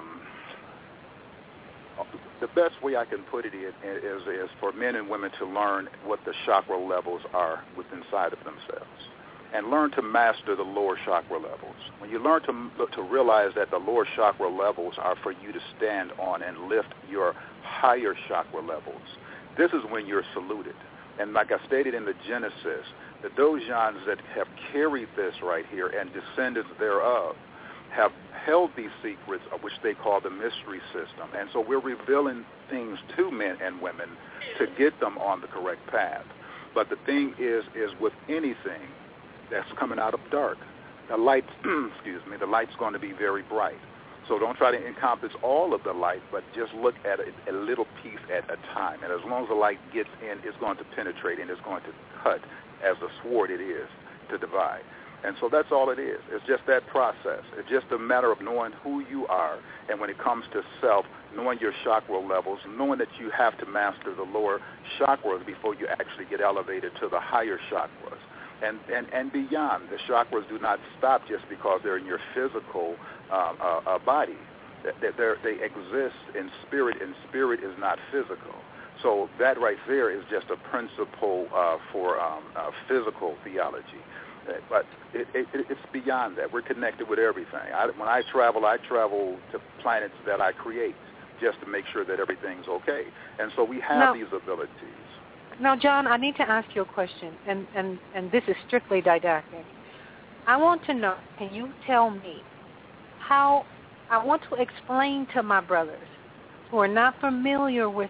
R: the best way I can put it is for men and women to learn what the chakra levels are within inside of themselves and learn to master the lower chakra levels. When you learn to realize that the lower chakra levels are for you to stand on and lift your higher chakra levels, this is when you're saluted. And like I stated in the Genesis, the Dojans that have carried this right here and descendants thereof have held these secrets, which they call the mystery system. And so we're revealing things to men and women to get them on the correct path. But the thing is with anything that's coming out of dark, the light, the light's going to be very bright. So don't try to encompass all of the light, but just look at it a little piece at a time. And as long as the light gets in, it's going to penetrate and it's going to cut as a sword it is to divide. And so that's all it is. It's just that process. It's just a matter of knowing who you are. And when it comes to self, knowing your chakra levels, knowing that you have to master the lower chakras before you actually get elevated to the higher chakras. And beyond, the chakras do not stop just because they're in your physical body. They exist in spirit, and spirit is not physical. So that right there is just a principle for physical theology. But it's beyond that. We're connected with everything. When I travel to planets that I create just to make sure that everything's okay. And so we have these abilities.
Q: Now, John, I need to ask you a question, and this is strictly didactic. I want to know, can you tell me how I want to explain to my brothers who are not familiar with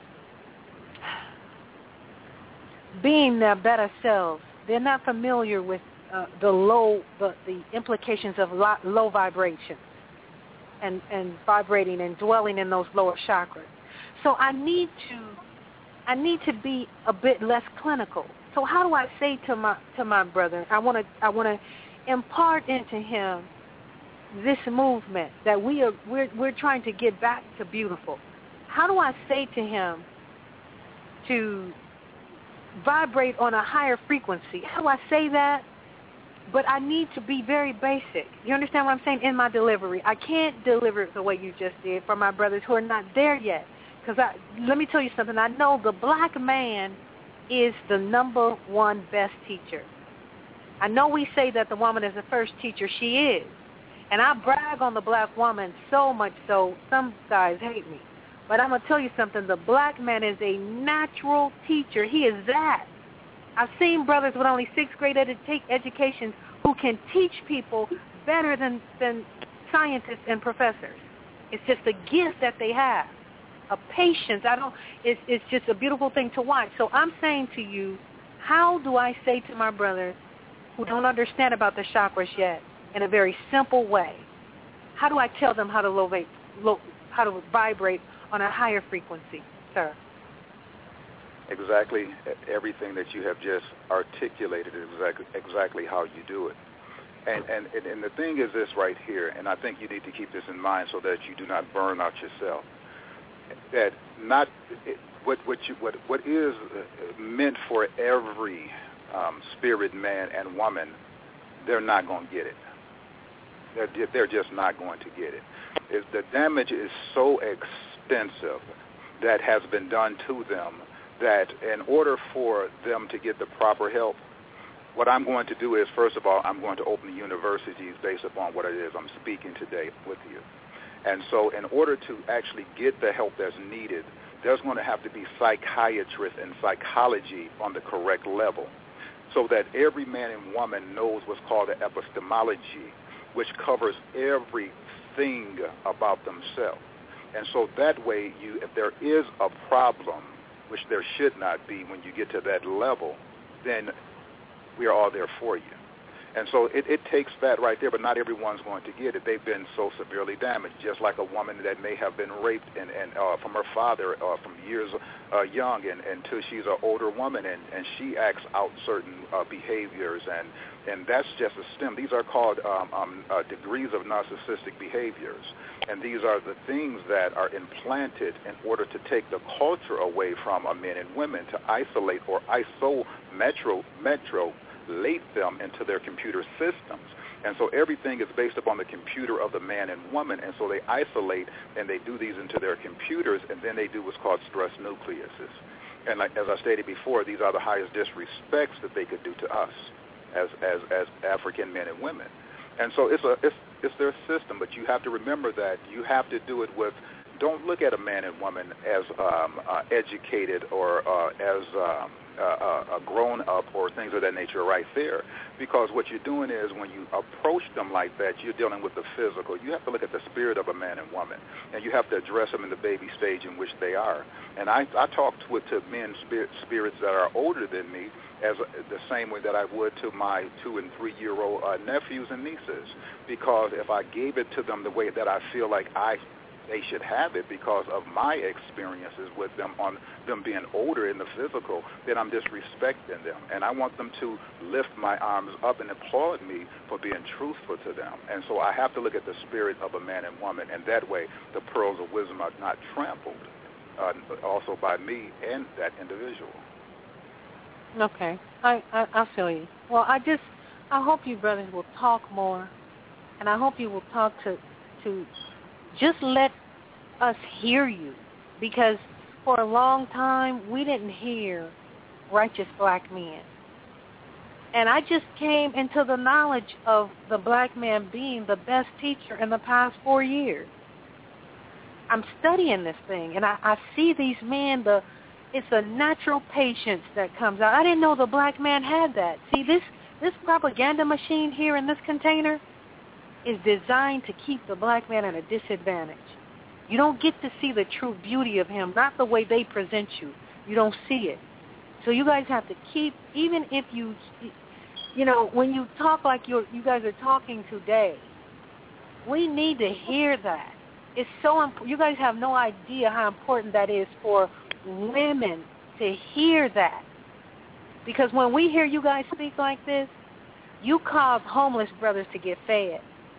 Q: being their better selves, they're not familiar with the implications of low vibrations and vibrating and dwelling in those lower chakras. So I need to be a bit less clinical. So how do I say to my brother, I want to impart into him this movement that we're trying to get back to beautiful. How do I say to him to vibrate on a higher frequency. How do I say that? But I need to be very basic. You understand what I'm saying in my delivery? I can't deliver it the way you just did for my brothers who are not there yet. Because let me tell you something. I know the black man is the number one best teacher. I know we say that the woman is the first teacher. She is. And I brag on the black woman so much so some guys hate me. But I'm going to tell you something. The black man is a natural teacher. He is that. I've seen brothers with only 6th grade education who can teach people better than scientists and professors. It's just a gift that they have, a patience. It's just a beautiful thing to watch. So I'm saying to you, how do I say to my brothers who don't understand about the chakras yet in a very simple way, how do I tell them how to vibrate on a higher frequency, sir?
R: Exactly everything that you have just articulated is exactly how you do it. And the thing is this right here, and I think you need to keep this in mind so that you do not burn out yourself. That what is meant for every spirit man and woman, they're not going to get it. They're just not going to get it. The damage is so extensive that has been done to them that in order for them to get the proper help, what I'm going to do is, first of all, I'm going to open the universities based upon what it is I'm speaking today with you. And so in order to actually get the help that's needed, there's going to have to be psychiatrists and psychology on the correct level so that every man and woman knows what's called the epistemology, which covers everything about themselves. And so that way, if there is a problem, which there should not be when you get to that level, then we are all there for you. And so it takes that right there, but not everyone's going to get it. They've been so severely damaged, just like a woman that may have been raped and from her father from years young and until she's an older woman, and she acts out certain behaviors, and that's just a stem. These are called degrees of narcissistic behaviors, and these are the things that are implanted in order to take the culture away from men and women, to isolate or isolate them into their computer systems. And so everything is based upon the computer of the man and woman, and so they isolate and they do these into their computers, and then they do what's called stress nucleuses. And like, as I stated before, these are the highest disrespects that they could do to us as African men and women. And so it's their system, but you have to remember that you have to do it with, don't look at a man and woman as educated or as a grown-up or things of that nature right there, because what you're doing is when you approach them like that, you're dealing with the physical. You have to look at the spirit of a man and woman, and you have to address them in the baby stage in which they are. And I talk to men spirits that are older than me as the same way that I would to my 2- and 3-year-old nephews and nieces, because if I gave it to them the way that I feel like they should have it because of my experiences with them on them being older in the physical, then I'm disrespecting them. And I want them to lift my arms up and applaud me for being truthful to them. And so I have to look at the spirit of a man and woman, and that way the pearls of wisdom are not trampled also by me and that individual.
Q: Okay. I feel you. Well, I hope you brothers will talk more, and I hope you will talk to just let us hear you, because for a long time we didn't hear righteous black men. And I just came into the knowledge of the black man being the best teacher in the past 4 years. I'm studying this thing, and I see these men, it's a natural patience that comes out. I didn't know the black man had that. See, this propaganda machine here in this container is designed to keep the black man at a disadvantage. You don't get to see the true beauty of him, not the way they present you. You don't see it. So you guys have to keep, even if when you talk like you guys are talking today, we need to hear that. It's so important. You guys have no idea how important that is for women to hear that. Because when we hear you guys speak like this, you cause homeless brothers to get fed.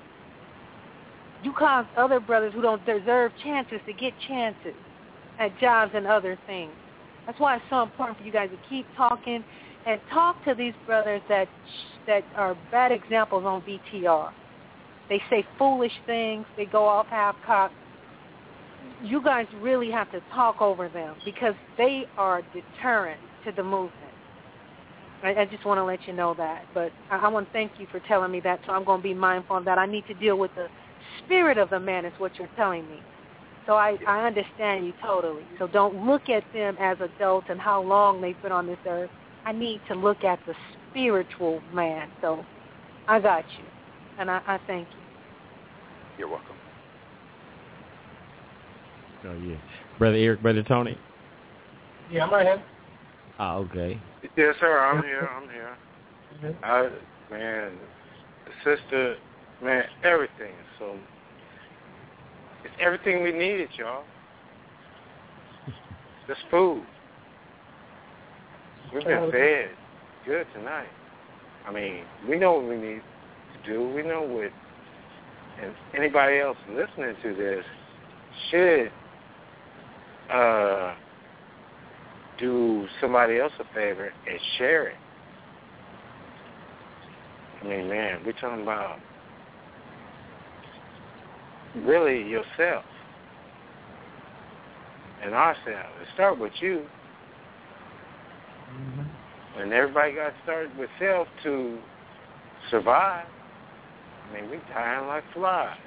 Q: You cause other brothers who don't deserve chances to get chances at jobs and other things. That's why it's so important for you guys to keep talking and talk to these brothers that are bad examples on VTR. They say foolish things. They go off half-cocked. You guys really have to talk over them because they are deterrent to the movement. I just want to let you know that. But I want to thank you for telling me that, so I'm going to be mindful of that. I need to deal with the spirit of the man is what you're telling me. So I understand you totally. So don't look at them as adults and how long they've been on this earth. I need to look at the spiritual man. So I got you, and I thank you.
R: You're welcome.
L: Oh, yeah. Brother Eric, Brother Tony?
P: Yeah, I'm right here.
L: Oh, okay.
I: Yes, sir, I'm here. Man, the sister, man, everything is so... It's everything we needed, y'all. This food. We've been fed good tonight. I mean, we know what we need to do. We know what... And anybody else listening to this should do somebody else a favor and share it. I mean, man, we're talking about really yourself and ourselves. It started with you. Mm-hmm. And everybody got started with self to survive. I mean, we dying like flies.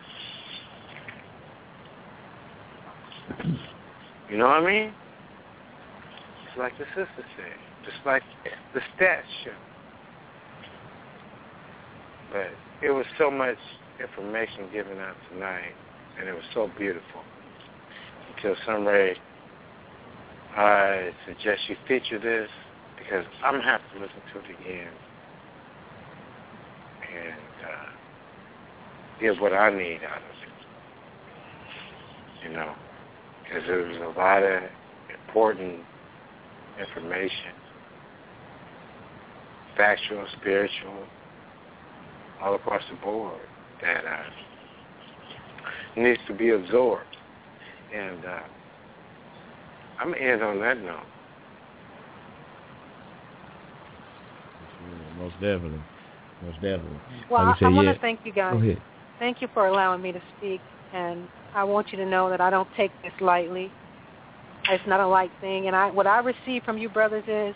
I: You know what I mean? It's like the sister said. Just like the stats show. But it was so much information given out tonight, and it was so beautiful. Until Sunray, I suggest you feature this, because I'm going to have to listen to it again and get what I need out of it. You know, because there was a lot of important information, factual, spiritual, all across the board that needs to be absorbed. And I'm going to end on that note.
L: Most definitely.
Q: Well,
L: like
Q: I want to thank you guys.
L: Go ahead.
Q: Thank you for allowing me to speak, and I want you to know that I don't take this lightly. It's not a light thing, and what I receive from you brothers is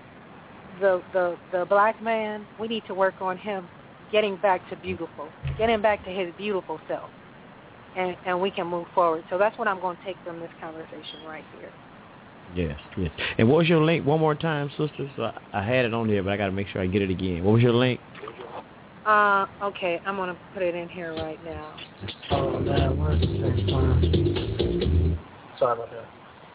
Q: the black man. We need to work on him getting back to beautiful, getting back to his beautiful self, and we can move forward. So that's what I'm going to take from this conversation right here.
L: Yes. And what was your link one more time, sisters? So I had it on there, but I got to make sure I get it again. What was your link?
Q: Okay, I'm going to put it in here right now.
P: Oh, man, where's the next time? Sorry about that.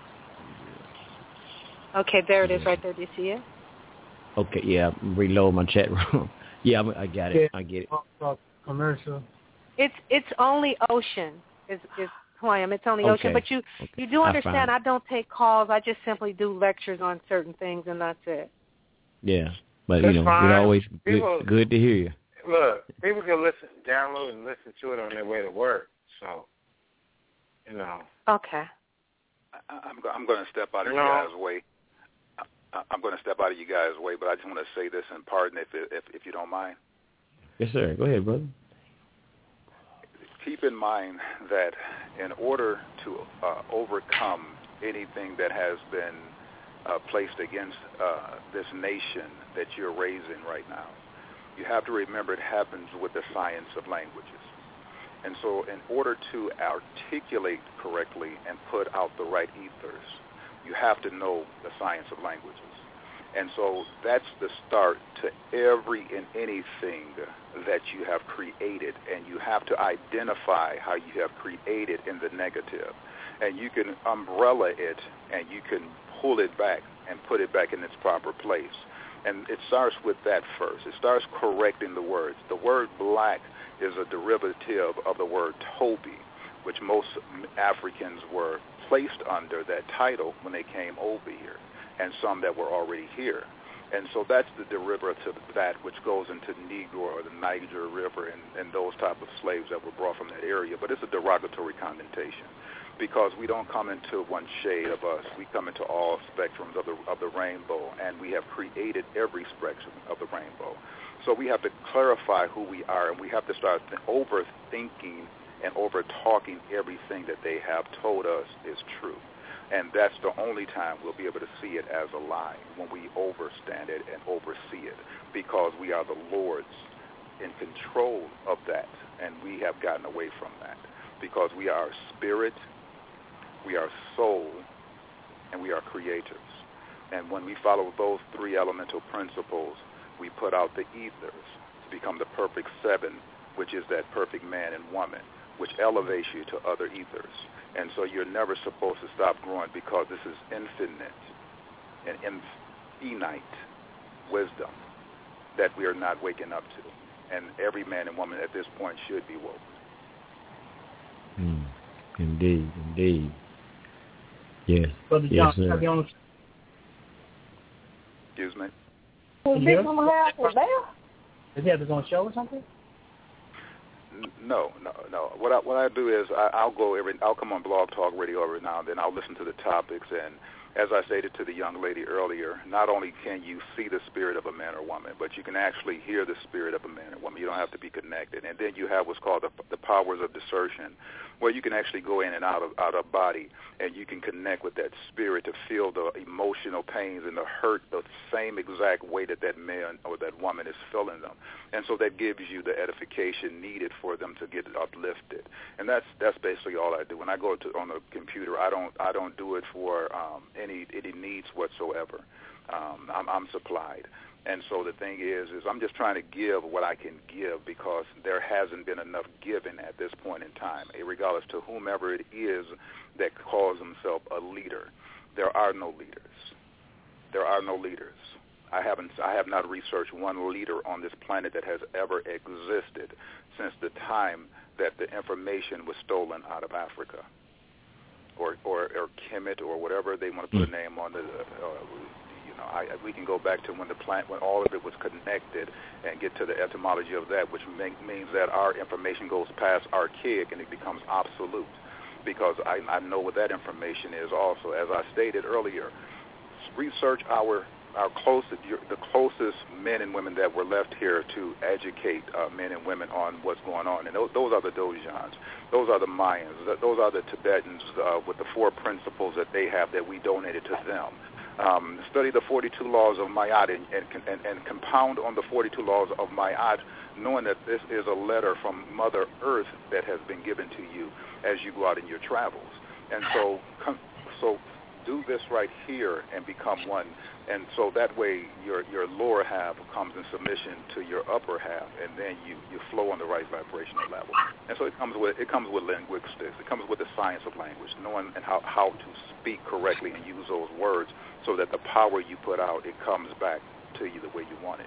Q: Okay, there it is right there. Do you see it?
L: Okay, yeah, reload my chat room. Yeah, I got it. I get it.
P: Commercial.
Q: It's only Ocean is who I am. It's only Ocean. But you do understand I don't take calls. I just simply do lectures on certain things, and that's it.
L: Yeah, but
I: That's
L: it's
I: fine.
L: always
I: People,
L: good to hear you.
I: Look, people can download and listen to it on their way to work. So, you know.
Q: Okay.
R: I'm going to step out of you guys' way. I'm going to step out of you guys' way, but I just want to say this and pardon if you don't mind.
L: Yes, sir. Go ahead, brother.
R: Keep in mind that in order to overcome anything that has been placed against this nation that you're raising right now, you have to remember it happens with the science of languages. And so in order to articulate correctly and put out the right ethers, you have to know the science of languages. And so that's the start to every and anything that you have created, and you have to identify how you have created in the negative. And you can umbrella it, and you can pull it back and put it back in its proper place. And it starts with that first. It starts correcting the words. The word black is a derivative of the word Toby, which most Africans were placed under that title when they came over here, and some that were already here. And so that's the derivative of that, which goes into Negro or the Niger River and those type of slaves that were brought from that area. But it's a derogatory connotation. because we don't come into one shade of us. We come into all spectrums of the rainbow, and we have created every spectrum of the rainbow. So we have to clarify who we are, and we have to start overthinking and over-talking everything that they have told us is true. And that's the only time we'll be able to see it as a lie, when we overstand it and oversee it, because we are the lords in control of that, and we have gotten away from that, because we are spirit, we are soul, and we are creators. And when we follow those three elemental principles, we put out the ethers to become the perfect seven, which is that perfect man and woman, which elevates you to other ethers. And so you're never supposed to stop growing, because this is infinite and infinite wisdom that we are not waking up to. And every man and woman at this point should be woke.
L: Indeed, indeed. Yes.
P: Brother
L: yes,
P: John,
L: sir.
R: Excuse me?
P: Is he ever going to show or something?
R: No. What I do is I'll come on Blog Talk Radio every now and then. I'll listen to the topics, and as I stated to the young lady earlier, not only can you see the spirit of a man or woman, but you can actually hear the spirit of a man or woman. You don't have to be connected. And then you have what's called the powers of discernment, where you can actually go in and out of body, and you can connect with that spirit to feel the emotional pains and the hurt the same exact way that man or that woman is feeling them. And so that gives you the edification needed for them to get uplifted. And that's basically all I do. When I go on the computer, I don't do it for any needs whatsoever. I'm supplied. And so the thing is I'm just trying to give what I can give, because there hasn't been enough given at this point in time, regardless to whomever it is that calls himself a leader. There are no leaders. There are no leaders. I have not researched one leader on this planet that has ever existed since the time that the information was stolen out of Africa, or Kemet, or whatever they want to put a name on. We can go back to when all of it was connected and get to the etymology of that, which means that our information goes past archaic and it becomes obsolete, because I know what that information is also. As I stated earlier, research the closest men and women that were left here to educate men and women on what's going on. And those are the Dojans. Those are the Mayans. Those are the Tibetans with the 4 principles that they have that we donated to them. Study the 42 laws of Ma'at and compound on the 42 laws of Ma'at, knowing that this is a letter from Mother Earth that has been given to you as you go out in your travels. And so do this right here and become one. And so that way your lower half comes in submission to your upper half, and then you flow on the right vibrational level. And so it comes with linguistics. It comes with the science of language, knowing and how to speak correctly and use those words so that the power you put out, it comes back to you the way you want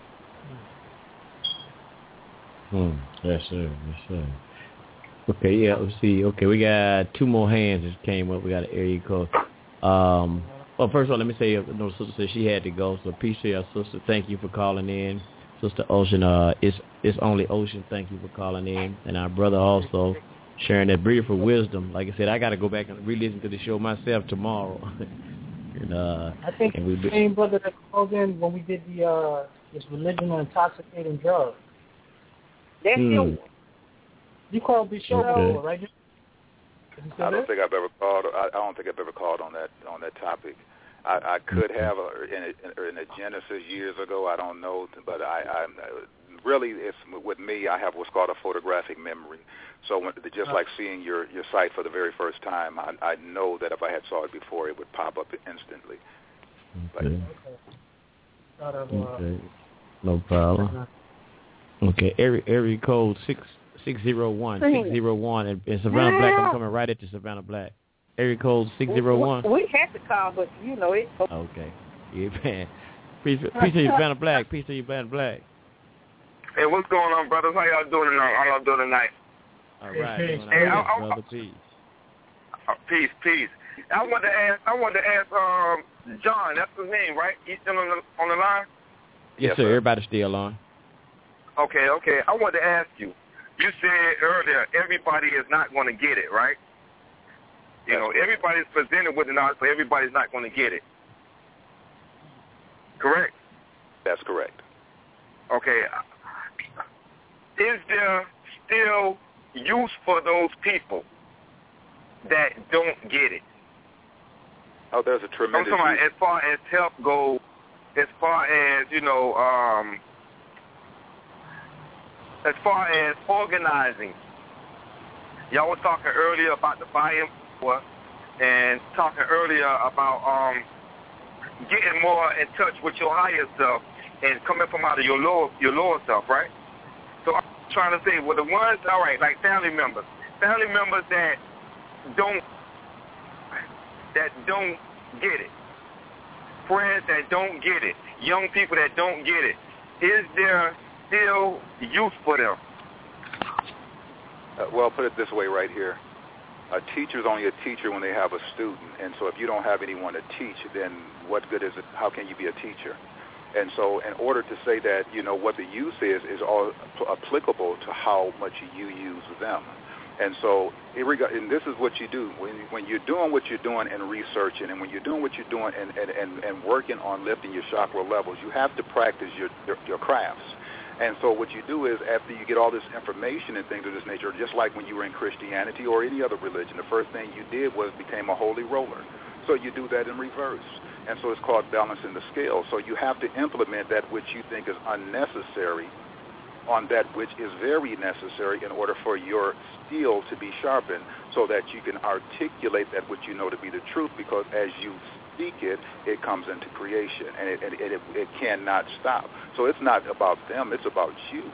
R: it.
L: Yes, sir. Yes, sir. Okay, yeah, let's see. Okay, we got 2 more hands that came up. We got an area code. Well, first of all, let me say, no, sister said she had to go, so peace to your sister. Thank you for calling in. Sister Ocean, it's only Ocean. Thank you for calling in. And our brother also sharing that beautiful wisdom. Like I said, I got to go back and re-listen to the show myself tomorrow. And,
P: I think the same brother that called in when we did this religion and intoxicating drugs. That's you. You called the show, right?
R: I don't think I've ever called. I don't think I've ever called on that topic. I could have in a Genesis years ago. I don't know, but I really, it's with me. I have what's called a photographic memory. So just like seeing your site for the very first time, I know that if I had saw it before, it would pop up instantly.
L: Okay. No problem. Okay, area code 601 and Savannah Black. I'm coming right at you, Savannah Black. Area code 601.
S: We had to call, but you know it.
L: Okay. Yeah, man. Peace to you, Savannah Black. Peace to you, Savannah Black.
T: Hey, what's going on, brothers? How y'all doing tonight?
L: All right.
T: Hey,
L: brother, peace.
T: Peace. I wanted to ask John. That's his name, right? He's still on the line.
L: Yes, sir. Everybody's still on.
T: Okay. I wanted to ask you. You said earlier everybody is not going to get it, right? You know, everybody's presented with the knowledge, but everybody's not going to get it. Correct?
R: That's correct.
T: Okay. Is there still use for those people that don't get it?
R: Oh, there's a tremendous...
T: I'm talking about as far as help go, as far as, you know, as far as organizing. Y'all was talking earlier about the buy-in and talking earlier about getting more in touch with your higher self and coming from out of your lower self, right? So I'm trying to say, well, the ones, all right, like family members that don't get it, friends that don't get it, young people that don't get it, is there still use for them?
R: Well, put it this way right here. A teacher's only a teacher when they have a student, and so if you don't have anyone to teach, then what good is it? How can you be a teacher? And so in order to say that, you know, what the use is all applicable to how much you use them. And so, and this is what you do. When you're doing what you're doing and researching, and when you're doing what you're doing and working on lifting your chakra levels, you have to practice your crafts. And so what you do is, after you get all this information and things of this nature, just like when you were in Christianity or any other religion, the first thing you did was became a holy roller. So you do that in reverse. And so it's called balancing the scale. So you have to implement that which you think is unnecessary on that which is very necessary in order for your steel to be sharpened, so that you can articulate that which you know to be the truth, because as you speak it, it comes into creation, and it cannot stop. So it's not about them, it's about you.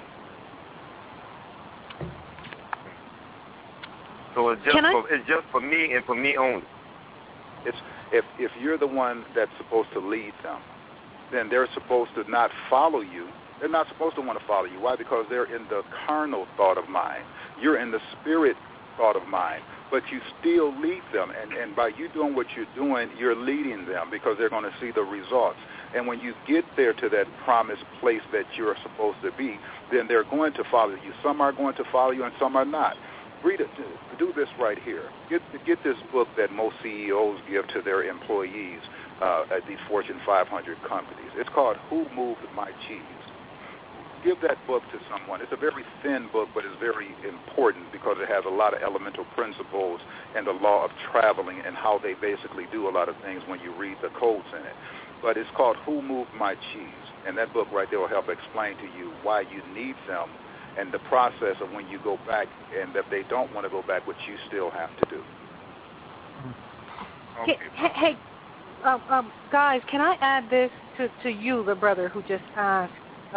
T: So it's just for me and for me only.
R: It's if you're the one that's supposed to lead them, then they're supposed to not follow you. They're not supposed to want to follow you. Why? Because they're in the carnal thought of mind. You're in the spirit thought of mind. But you still lead them. And by you doing what you're doing, you're leading them, because they're going to see the results. And when you get there to that promised place that you're supposed to be, then they're going to follow you. Some are going to follow you and some are not. Read it. Do this right here. Get this book that most CEOs give to their employees at these Fortune 500 companies. It's called Who Moved My Cheese? Give that book to someone. It's a very thin book, but it's very important because it has a lot of elemental principles and the law of traveling and how they basically do a lot of things when you read the codes in it. But it's called Who Moved My Cheese? And that book right there will help explain to you why you need them and the process of when you go back, and that they don't want to go back, what you still have to do.
Q: Okay. Hey, guys, can I add this to you, the brother who just asked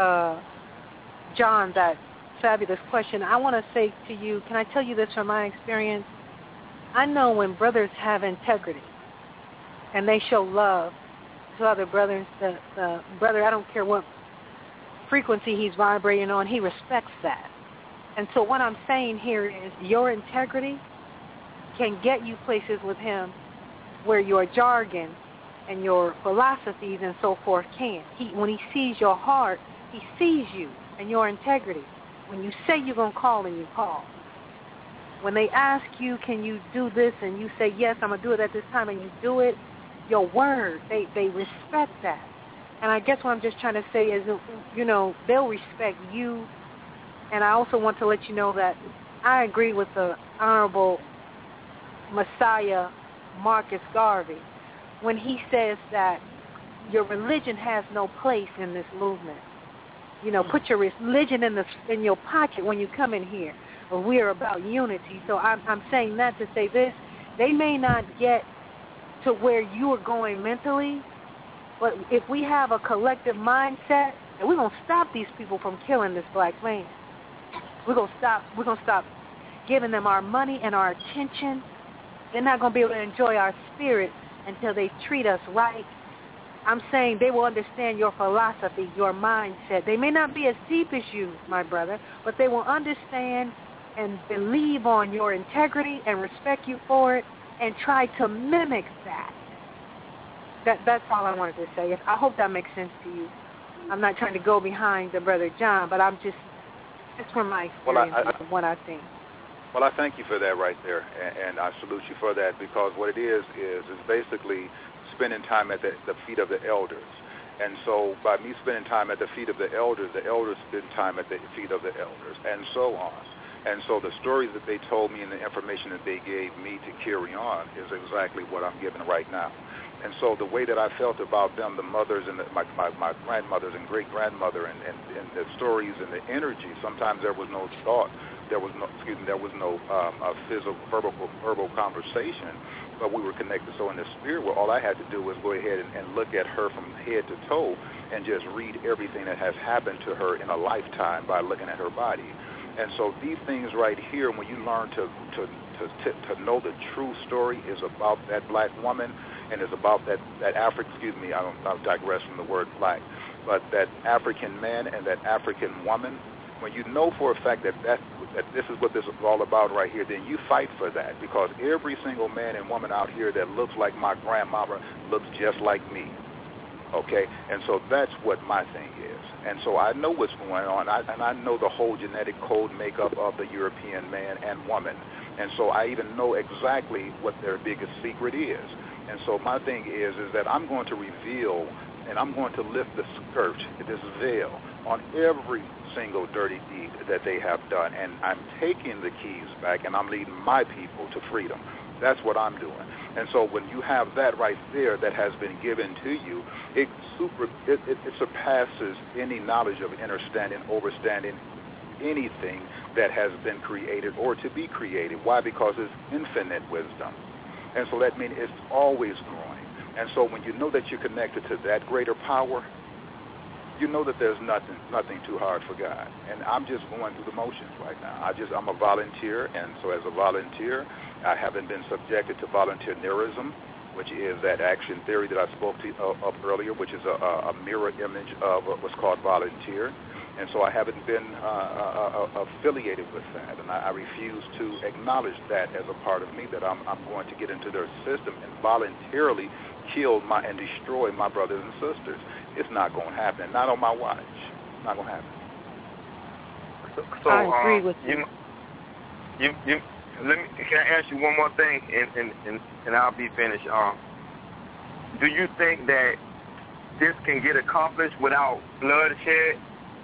Q: John that fabulous question? I want to say to you, can I tell you this from my experience? I know when brothers have integrity and they show love to other brothers, the brother, I don't care what frequency he's vibrating on, he respects that. And so what I'm saying here is your integrity can get you places with him where your jargon and your philosophies and so forth can't. When he sees your heart, he sees you and your integrity. When you say you're going to call, and you call. When they ask you, can you do this, and you say, yes, I'm going to do it at this time, and you do it, your word, they respect that. And I guess what I'm just trying to say is, you know, they'll respect you. And I also want to let you know that I agree with the Honorable Messiah Marcus Garvey when he says that your religion has no place in this movement. You know, put your religion in your pocket when you come in here. We're about unity. So I'm saying that to say this. They may not get to where you are going mentally, but if we have a collective mindset, and we're going to stop these people from killing this black man. We're going to stop giving them our money and our attention. They're not going to be able to enjoy our spirit until they treat us right. I'm saying they will understand your philosophy, your mindset. They may not be as deep as you, my brother, but they will understand and believe on your integrity and respect you for it and try to mimic that. That's all I wanted to say. I hope that makes sense to you. I'm not trying to go behind the Brother John, but I'm just from my experience of what I think.
R: Well, I thank you for that right there, and I salute you for that, because what it is basically spending time at the feet of the elders. And so by me spending time at the feet of the elders spend time at the feet of the elders, and so on. And so the stories that they told me and the information that they gave me to carry on is exactly what I'm giving right now. And so the way that I felt about them, the mothers and my grandmothers and great-grandmother and the stories and the energy, sometimes there was no thought, there was no physical, verbal conversation, but we were connected so in the spirit where all I had to do was go ahead and look at her from head to toe and just read everything that has happened to her in a lifetime by looking at her body. And so these things right here, when you learn to know the true story is about that black woman, and it's about that I'll digress from the word black, but that African man and that African woman, when you know for a fact that this is what this is all about right here, then you fight for that, because every single man and woman out here that looks like my grandmama looks just like me. Okay, and so that's what my thing is. And so I know what's going on, and I know the whole genetic code makeup of the European man and woman. And so I even know exactly what their biggest secret is. And so my thing is that I'm going to reveal and I'm going to lift the skirt, this veil, on every single dirty deed that they have done. And I'm taking the keys back, and I'm leading my people to freedom. That's what I'm doing. And so when you have that right there that has been given to you, it surpasses any knowledge of understanding, overstanding anything that has been created or to be created. Why? Because it's infinite wisdom. And so that means it's always growing. And so when you know that you're connected to that greater power, you know that there's nothing too hard for God. And I'm just going through the motions right now. I'm a volunteer, and so as a volunteer, I haven't been subjected to volunteerism, which is that action theory that I spoke to of earlier, which is a mirror image of what's called volunteer. And so I haven't been affiliated with that, and I refuse to acknowledge that as a part of me, that I'm going to get into their system and voluntarily kill and destroy my brothers and sisters. It's not going to happen. Not on my watch. It's not going to happen.
T: So
Q: I agree with you.
T: Can I ask you one more thing, and I'll be finished. Do you think that this can get accomplished without bloodshed?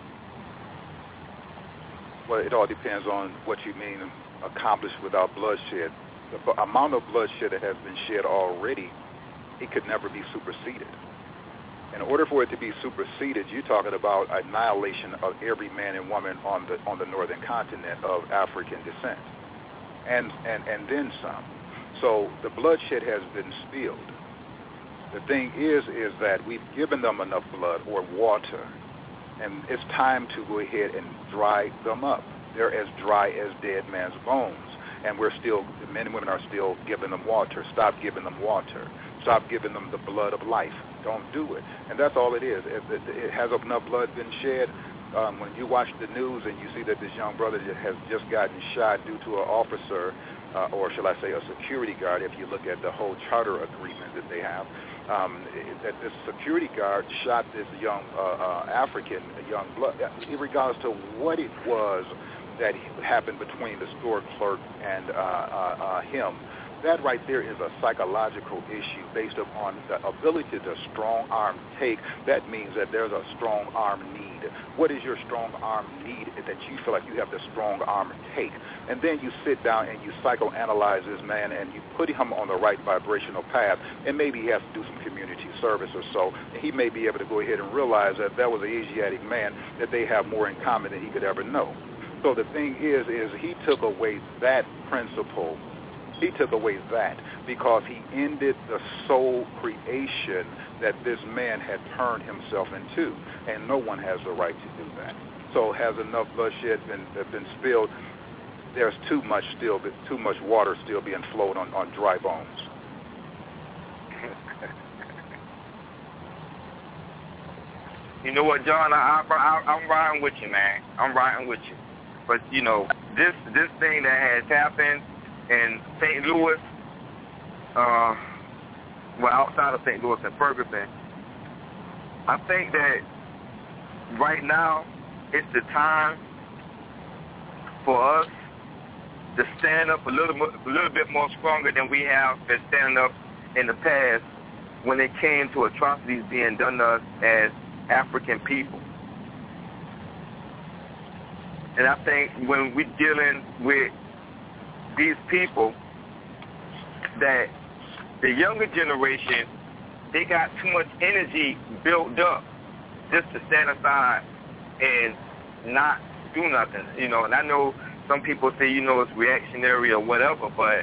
R: Well, it all depends on what you mean accomplished without bloodshed. The amount of bloodshed that has been shed already, it could never be superseded. In order for it to be superseded, you're talking about annihilation of every man and woman on the northern continent of African descent, and then some. So the bloodshed has been spilled. The thing is that we've given them enough blood or water, and it's time to go ahead and dry them up. They're as dry as dead man's bones, and the men and women are still giving them water. Stop giving them water. Stop giving them the blood of life. Don't do it. And that's all it is. It has enough blood been shed. When you watch the news and you see that this young brother has just gotten shot due to an officer, or shall I say a security guard, if you look at the whole charter agreement that they have, that this security guard shot this young African, young blood, in regards to what it was that happened between the store clerk and him. That right there is a psychological issue based upon the ability to strong arm take. That means that there's a strong arm need. What is your strong arm need that you feel like you have the strong arm take? And then you sit down and you psychoanalyze this man and you put him on the right vibrational path, and maybe he has to do some community service or so. And he may be able to go ahead and realize that was an Asiatic man, that they have more in common than he could ever know. So the thing is he took away that principle. He took away that because he ended the soul creation that this man had turned himself into, and no one has the right to do that. So has enough bloodshed been spilled? There's too much water still being flowed on dry bones.
T: You know what, John? I'm riding with you, man. I'm riding with you. But you know, this thing that has happened in St. Louis, outside of St. Louis and Ferguson, I think that right now it's the time for us to stand up a little bit more stronger than we have been standing up in the past when it came to atrocities being done to us as African people. And I think when we're dealing with these people, that the younger generation, they got too much energy built up just to stand aside and not do nothing, you know. And I know some people say, you know, it's reactionary or whatever, but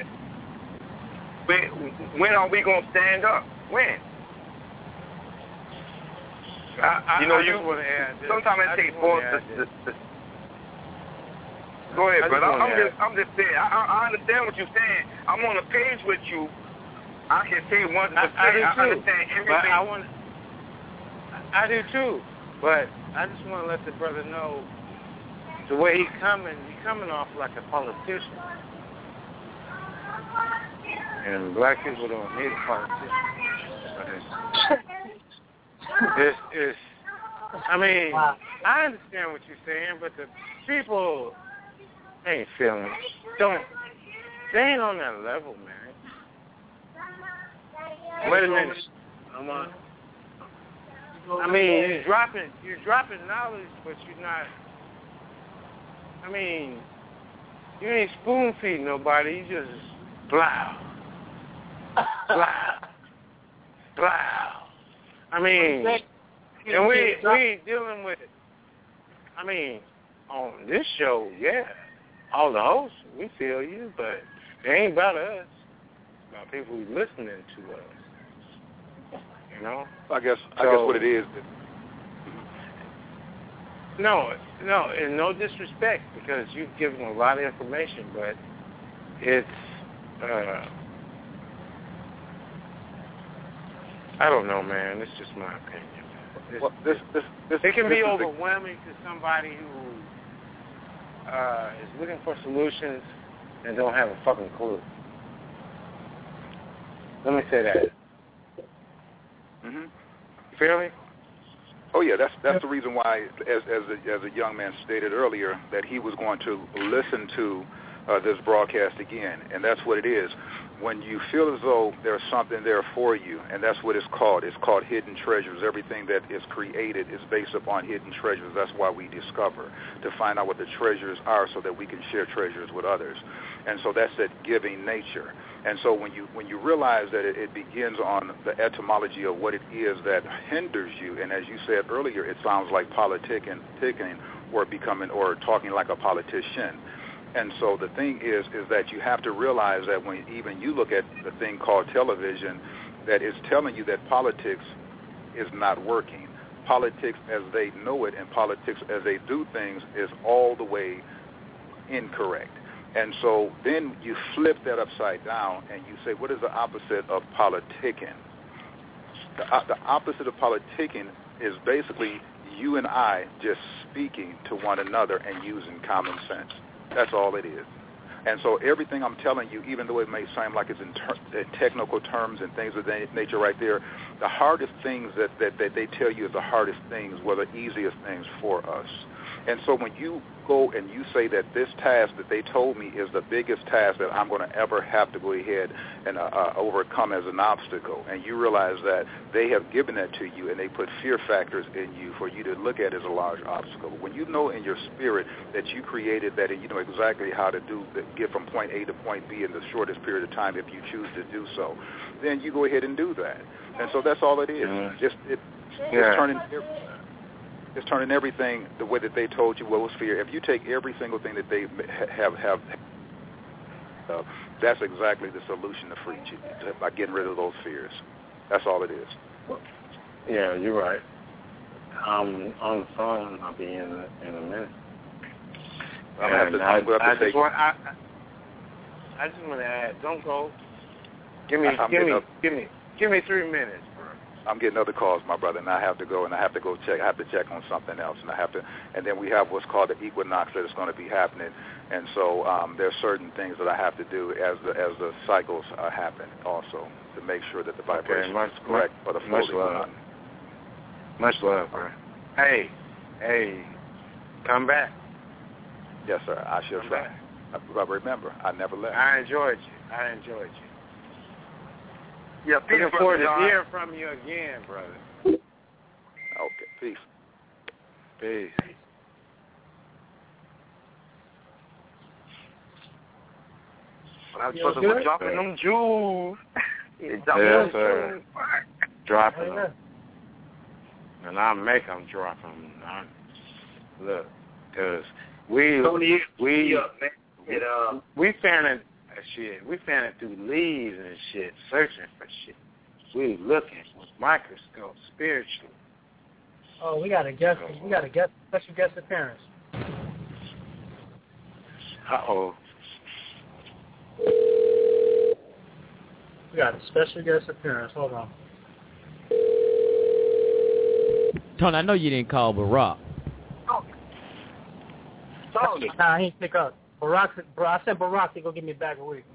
T: when are we going to stand up? When? Sometimes it takes force to go ahead, brother. I'm just saying. I understand what you're saying. I'm on a page with you. I can say 100%. I understand everything.
G: I do too. But I just want to let the brother know the way he's coming off like a politician. And black people don't need a politician. I mean, I understand what you're saying, but the people ain't feeling it. They ain't on that level, man. Wait a minute. I mean, you're dropping knowledge, but you're not. I mean, you ain't spoon feeding nobody. You just blow, blow. I mean, and we ain't dealing with it. I mean, on this show, yeah, all the hosts, we feel you, but it ain't about us. It's about people who's listening to us. You know?
R: I guess what it is.
G: No, and no disrespect, because you've given a lot of information, but it's, I don't know, man. It's just my opinion. It can be overwhelming to somebody who is looking for solutions and don't have a fucking clue. Let me say that.
R: Mm-hmm.
G: Feel me?
R: Oh yeah, that's the reason why, as a young man stated earlier, that he was going to listen to this broadcast again, and that's what it is. When you feel as though there's something there for you, and that's what it's called. It's called hidden treasures. Everything that is created is based upon hidden treasures. That's why we discover, to find out what the treasures are so that we can share treasures with others. And so that's that giving nature. And so when you realize that it begins on the etymology of what it is that hinders you, and as you said earlier, it sounds like politicking or talking like a politician. And so the thing is that you have to realize that when even you look at the thing called television, that it's telling you that politics is not working. Politics as they know it and politics as they do things is all the way incorrect. And so then you flip that upside down and you say, what is the opposite of politicking? The opposite of politicking is basically you and I just speaking to one another and using common sense. That's all it is. And so everything I'm telling you, even though it may seem like it's in technical terms and things of that nature right there, the hardest things that they tell you is the hardest things, were the easiest things for us. And so when you go and you say that this task that they told me is the biggest task that I'm going to ever have to go ahead and overcome as an obstacle, and you realize that they have given that to you and they put fear factors in you for you to look at as a large obstacle. When you know in your spirit that you created that and you know exactly how to get from point A to point B in the shortest period of time if you choose to do so, then you go ahead and do that. And so that's all it is. It's turning everything the way that they told you what was fear. If you take every single thing that they have that's exactly the solution to free you, by getting rid of those fears. That's all it is.
G: Yeah, you're right. On the phone. I'll be in a minute. I just want to add. Don't go. Give me 3 minutes.
R: I'm getting other calls, my brother, and I have to go check. I have to check on something else, and then we have what's called the equinox that is going to be happening, and so there are certain things that I have to do as the cycles happen, also to make sure that the vibration is correct for the flow.
G: Much love, bro. Hey, come back.
R: Yes, sir. I shall try. remember, I never left.
I: I enjoyed you.
T: Yeah, peace,
I: looking forward to
T: John.
I: hearing from you again, brother.
R: Okay, peace.
I: Peace.
T: I'm supposed to be dropping them jewels.
I: Yes, sir. Dropping them. And I make them drop them. Look, because we fanning shit. We fanning through leaves and shit, searching for shit. We looking with microscopes spiritually.
F: Oh, we got a guest. We got a guest, special guest appearance.
I: Uh-oh.
F: We got a special guest appearance. Hold on.
L: Tony, I know you didn't call Barack.
F: Nah, he didn't pick up. Barack, bro, I sent Barack to go get me a bag of weed.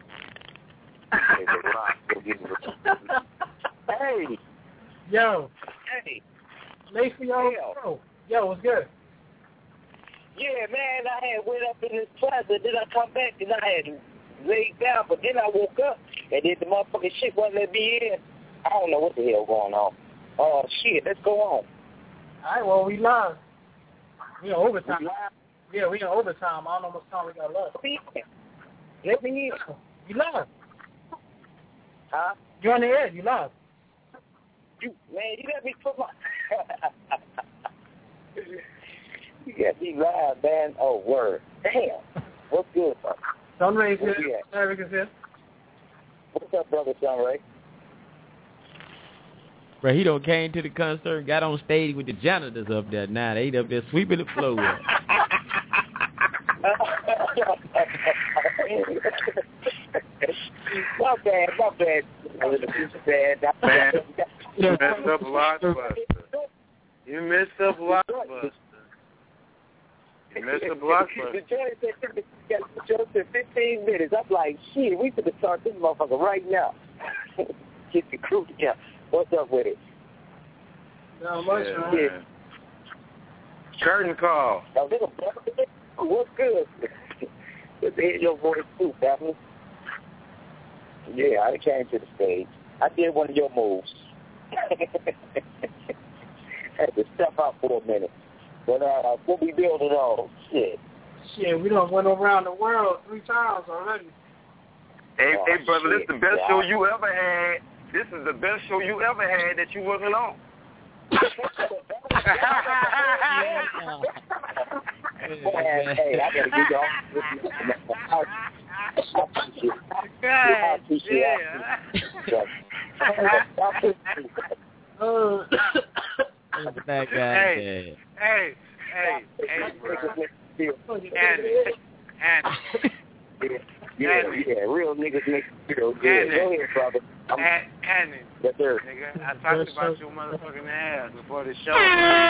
T: Hey.
F: Yo.
T: Hey.
F: Lacey, yo. Yo, what's good?
U: Yeah, man, I had went up in this plaza, then I come back and I had laid down, but then I woke up and then the motherfucking shit wasn't let me in. I don't know what the hell going on. Oh, shit, let's go on.
F: All right, well, we live. We in overtime. Yeah, we in overtime. I don't know how much time we got left.
U: Let me in.
F: You live.
U: Huh?
F: You on the air. You live.
U: You let me put my... You got me live, man. Oh, word. Damn. What's good, bro?
F: Sunray's here. Eric is here.
U: What's up, brother Sunray?
L: Bro, he done came to the concert, got on stage with the janitors up there. Now they up there sweeping the floor.
U: My bad.
I: Man, you messed up Blockbuster. You messed up Blockbuster.
U: The joint said you got to put yours in 15 minutes. I'm like, shit, we could start this motherfucker right now. Get the crew together. What's up with it?
F: Not much, man.
U: Yeah.
I: Curtain call.
U: Now, what's good? Good to hear your voice too, family. Yeah, I came to the stage. I did one of your moves. Had to step out for a minute. But what we building on? Shit,
F: we done went around the world 3 times already.
T: Hey, brother, this is the best show you ever had. This is the best show you ever had that you wasn't on.
U: Hey, I gotta get y'all.
L: That guy.
I: Hey, bro.
U: Yeah, real niggas make feel good. Go ahead, brother.
I: Andy,
U: yes, sir.
I: Nigga, I talked about your motherfucking ass before the show.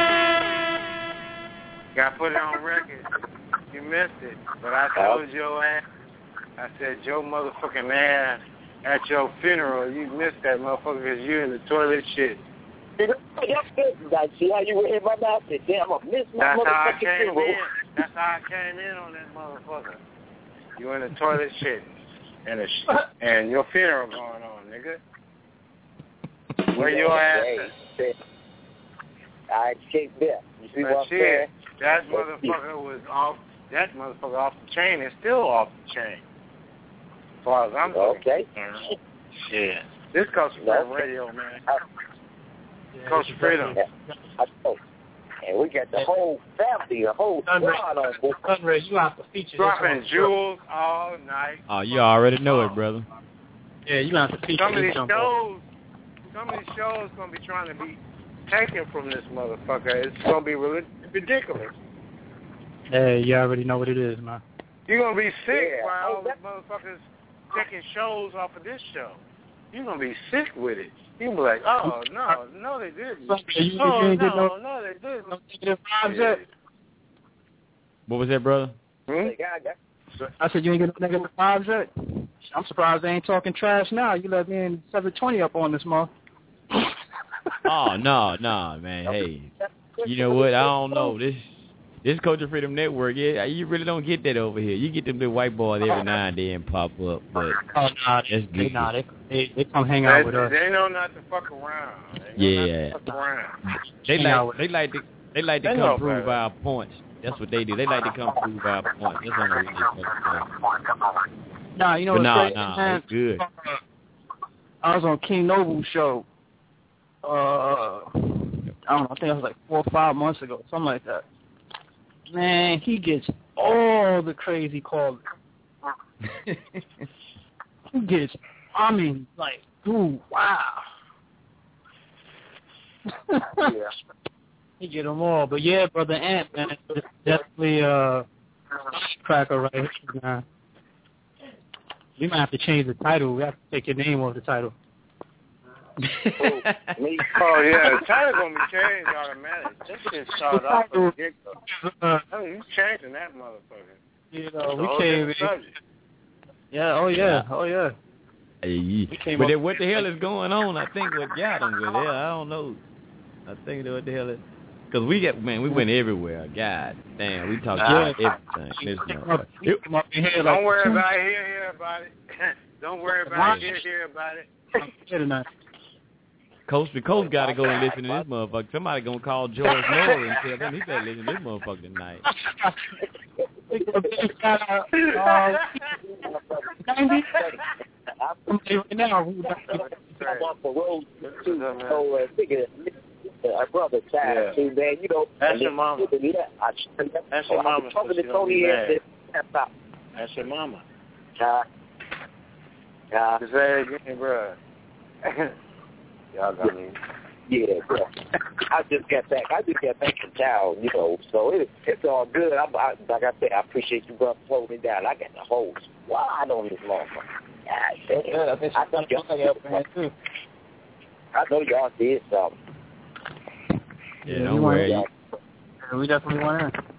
I: Got put it on record. You missed it. But I told your ass, I said, your motherfucking ass at your funeral, you missed that motherfucker because you in the toilet shit.
U: See how you were in my mouth? Damn, I missed my motherfucking funeral.
I: That's how I came in on that motherfucker. You in the toilet shit. And your funeral going on, nigga. Where your ass at?
U: I escaped there. You see what I'm saying?
I: That motherfucker was off. That motherfucker off the chain is still off the chain. As far as I'm concerned. Shit. This Coast Freedom Radio, man. Coast Freedom.
U: And we got the whole family, the whole squad on board.
F: Sunray, you have to feature
I: dropping jewels all night.
L: Oh, you already know it, brother.
F: Yeah, you have to feature
I: some of these shows gonna be trying to be taken from this motherfucker. It's gonna be ridiculous.
F: Hey, you already know what it is, man.
I: You're gonna be sick by all the motherfuckers taking shows off of this show. You're gonna be sick with it. You be like, oh no, they didn't. No, they didn't.
L: What was that, brother?
U: I
F: said you ain't get no negative vibes yet. I'm surprised they ain't talking trash now. You let me in 720 up on this month.
L: Oh no, man. Hey, you know what? I don't know this. This Culture Freedom Network, yeah, you really don't get that over here. You get them little white boys every now and then pop up, but
F: that's good. They come hang out with us.
I: They know not to fuck around.
L: They like to come prove our points. That's what they do. They like to come prove our points. That's what they do.
F: Nah, you know
L: what's it's good.
F: I was on King Noble's show. I don't know. I think it was like 4 or 5 months ago, something like that. Man, he gets all the crazy callers. He gets, like, dude, wow. Yeah. He get them all. But yeah, Brother Ant, man, it's definitely a cracker right here, man. We might have to change the title. We have to take your name off the title.
I: Oh yeah, the title gonna be changed automatic. This shit started off from the get-go. You changing that motherfucker.
F: You know, we came in. Yeah, oh yeah.
L: But then what the hell is going on? I think what got them with it, I don't know. I think what the hell is, because we went everywhere. God damn, we talked about everything.
I: Don't worry about it, hear about it. Don't worry about it, hear about it.
L: Coast to Coast got to go and listen to this motherfucker. Somebody gonna call George Noah and tell him he better listen to this motherfucker tonight.
U: A brother child, too, man. You know,
I: that's your mama. That's your mama.
U: Talking to Tony
I: that's your mama.
U: Yeah.
I: Say it again, bro. Y'all got me.
U: Yeah, bro. I just got back in town, you know, so it's all good. Like I said, I appreciate you, brother, holding me down. I got the hose wide on this motherfucker. I know y'all did something.
L: Yeah, don't worry.
F: We definitely want in.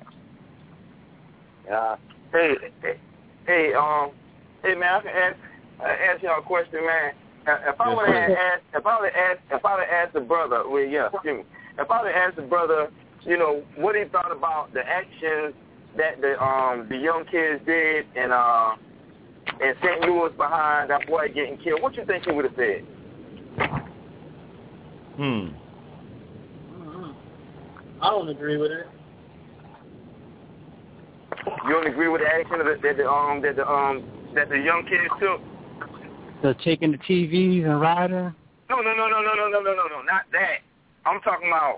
T: Hey, man, I can ask y'all a question, man. If I would have asked the brother, you know, what he thought about the actions that the young kids did in St. Louis behind that boy getting killed, what you think he would have said?
F: I don't agree with it.
T: You don't agree with the action that the young kids took?
F: The taking the TVs and riding?
T: No, not that. I'm talking about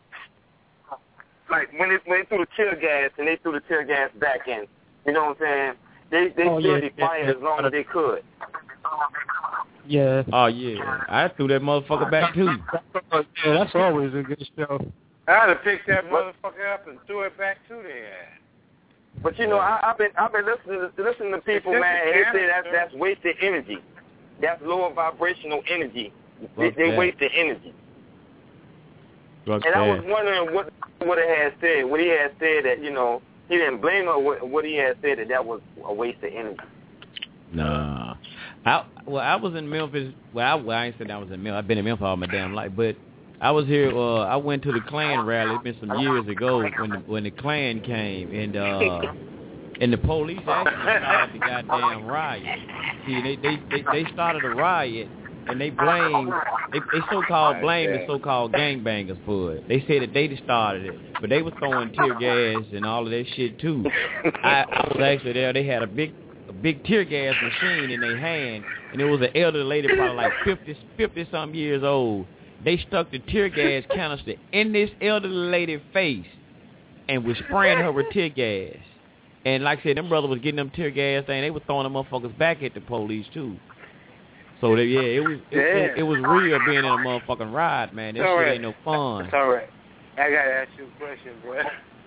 T: like when they threw the tear gas and they threw the tear gas back in. You know what I'm saying? They stood defiant as long as they could.
F: Yeah.
L: Oh yeah, I threw that motherfucker back too.
F: Yeah, that's always a good show.
I: I'd have picked that motherfucker up and threw it back to their ass.
T: But you know, I've been listening to people, man. And they say that's wasted energy. That's lower vibrational energy. They waste the energy. And I was wondering what it had said. What he had said that, you know, he didn't blame her. What he had said that was a waste of energy.
L: Nah. I was in Memphis. Well, I ain't said I was in Memphis. I've been in Memphis all my damn life. But I was here. I went to the Klan rally. It's been some years ago when the Klan came and the police actually started the goddamn riot. See, they started a riot and they so-called blamed the so-called gangbangers for it. They said that they started it, but they was throwing tear gas and all of that shit too. I was actually there. They had a big tear gas machine in their hand, and it was an elderly lady, probably like 50-some years old. They stuck the tear gas canister in this elderly lady's face and was spraying her with tear gas. And like I said, them brothers was getting them tear gas and they was throwing them motherfuckers back at the police too. So it was real being in a motherfucking ride, man. That shit ain't no fun.
I: It's all right. I gotta ask you a question, bro.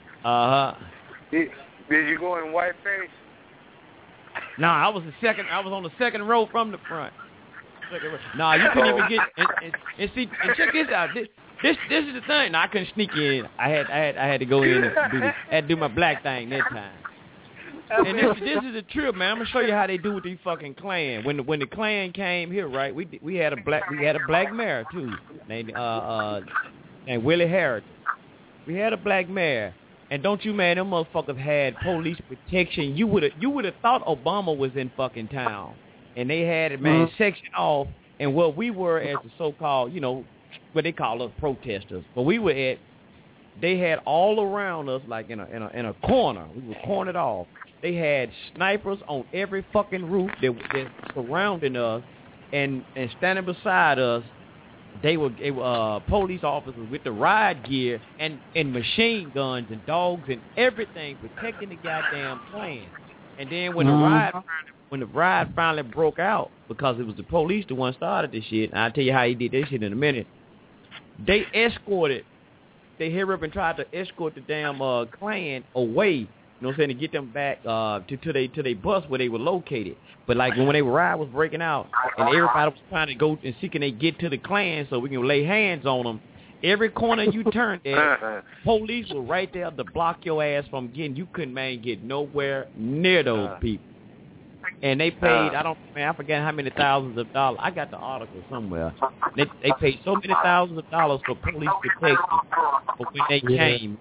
I: Did you go in whiteface?
L: No, I was on the second row from the front. No, you couldn't even get and see and check this out. This is the thing. No, I couldn't sneak in. I had to go in and do my black thing that time. And this is the trip, man. I'm gonna show you how they do with these fucking Klan. When the Klan came here, right? We had a black mayor too, named Willie Harris. We had a black mayor, And don't you, man, them motherfuckers had police protection. You would have thought Obama was in fucking town. And they had it, man, sectioned off. And what we were as the so-called, you know, what they call us protesters. But we were at, they had all around us, like in a corner. We were cornered off. They had snipers on every fucking roof that surrounding us. And standing beside us, they were police officers with the riot gear and machine guns and dogs and everything protecting the goddamn plane. And then when the riot finally broke out, because it was the police the one started this shit, and I'll tell you how he did this shit in a minute. They hurried up and tried to escort the damn Klan away. You know what I'm saying, to get them back to their bus where they were located. But like when they riot was breaking out and everybody was trying to go and seeking they get to the Klan so we can lay hands on them, every corner you turned at, police were right there to block your ass from getting. You couldn't, man, get nowhere near those people. And they paid, I forget how many thousands of dollars. I got the article somewhere. They paid so many thousands of dollars for police protection for when they came.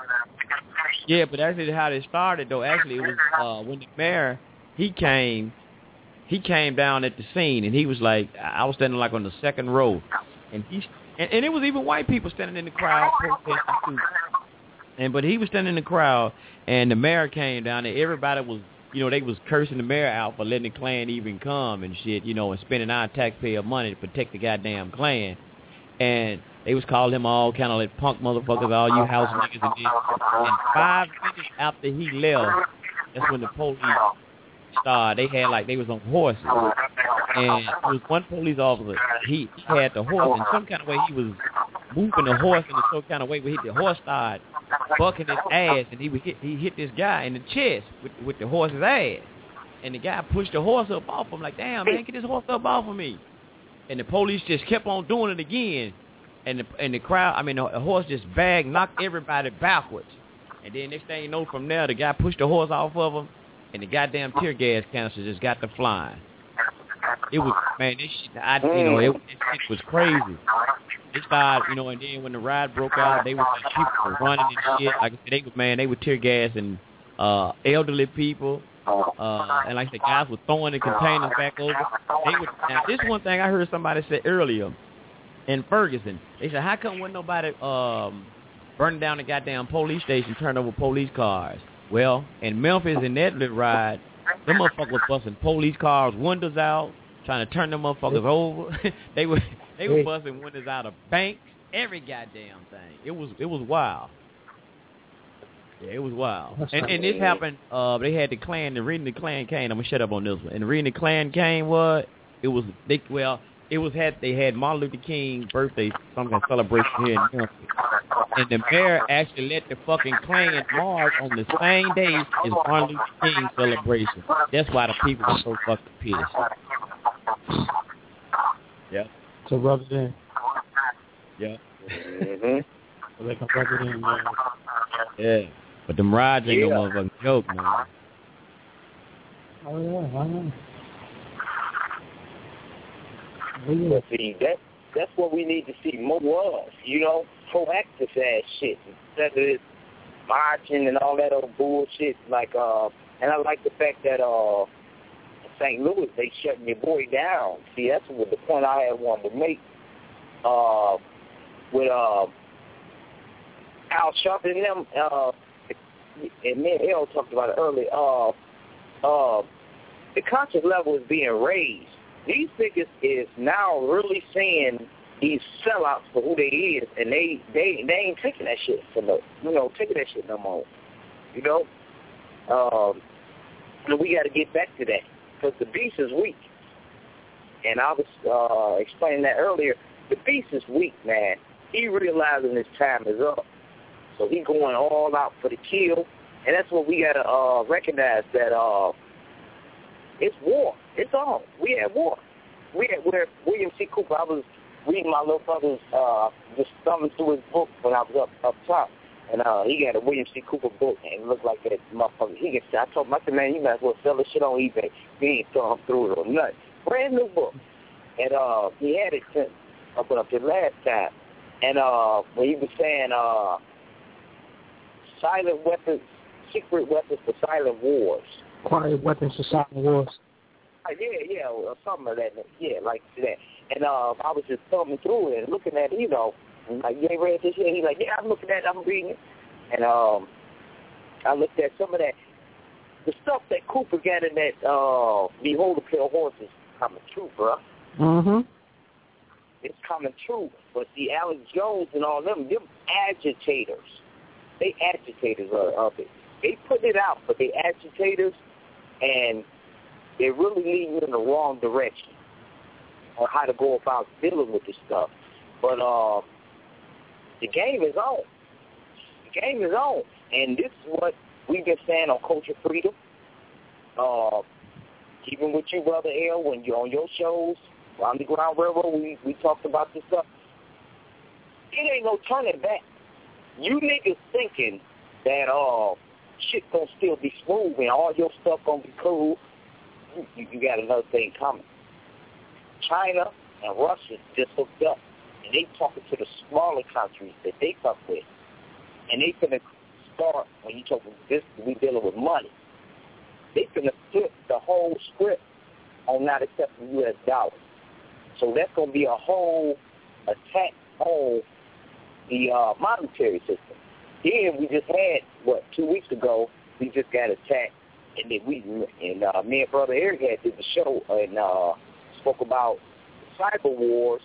L: Yeah, but actually how they started, though, actually it was when the mayor, he came down at the scene, and he was like, I was standing like on the second row, and and it was even white people standing in the crowd protesting too. But he was standing in the crowd, and the mayor came down, and everybody was, you know, they was cursing the mayor out for letting the Klan even come and shit, you know, and spending our taxpayer money to protect the goddamn Klan. And they was calling him all kind of like punk motherfuckers, all you house niggas and this. And 5 minutes after he left, that's when the police started. They was on horses. And there was one police officer, he had the horse, in some kind of way he was moving the horse in some kind of way where the horse started bucking his ass, and he hit this guy in the chest with the horse's ass. And the guy pushed the horse up off him like, damn, man, get this horse up off of me. And the police just kept on doing it again. And the crowd, the horse just knocked everybody backwards. And then next thing you know, from there, the guy pushed the horse off of him, and the goddamn tear gas canister just got to flying. It was, man, this shit, it was crazy. They started, and then when the riot broke out, they were like, people were running and shit. Like I said, they were tear gassing elderly people. And like the guys were throwing the containers back over. Now, this one thing I heard somebody say earlier in Ferguson. They said, how come when nobody burning down the goddamn police station, turn over police cars? Well, in Memphis and that little ride, them motherfuckers was busting police cars' windows out, trying to turn them motherfuckers over. They were busting windows out of banks, every goddamn thing. It was wild. Yeah, it was wild. And this happened, they had the Klan, the reading the Klan came, I'm going to shut up on this one. And the reading the Klan came, they had Martin Luther King's birthday, some kind of celebration here in Memphis. And the mayor actually let the fucking Klan march on the same day as Martin Luther King's celebration. That's why the people were so fucking pissed. Yeah.
F: So rub it in.
L: Yeah.
U: Mm-hmm.
F: So they can rub it in, man.
L: Yeah. But them rides ain't no motherfucking joke, man.
F: Oh, yeah, I know.
U: But see, that's what we need to see more of, proactive ass shit instead of this marching and all that old bullshit. Like, and I like the fact that St. Louis, they shutting your boy down. See, that's what the point I had wanted to make with Al Sharpton and them, and me and El talked about it earlier. The conscious level is being raised. These niggas is now really seeing these sellouts for who they is, and they ain't taking that shit for taking that shit no more. And we got to get back to that because the beast is weak. And I was explaining that earlier. The beast is weak, man. He realizing his time is up, so he going all out for the kill, and that's what we got to recognize that it's war. It's on. We at war. We at where William C. Cooper. I was reading my little brother's just thumbing through his book when I was up top, and he had a William C. Cooper book, and it looked like that motherfucker. I told him, I said, man, you might as well sell this shit on eBay. He ain't throwing through it or nothing. Brand new book, and he had it since up there last time, and when he was saying silent weapons, secret weapons for silent wars.
P: Quiet weapons for silent wars.
U: Yeah, or something like that. Yeah, like that. And I was just thumbing through it and looking at it, and like, you ain't read this yet? He's like, yeah, I'm looking at it, I'm reading it. And I looked at some of that. The stuff that Cooper got in that Behold the Pale Horse is coming true, bro.
P: Mm-hmm.
U: It's coming true. But see, Alex Jones and all them agitators. They agitators of it. They put it out, but they agitators, and they're really leading you in the wrong direction on how to go about dealing with this stuff. But the game is on. The game is on. And this is what we've been saying on Culture Freedom. Even with you, Brother L, when you're on your shows, Underground Railroad, we talked about this stuff. It ain't no turning back. You niggas thinking that shit gonna still be smooth and all your stuff gonna be cool, you got another thing coming. China and Russia just hooked up, and they talking to the smaller countries that they fuck with, and they finna start, when you talk this, we dealing with money, they finna flip the whole script on not accepting U.S. dollars. So that's gonna be a whole attack on the monetary system. Then we just had, 2 weeks ago, we just got attacked, and then me and Brother Eric had did the show and spoke about cyber wars.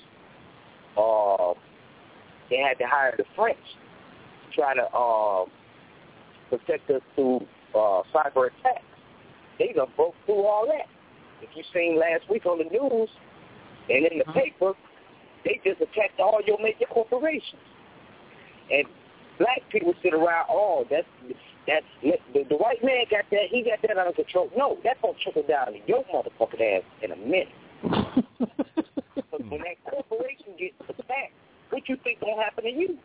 U: They had to hire the French to try to protect us through cyber attacks. They done broke through all that. If you seen last week on the news and in the paper, they just attacked all your major corporations. And black people sit around, that's the white man got that, he got that under control. No, that's going to trickle down to your motherfucking ass in a minute. But when that corporation gets attacked, what you think going to happen to you?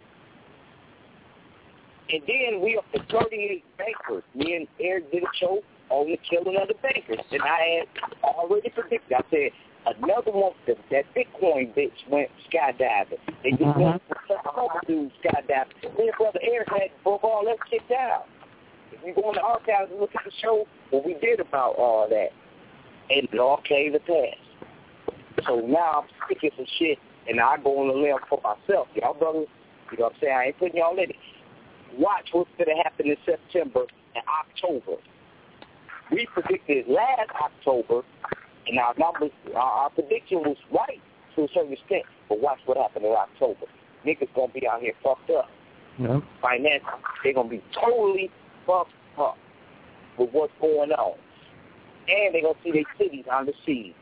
U: And then we up to 38 bankers. Me and Eric did a show on the killing of the bankers. And I had already predicted. I said, another one, that Bitcoin bitch went skydiving. They just went to do skydiving. Me and Brother Eric had broke all that shit down. If you go in the archives and look at the show, what we did about all that, and it all came to pass. So now I'm speaking some shit, and I go on the limb for myself. Y'all brothers, you know what I'm saying? I ain't putting y'all in it. Watch what's going to happen in September and October. We predicted last October, and our numbers, our prediction was right to a certain extent, but watch what happened in October. Niggas going to be out here fucked up.
P: Yeah.
U: Financially, they're going to be totally fucked up with what's going on. And they're going to see their cities under siege.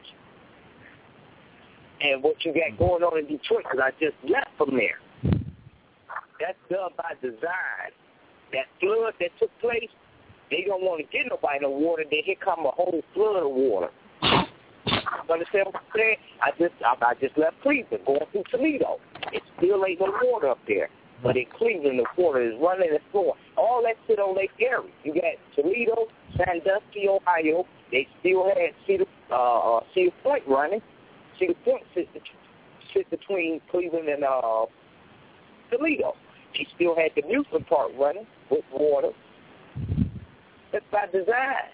U: And what you got going on in Detroit, because I just left from there, that's done by design. That flood that took place, they don't want to get nobody no water. Then here come a whole flood of water. You understand what I'm saying? I just left Cleveland, going through Toledo. It still ain't no water up there. But in Cleveland, the water is running and flowing. All that shit on Lake Erie. You got Toledo, Sandusky, Ohio. They still had Cedar Point running. Cedar Point sits between Cleveland and Toledo. They still had the amusement park running with water. That's by design.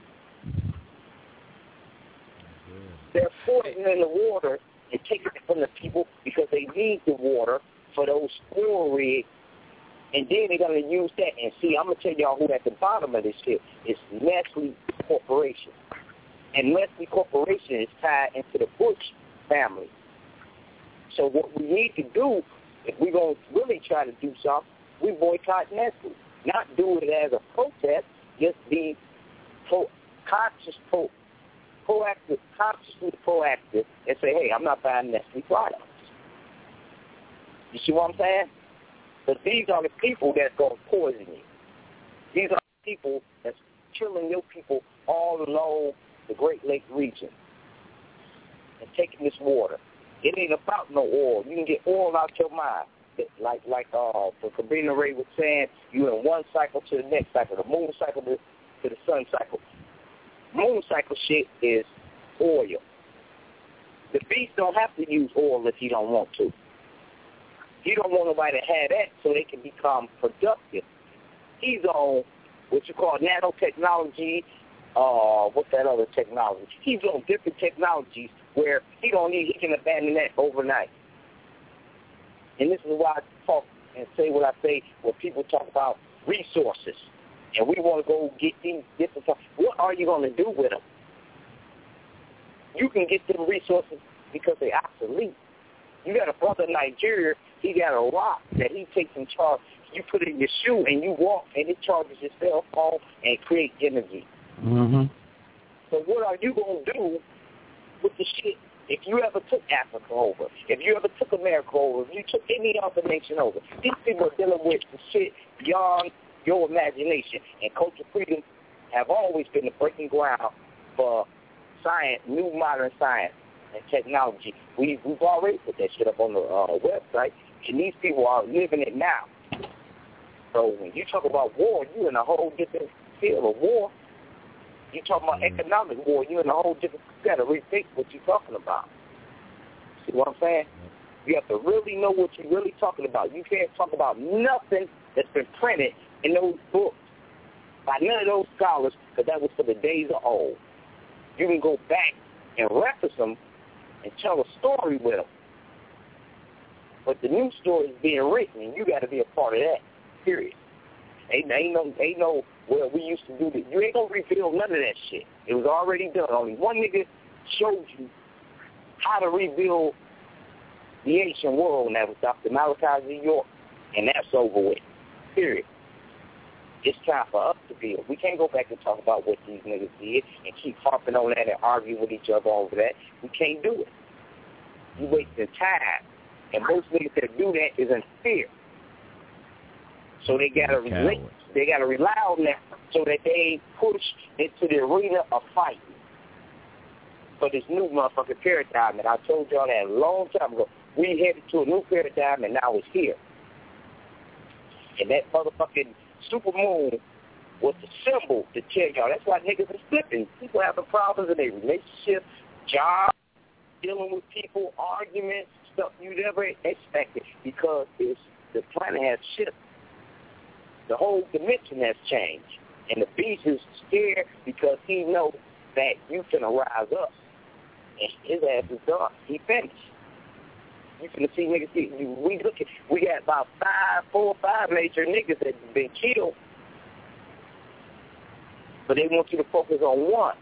U: They're poisoning the water and taking it from the people because they need the water for those oil rigs. And then they're going to use that. And see, I'm going to tell y'all who at the bottom of this shit is Nestle Corporation. And Nestle Corporation is tied into the Bush family. So what we need to do, if we're going to really try to do something, we boycott Nestle. Not do it as a protest, just be consciously proactive and say, hey, I'm not buying Nestle products. You see what I'm saying? But these are the people that's going to poison you. These are the people that's killing your people all along the Great Lake region and taking this water. It ain't about no oil. You can get oil out your mind. Like Cabrini Ray was saying, you in one cycle to the next cycle, the moon cycle to the sun cycle. Moon cycle shit is oil. The beast don't have to use oil if he don't want to. He don't want nobody to have that so they can become productive. He's on what you call nanotechnology. What's that other technology? He's on different technologies where he can abandon that overnight. And this is why I talk and say what I say when people talk about resources. And we want to go get these different stuff. What are you going to do with them? You can get them resources because they're obsolete. You got a brother in Nigeria, he got a rock that he takes in charge. You put it in your shoe and you walk and it charges your cell phone and creates energy.
F: Mm-hmm.
U: So what are you going to do with the shit if you ever took Africa over, if you ever took America over, if you took any other nation over? These people are dealing with the shit beyond your imagination. And cultural freedom have always been the breaking ground for science, new modern science and technology. We've already put that shit up on the website, and these people are living it now. So when you talk about war, you're in a whole different field of war. You talk about economic war, you're in a whole different. You got to rethink what you're talking about. See what I'm saying? You have to really know what you're really talking about. You can't talk about nothing that's been printed in those books by none of those scholars, because that was for the days of old. You can go back and reference them and tell a story with them. But the new story is being written, and you got to be a part of that, period. Ain't no where we used to do this. You ain't going to reveal none of that shit. It was already done. Only one nigga showed you how to rebuild the ancient world, and that was Dr. Malachi Z. York, and that's over with, period. It's time for us to build. We can't go back and talk about what these niggas did and keep harping on that and arguing with each other over that. We can't do it. You wasting time. And most niggas that do that is in fear. So they gotta rely on that so that they ain't pushed into the arena of fighting for this new motherfucking paradigm. And I told y'all that a long time ago. We headed to a new paradigm, and now it's here. And that motherfucking supermoon was the symbol to tell y'all. That's why niggas are slipping. People having problems in their relationship, jobs, dealing with people, arguments, stuff you never expected, because the planet has shifted. The whole dimension has changed. And the beast is scared because he knows that you finna rise up. And his ass is done. He finished. You finna see niggas. We got about 4 or 5 major niggas that have been killed. But they want you to focus on one.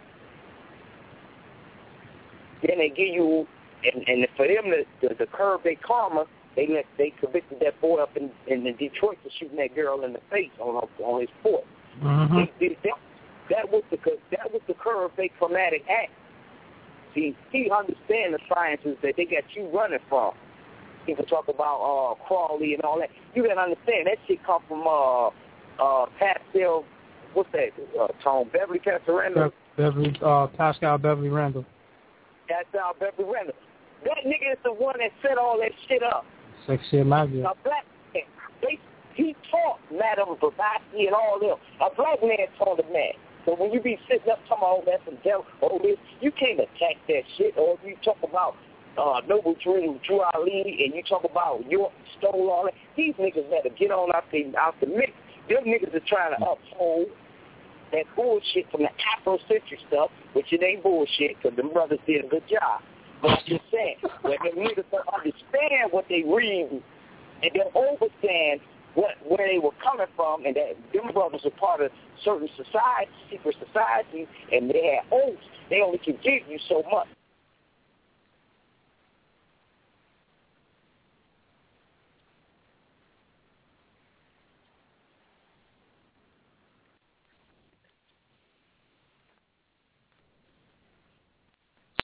U: Then they give you, and for them to curb their karma, they convicted that boy up in Detroit for shooting that girl in the face on his foot.
F: Mm-hmm.
U: That was the curb their traumatic act. See, he understands the sciences that they got you running from. People talk about Crawley and all that. You gotta understand that shit come from Pascal. What's that? Tone Beverly Pascal Randall.
F: Pascal Beverly Randall.
U: Pascal Beverly Randall. That nigga is the one that set all that shit up.
F: Sexy Magia.
U: A black man. He taught Madame Blavatsky and all them. A black man taught a man. So when you be sitting up talking about all that from devil, this, you can't attack that shit. Or if you talk about Noble Drew Ali, and you talk about York stole all that, these niggas better get on out the mix. Them niggas are trying to uphold that bullshit from the Afrocentric stuff, which it ain't bullshit, because them brothers did a good job. But I'm just saying, when them niggas don't understand what they read and don't understand where they were coming from, and that them brothers are part of certain societies, secret societies, and they had oaths, they only can give you so much.